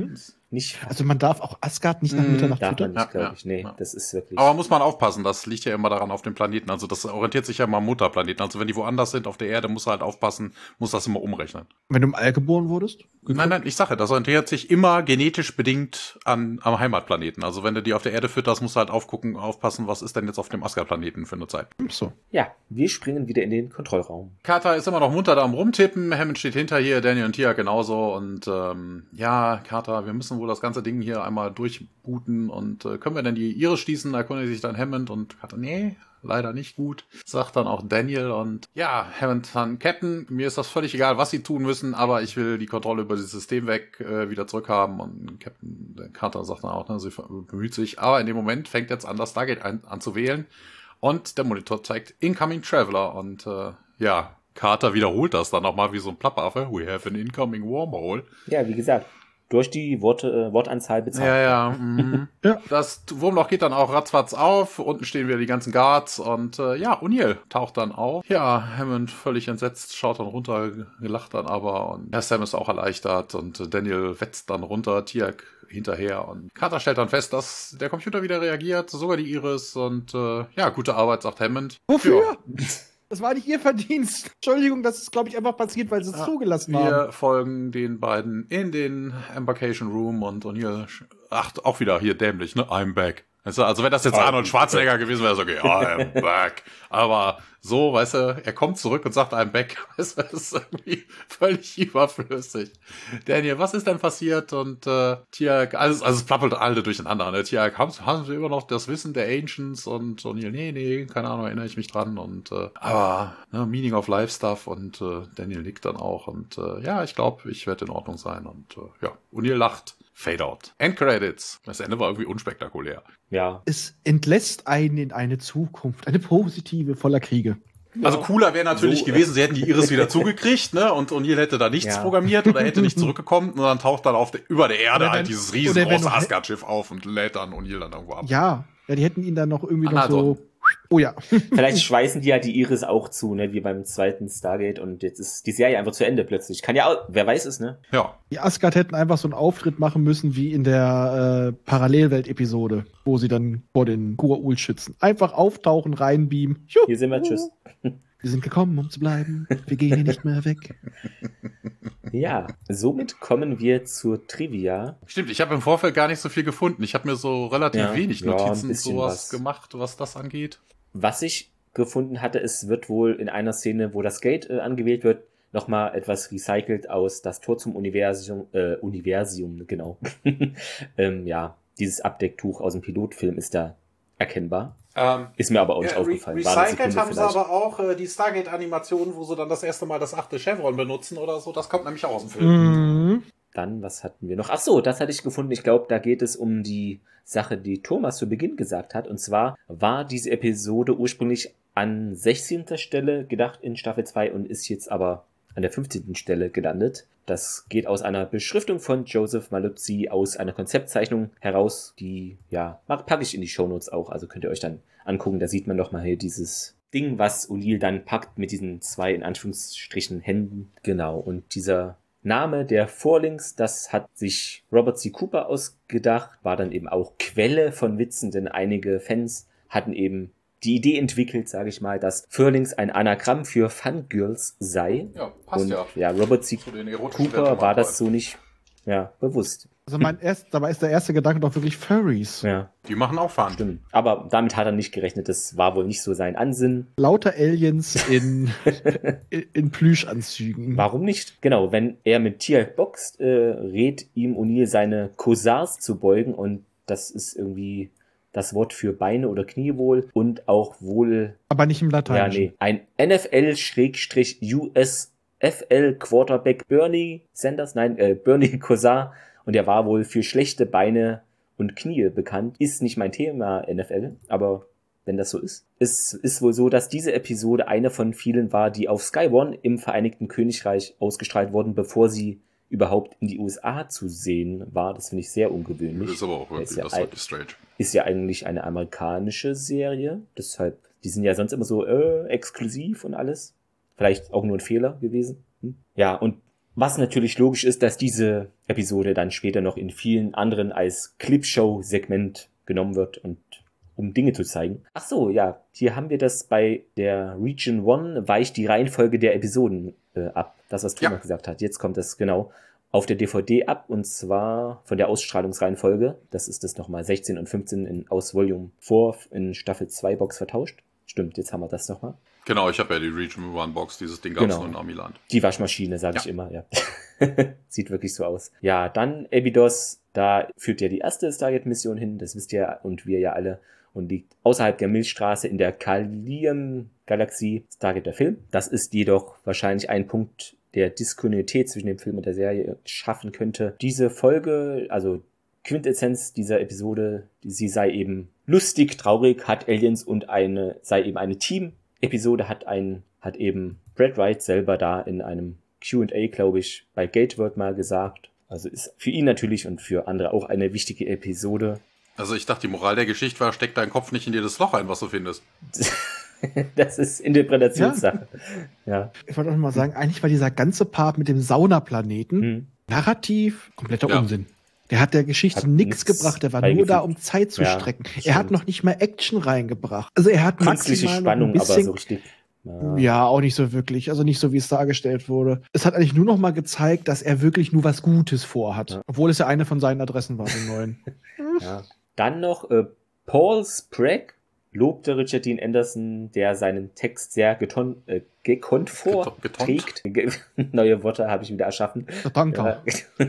nicht. Also man darf auch Asgard nicht nach Mitternacht Darf man füttern. nicht, glaube ich. Nee, ja. das ist wirklich. Aber muss man aufpassen, das liegt ja immer daran auf dem Planeten. Also das orientiert sich ja immer am Mutterplaneten. Also wenn die woanders sind auf der Erde, muss er halt aufpassen, muss das immer umrechnen. Wenn du im All geboren wurdest? Nein, ich sage, das orientiert sich immer genetisch bedingt am Heimatplaneten. Also wenn du die auf der Erde fütterst, musst du halt aufpassen, was ist denn jetzt auf dem Asgard-Planeten für eine Zeit. So. Ja, wir springen wieder in den Kontrollraum. Carter ist immer noch munter da am Rumtippen, Hammond steht hinter hier, Daniel und Tia genauso und ja, Carter, wir müssen wohl das ganze Ding hier einmal durchbooten und können wir denn die Iris schließen? Da erkundigt sich dann Hammond und Carter, nee, leider nicht gut, sagt dann auch Daniel und ja, Hammond dann, Captain, mir ist das völlig egal, was sie tun müssen, aber ich will die Kontrolle über dieses System weg wieder zurückhaben und Captain Carter sagt dann auch, ne, sie bemüht sich, aber in dem Moment fängt jetzt an, das Stargate an zu wählen und der Monitor zeigt Incoming Traveler und ja, Carter wiederholt das dann nochmal wie so ein Plappaffe. We have an incoming wormhole. Ja, wie gesagt, durch die Wortanzahl bezahlt. Ja. Mhm. Ja. Das Wurmloch geht dann auch ratzfatz auf. Unten stehen wieder die ganzen Guards und ja, O'Neill taucht dann auf. Ja, Hammond völlig entsetzt, schaut dann runter, gelacht dann aber und Herr Sam ist auch erleichtert und Daniel wetzt dann runter, Tiak hinterher und Carter stellt dann fest, dass der Computer wieder reagiert, sogar die Iris und ja, gute Arbeit, sagt Hammond. Wofür? Ja. Das war nicht ihr Verdienst. Entschuldigung, das ist, glaube ich, einfach passiert, weil sie es zugelassen haben. Wir folgen den beiden in den Embarkation Room und O'Neill, ach, auch wieder hier dämlich, ne? I'm back. Weißt du, also wenn das jetzt Arnold Schwarzenegger gewesen wäre, so okay, I'm back. Aber so, weißt du, er kommt zurück und sagt I'm back. Weißt du, das ist irgendwie völlig überflüssig. Daniel, was ist denn passiert? Und Tiag, also es plappelt alle durcheinander. Ne? Tiag, haben Sie immer noch das Wissen der Ancients? Und O'Neill, nee, keine Ahnung, erinnere ich mich dran. Und aber ne, Meaning of Life Stuff und Daniel nickt dann auch. Und ja, ich glaube, ich werde in Ordnung sein. Und ja, O'Neill lacht. Fade out. Endcredits. Das Ende war irgendwie unspektakulär. Ja. Es entlässt einen in eine Zukunft, eine positive, voller Kriege. Also cooler wäre natürlich So, gewesen, sie hätten die Iris wieder zugekriegt, ne? Und O'Neill hätte da nichts programmiert oder hätte nicht zurückgekommen und dann taucht dann über der Erde Oder halt wenn- dieses oder riesengroße wenn- Asgard-Schiff auf und lädt dann O'Neill dann irgendwo ab. Ja, die hätten ihn dann noch irgendwie noch Anadon. so. Oh ja. Vielleicht schweißen die ja die Iris auch zu, ne, wie beim zweiten Stargate und jetzt ist die Serie einfach zu Ende plötzlich. Kann ja auch, wer weiß es, ne? Ja. Die Asgard hätten einfach so einen Auftritt machen müssen wie in der Parallelwelt-Episode, wo sie dann vor den Goa'uld schützen. Einfach auftauchen, reinbeamen. Hier sind wir, tschüss. Wir sind gekommen, um zu bleiben. Wir gehen hier nicht mehr weg. Ja, somit kommen wir zur Trivia. Stimmt, ich habe im Vorfeld gar nicht so viel gefunden. Ich habe mir so relativ Ja, wenig ja, ein Notizen bisschen sowas was. gemacht, was das angeht. Was ich gefunden hatte, es wird wohl in einer Szene, wo das Gate angewählt wird, nochmal etwas recycelt aus das Tor zum Universum, genau. Ja, dieses Abdecktuch aus dem Pilotfilm ist da erkennbar. Ist mir aber auch nicht aufgefallen. War eine Recycelt Sekunde haben sie vielleicht. aber auch die Stargate-Animation, wo sie dann das erste Mal das 8. Chevron benutzen oder so. Das kommt nämlich auch aus dem Film. Mhm. Dann, was hatten wir noch? Ach so, das hatte ich gefunden. Ich glaube, da geht es um die Sache, die Thomas zu Beginn gesagt hat. Und zwar war diese Episode ursprünglich an 16. Stelle gedacht in Staffel 2 und ist jetzt aber an der 15. Stelle gelandet. Das geht aus einer Beschriftung von Joseph Maluzzi aus einer Konzeptzeichnung heraus, die, ja, packe ich in die Shownotes auch. Also könnt ihr euch dann angucken. Da sieht man doch mal hier dieses Ding, was O'Neill dann packt mit diesen 2 in Anführungsstrichen Händen. Genau. Und dieser Name der Vorlinks, das hat sich Robert C. Cooper ausgedacht, war dann eben auch Quelle von Witzen, denn einige Fans hatten eben die Idee entwickelt, sage ich mal, dass Furlings ein Anagramm für Fangirls sei. Ja, passt Und ja. ja, Robert C. Zu den erotischen Cooper war das Weltraumabenteuern. so nicht bewusst. Also dabei ist der erste Gedanke doch wirklich Furries. Ja, Die machen auch Fun. stimmt. Aber damit hat er nicht gerechnet, das war wohl nicht so sein Ansinnen. Lauter Aliens in Plüschanzügen. Warum nicht? Genau, wenn er mit Tialk boxt, rät ihm O'Neill seine Corsars zu beugen und das ist irgendwie das Wort für Beine oder Knie wohl und auch wohl, Aber nicht im ja, Lateinischen. nee, ein NFL-USFL Quarterback Bernie Sanders, Bernie Kosar und der war wohl für schlechte Beine und Knie bekannt. Ist nicht mein Thema NFL, aber wenn das so ist. Es ist wohl so, dass diese Episode eine von vielen war, die auf Sky One im Vereinigten Königreich ausgestrahlt wurden, bevor sie überhaupt in die USA zu sehen war. Das finde ich sehr ungewöhnlich. Das ist aber auch Das irgendwie, das ist wirklich strange. ist ja eigentlich eine amerikanische Serie. Deshalb, die sind ja sonst immer so exklusiv und alles. Vielleicht auch nur ein Fehler gewesen. Ja, und Was natürlich logisch ist, dass diese Episode dann später noch in vielen anderen als Clipshow-Segment genommen wird und um Dinge zu zeigen. Ach so, ja, hier haben wir das bei der Region 1, weicht die Reihenfolge der Episoden ab. Das, was Thomas gesagt hat. Jetzt kommt das genau auf der DVD ab, und zwar von der Ausstrahlungsreihenfolge. Das ist das nochmal 16 und 15 aus Volume 4 in Staffel 2 Box vertauscht. Stimmt, jetzt haben wir das nochmal. Genau, ich habe ja die Region 1 Box, dieses Ding gab es nur in Amiland. Die Waschmaschine, sage ich immer, ja. Sieht wirklich so aus. Ja, dann Abydos, da führt ja die erste Stargate-Mission hin, das wisst ihr und wir ja alle, und liegt außerhalb der Milchstraße in der Kalium-Galaxie, Stargate der Film. Das ist jedoch wahrscheinlich ein Punkt, der Diskontinuität zwischen dem Film und der Serie schaffen könnte. Diese Folge, also Quintessenz dieser Episode, sie sei eben lustig, traurig, hat Aliens und sei eben eine Team-Episode, hat eben Brad Wright selber da in einem Q&A, glaube ich, bei Gateworld mal gesagt. Also ist für ihn natürlich und für andere auch eine wichtige Episode. Also ich dachte, die Moral der Geschichte war, steck deinen Kopf nicht in jedes Loch ein, was du findest. Das ist Interpretationssache. Ja. Ich wollte auch mal sagen, eigentlich war dieser ganze Part mit dem Saunaplaneten narrativ kompletter Unsinn. Der hat der Geschichte nichts gebracht, der war nur da, um Zeit zu strecken. Er hat noch nicht mal Action reingebracht. Also er hat künstliche Spannung, aber so richtig. Ja, auch nicht so wirklich. Also nicht so, wie es dargestellt wurde. Es hat eigentlich nur noch mal gezeigt, dass er wirklich nur was Gutes vorhat. Ja. Obwohl es ja eine von seinen Adressen war, den neuen. Ja. Dann noch Paul Sprague lobte Richard Dean Anderson, der seinen Text sehr gekonnt vorträgt. Neue Worte habe ich wieder erschaffen. Danke.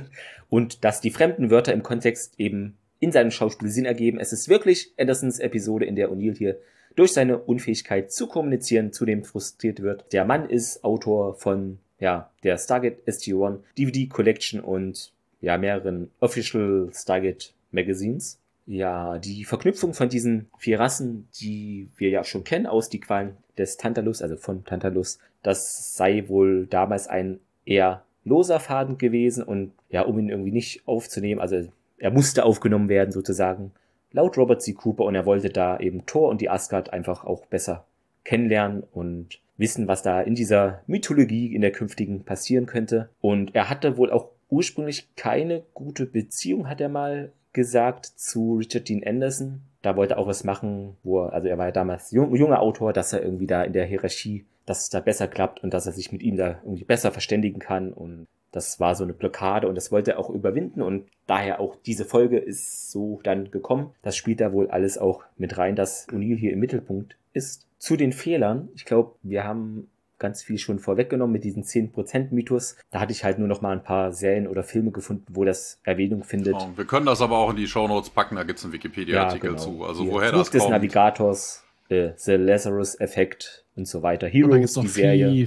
Und dass die fremden Wörter im Kontext eben in seinem Schauspiel Sinn ergeben. Es ist wirklich Andersons Episode, in der O'Neill hier durch seine Unfähigkeit zu kommunizieren zudem frustriert wird. Der Mann ist Autor von der Stargate SG-1 DVD Collection und mehreren Official Stargate Magazines. Ja, die Verknüpfung von diesen 4 Rassen, die wir ja schon kennen aus Die Qualen des Tantalus, also von Tantalus, das sei wohl damals ein eher loser Faden gewesen und um ihn irgendwie nicht aufzunehmen, also er musste aufgenommen werden sozusagen, laut Robert C. Cooper, und er wollte da eben Thor und die Asgard einfach auch besser kennenlernen und wissen, was da in dieser Mythologie in der künftigen passieren könnte. Und er hatte wohl auch ursprünglich keine gute Beziehung, hat er mal gesagt, zu Richard Dean Anderson. Da wollte er auch was machen, er war ja damals junger Autor, dass er irgendwie da in der Hierarchie, dass es da besser klappt und dass er sich mit ihm da irgendwie besser verständigen kann, und das war so eine Blockade und das wollte er auch überwinden, und daher auch diese Folge ist so dann gekommen. Das spielt da wohl alles auch mit rein, dass O'Neill hier im Mittelpunkt ist. Zu den Fehlern, ich glaube, wir haben ganz viel schon vorweggenommen mit diesem 10% Mythos. Da hatte ich halt nur noch mal ein paar Serien oder Filme gefunden, wo das Erwähnung findet. Oh, wir können das aber auch in die Shownotes packen, da gibt es einen Wikipedia-Artikel zu. Also hier, woher Fluch das des kommt. Navigators, The Lazarus-Effekt und so weiter. Und da Heroes, gibt's noch die Serie.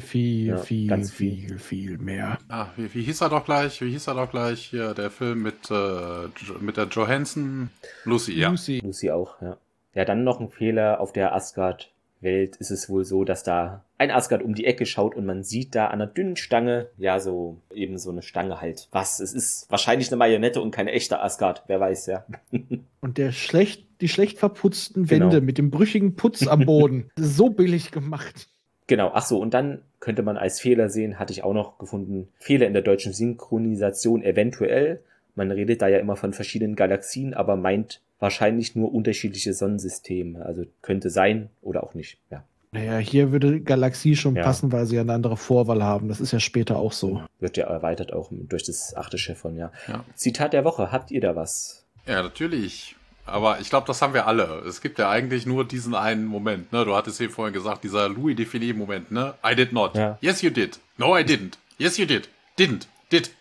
viel mehr. Wie hieß er doch gleich? Hier der Film mit der Johansson? Lucy, ja. Lucy auch, ja. Ja, dann noch ein Fehler auf der Asgard-Welt ist es wohl so, dass da ein Asgard um die Ecke schaut und man sieht da an einer dünnen Stange, so eine Stange halt. Es ist wahrscheinlich eine Marionette und keine echte Asgard, wer weiß, ja. Und die schlecht verputzten Wände mit dem brüchigen Putz am Boden. So billig gemacht. Genau, ach so, und dann könnte man als Fehler sehen, hatte ich auch noch gefunden, Fehler in der deutschen Synchronisation eventuell. Man redet da ja immer von verschiedenen Galaxien, aber meint wahrscheinlich nur unterschiedliche Sonnensysteme. Also könnte sein oder auch nicht, ja. Naja, hier würde Galaxie schon passen, weil sie ja eine andere Vorwahl haben. Das ist ja später auch so. Wird ja erweitert auch durch das 8. Chiffon, ja. Zitat der Woche, habt ihr da was? Ja, natürlich. Aber ich glaube, das haben wir alle. Es gibt ja eigentlich nur diesen einen Moment, ne? Du hattest hier vorhin gesagt, dieser Louis Defilé-Moment, ne? I did not. Ja. Yes, you did. No, I didn't. Yes, you did. Didn't. Did.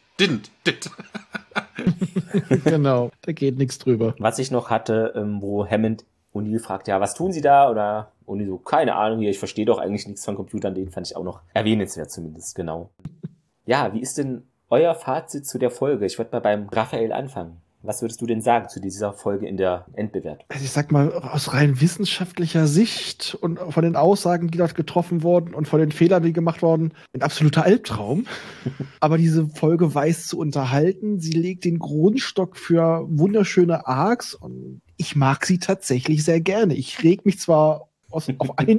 Genau, da geht nichts drüber. Was ich noch hatte, wo Hammond O'Neill fragt, was tun Sie da? Oder O'Neill so, keine Ahnung, ich verstehe doch eigentlich nichts von Computern. Den fand ich auch noch erwähnenswert zumindest, genau. Ja, wie ist denn euer Fazit zu der Folge? Ich würde mal beim Raphael anfangen. Was würdest du denn sagen zu dieser Folge in der Endbewertung? Also ich sag mal, aus rein wissenschaftlicher Sicht und von den Aussagen, die dort getroffen wurden und von den Fehlern, die gemacht wurden, ein absoluter Albtraum. Aber diese Folge weiß zu unterhalten. Sie legt den Grundstock für wunderschöne Arcs und ich mag sie tatsächlich sehr gerne. Ich reg mich zwar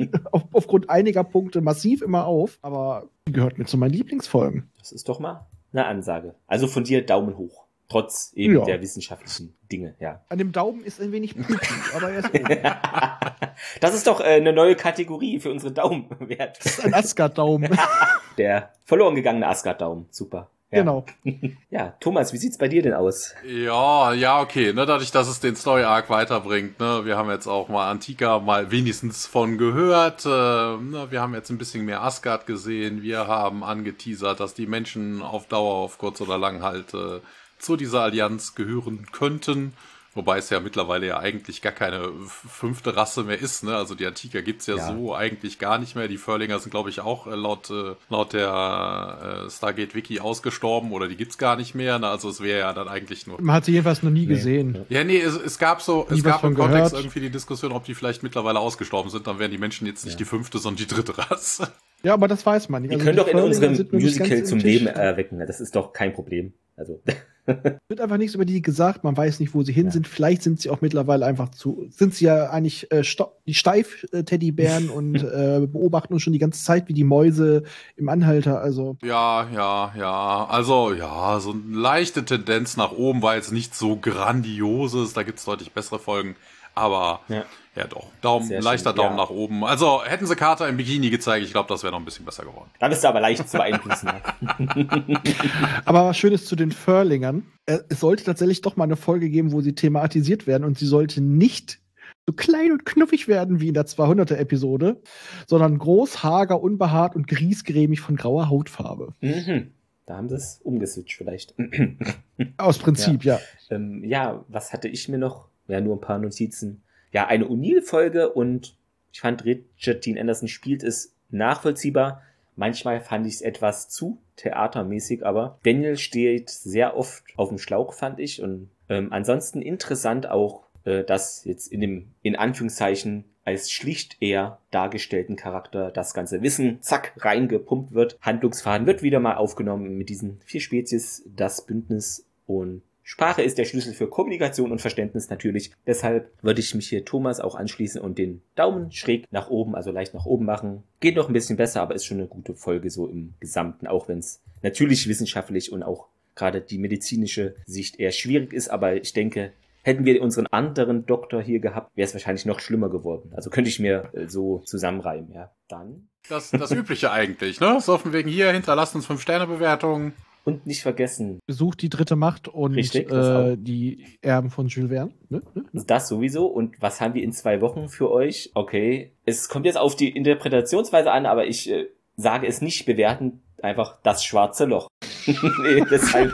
aufgrund einiger Punkte massiv immer auf, aber sie gehört mir zu meinen Lieblingsfolgen. Das ist doch mal eine Ansage. Also von dir Daumen hoch. Trotz eben Ja. der wissenschaftlichen Dinge, ja. An dem Daumen ist ein wenig Pupi, aber er ist oben. Das ist doch eine neue Kategorie für unsere Daumenwert. Das ist ein Asgard-Daumen. Der verloren gegangene Asgard-Daumen. Super. Ja. Genau. Ja, Thomas, wie sieht's bei dir denn aus? Ja, okay, ne, dadurch, dass es den Story-Arc weiterbringt, ne, wir haben jetzt auch mal Antika mal wenigstens von gehört, ne, wir haben jetzt ein bisschen mehr Asgard gesehen, wir haben angeteasert, dass die Menschen auf Dauer, auf kurz oder lang halt zu dieser Allianz gehören könnten, wobei es ja mittlerweile ja eigentlich gar keine fünfte Rasse mehr ist, ne, also die Antika gibt's ja so eigentlich gar nicht mehr, die Förlinger sind, glaube ich, auch laut der Stargate-Wiki ausgestorben oder die gibt's gar nicht mehr, ne, also es wäre ja dann eigentlich nur... Man hat sie jedenfalls noch nie gesehen. Ja, nee, es gab Nie was im von Kontext gehört. irgendwie die Diskussion, ob die vielleicht mittlerweile ausgestorben sind, dann wären die Menschen jetzt nicht die fünfte, sondern die dritte Rasse. Ja, aber das weiß man nicht. Wir Also können die doch in Förlinger unserem sind nur nicht Musical ganz zum im Tisch. Leben erwecken. Das ist doch kein Problem. Also, Wird einfach nichts über die gesagt, man weiß nicht, wo sie hin Ja. sind. Vielleicht sind sie auch mittlerweile sind sie ja eigentlich die Steif-Teddybären und beobachten uns schon die ganze Zeit wie die Mäuse im Anhalter. Also Ja. Also, ja, so eine leichte Tendenz nach oben war jetzt nicht so grandioses, da gibt's deutlich bessere Folgen, aber ja doch, Sehr leichter schön, Daumen ja. nach oben. Also, hätten sie Carter im Bikini gezeigt, ich glaube, das wäre noch ein bisschen besser geworden. da bist du aber leicht zu beeinflussen. Aber was Schönes zu den Förlingern. Es sollte tatsächlich doch mal eine Folge geben, wo sie thematisiert werden und sie sollte nicht so klein und knuffig werden wie in der 200er-Episode, sondern groß, hager, unbehaart und griesgrämig von grauer Hautfarbe. Da haben sie es umgeswitcht vielleicht. Aus Prinzip, ja. Ja, was hatte ich mir noch? Ja, nur ein paar Notizen. Ja, eine O'Neill-Folge und ich fand, Richard Dean Anderson spielt es nachvollziehbar. Manchmal fand ich es etwas zu theatermäßig, aber Daniel steht sehr oft auf dem Schlauch, fand ich. Und ansonsten interessant auch, dass jetzt in Anführungszeichen als schlicht eher dargestellten Charakter das ganze Wissen, zack, reingepumpt wird. Handlungsfaden wird wieder mal aufgenommen mit diesen 4 Spezies, das Bündnis, und Sprache ist der Schlüssel für Kommunikation und Verständnis natürlich. Deshalb würde ich mich hier Thomas auch anschließen und den Daumen schräg nach oben, also leicht nach oben machen. Geht noch ein bisschen besser, aber ist schon eine gute Folge so im Gesamten, auch wenn es natürlich wissenschaftlich und auch gerade die medizinische Sicht eher schwierig ist. Aber ich denke, hätten wir unseren anderen Doktor hier gehabt, wäre es wahrscheinlich noch schlimmer geworden. Also könnte ich mir so zusammenreimen, ja. Dann. Das Übliche eigentlich, ne? So von wegen hier, hinterlasst uns 5-Sterne-Bewertungen. Und nicht vergessen, Besucht die dritte Macht und Richtig, das auch. die Erben von Jules Verne. Ne? das sowieso. Und was haben wir in 2 Wochen für euch? Okay, es kommt jetzt auf die Interpretationsweise an, aber ich sage es nicht bewerten, einfach das schwarze Loch. Nee, deshalb.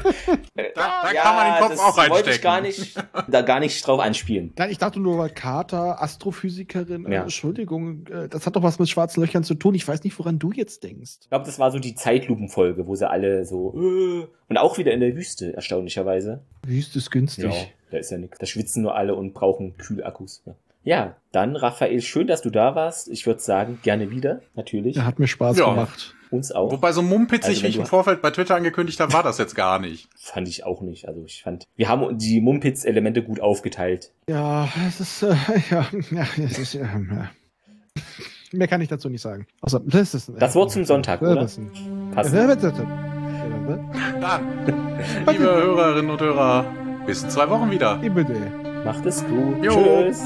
Da kann man den Kopf das auch wollte ich reinstecken. gar nicht drauf anspielen. Nein, ich dachte nur, weil Carter, Astrophysikerin, Ja. Entschuldigung, das hat doch was mit schwarzen Löchern zu tun. Ich weiß nicht, woran du jetzt denkst. Ich glaube, das war so die Zeitlupenfolge, wo sie alle so und auch wieder in der Wüste, erstaunlicherweise. Wüste ist günstig. Ja, da ist ja nichts. Da schwitzen nur alle und brauchen Kühlakkus. Ja, dann, Raphael, schön, dass du da warst. Ich würde sagen, gerne wieder, natürlich. Ja, hat mir Spaß Ja. gemacht. Uns auch. Wobei so mumpizig, Also, wie wenn ich du- im Vorfeld bei Twitter angekündigt habe, war das jetzt gar nicht. Fand ich auch nicht. Also ich fand, wir haben die Mumpitz-Elemente gut aufgeteilt. Ja, es ist, es ist, ja. Mehr kann ich dazu nicht sagen. Außer, Das Wort zum Sonntag, oder? Passend. Dann, liebe Hörerinnen und Hörer, bis in 2 Wochen wieder. Macht es gut. Jo. Tschüss.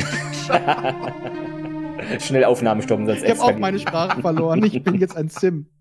Ich Schnell Aufnahme stoppen, sonst habe auch eskaliert. meine Sprache verloren. Ich bin jetzt ein Sim.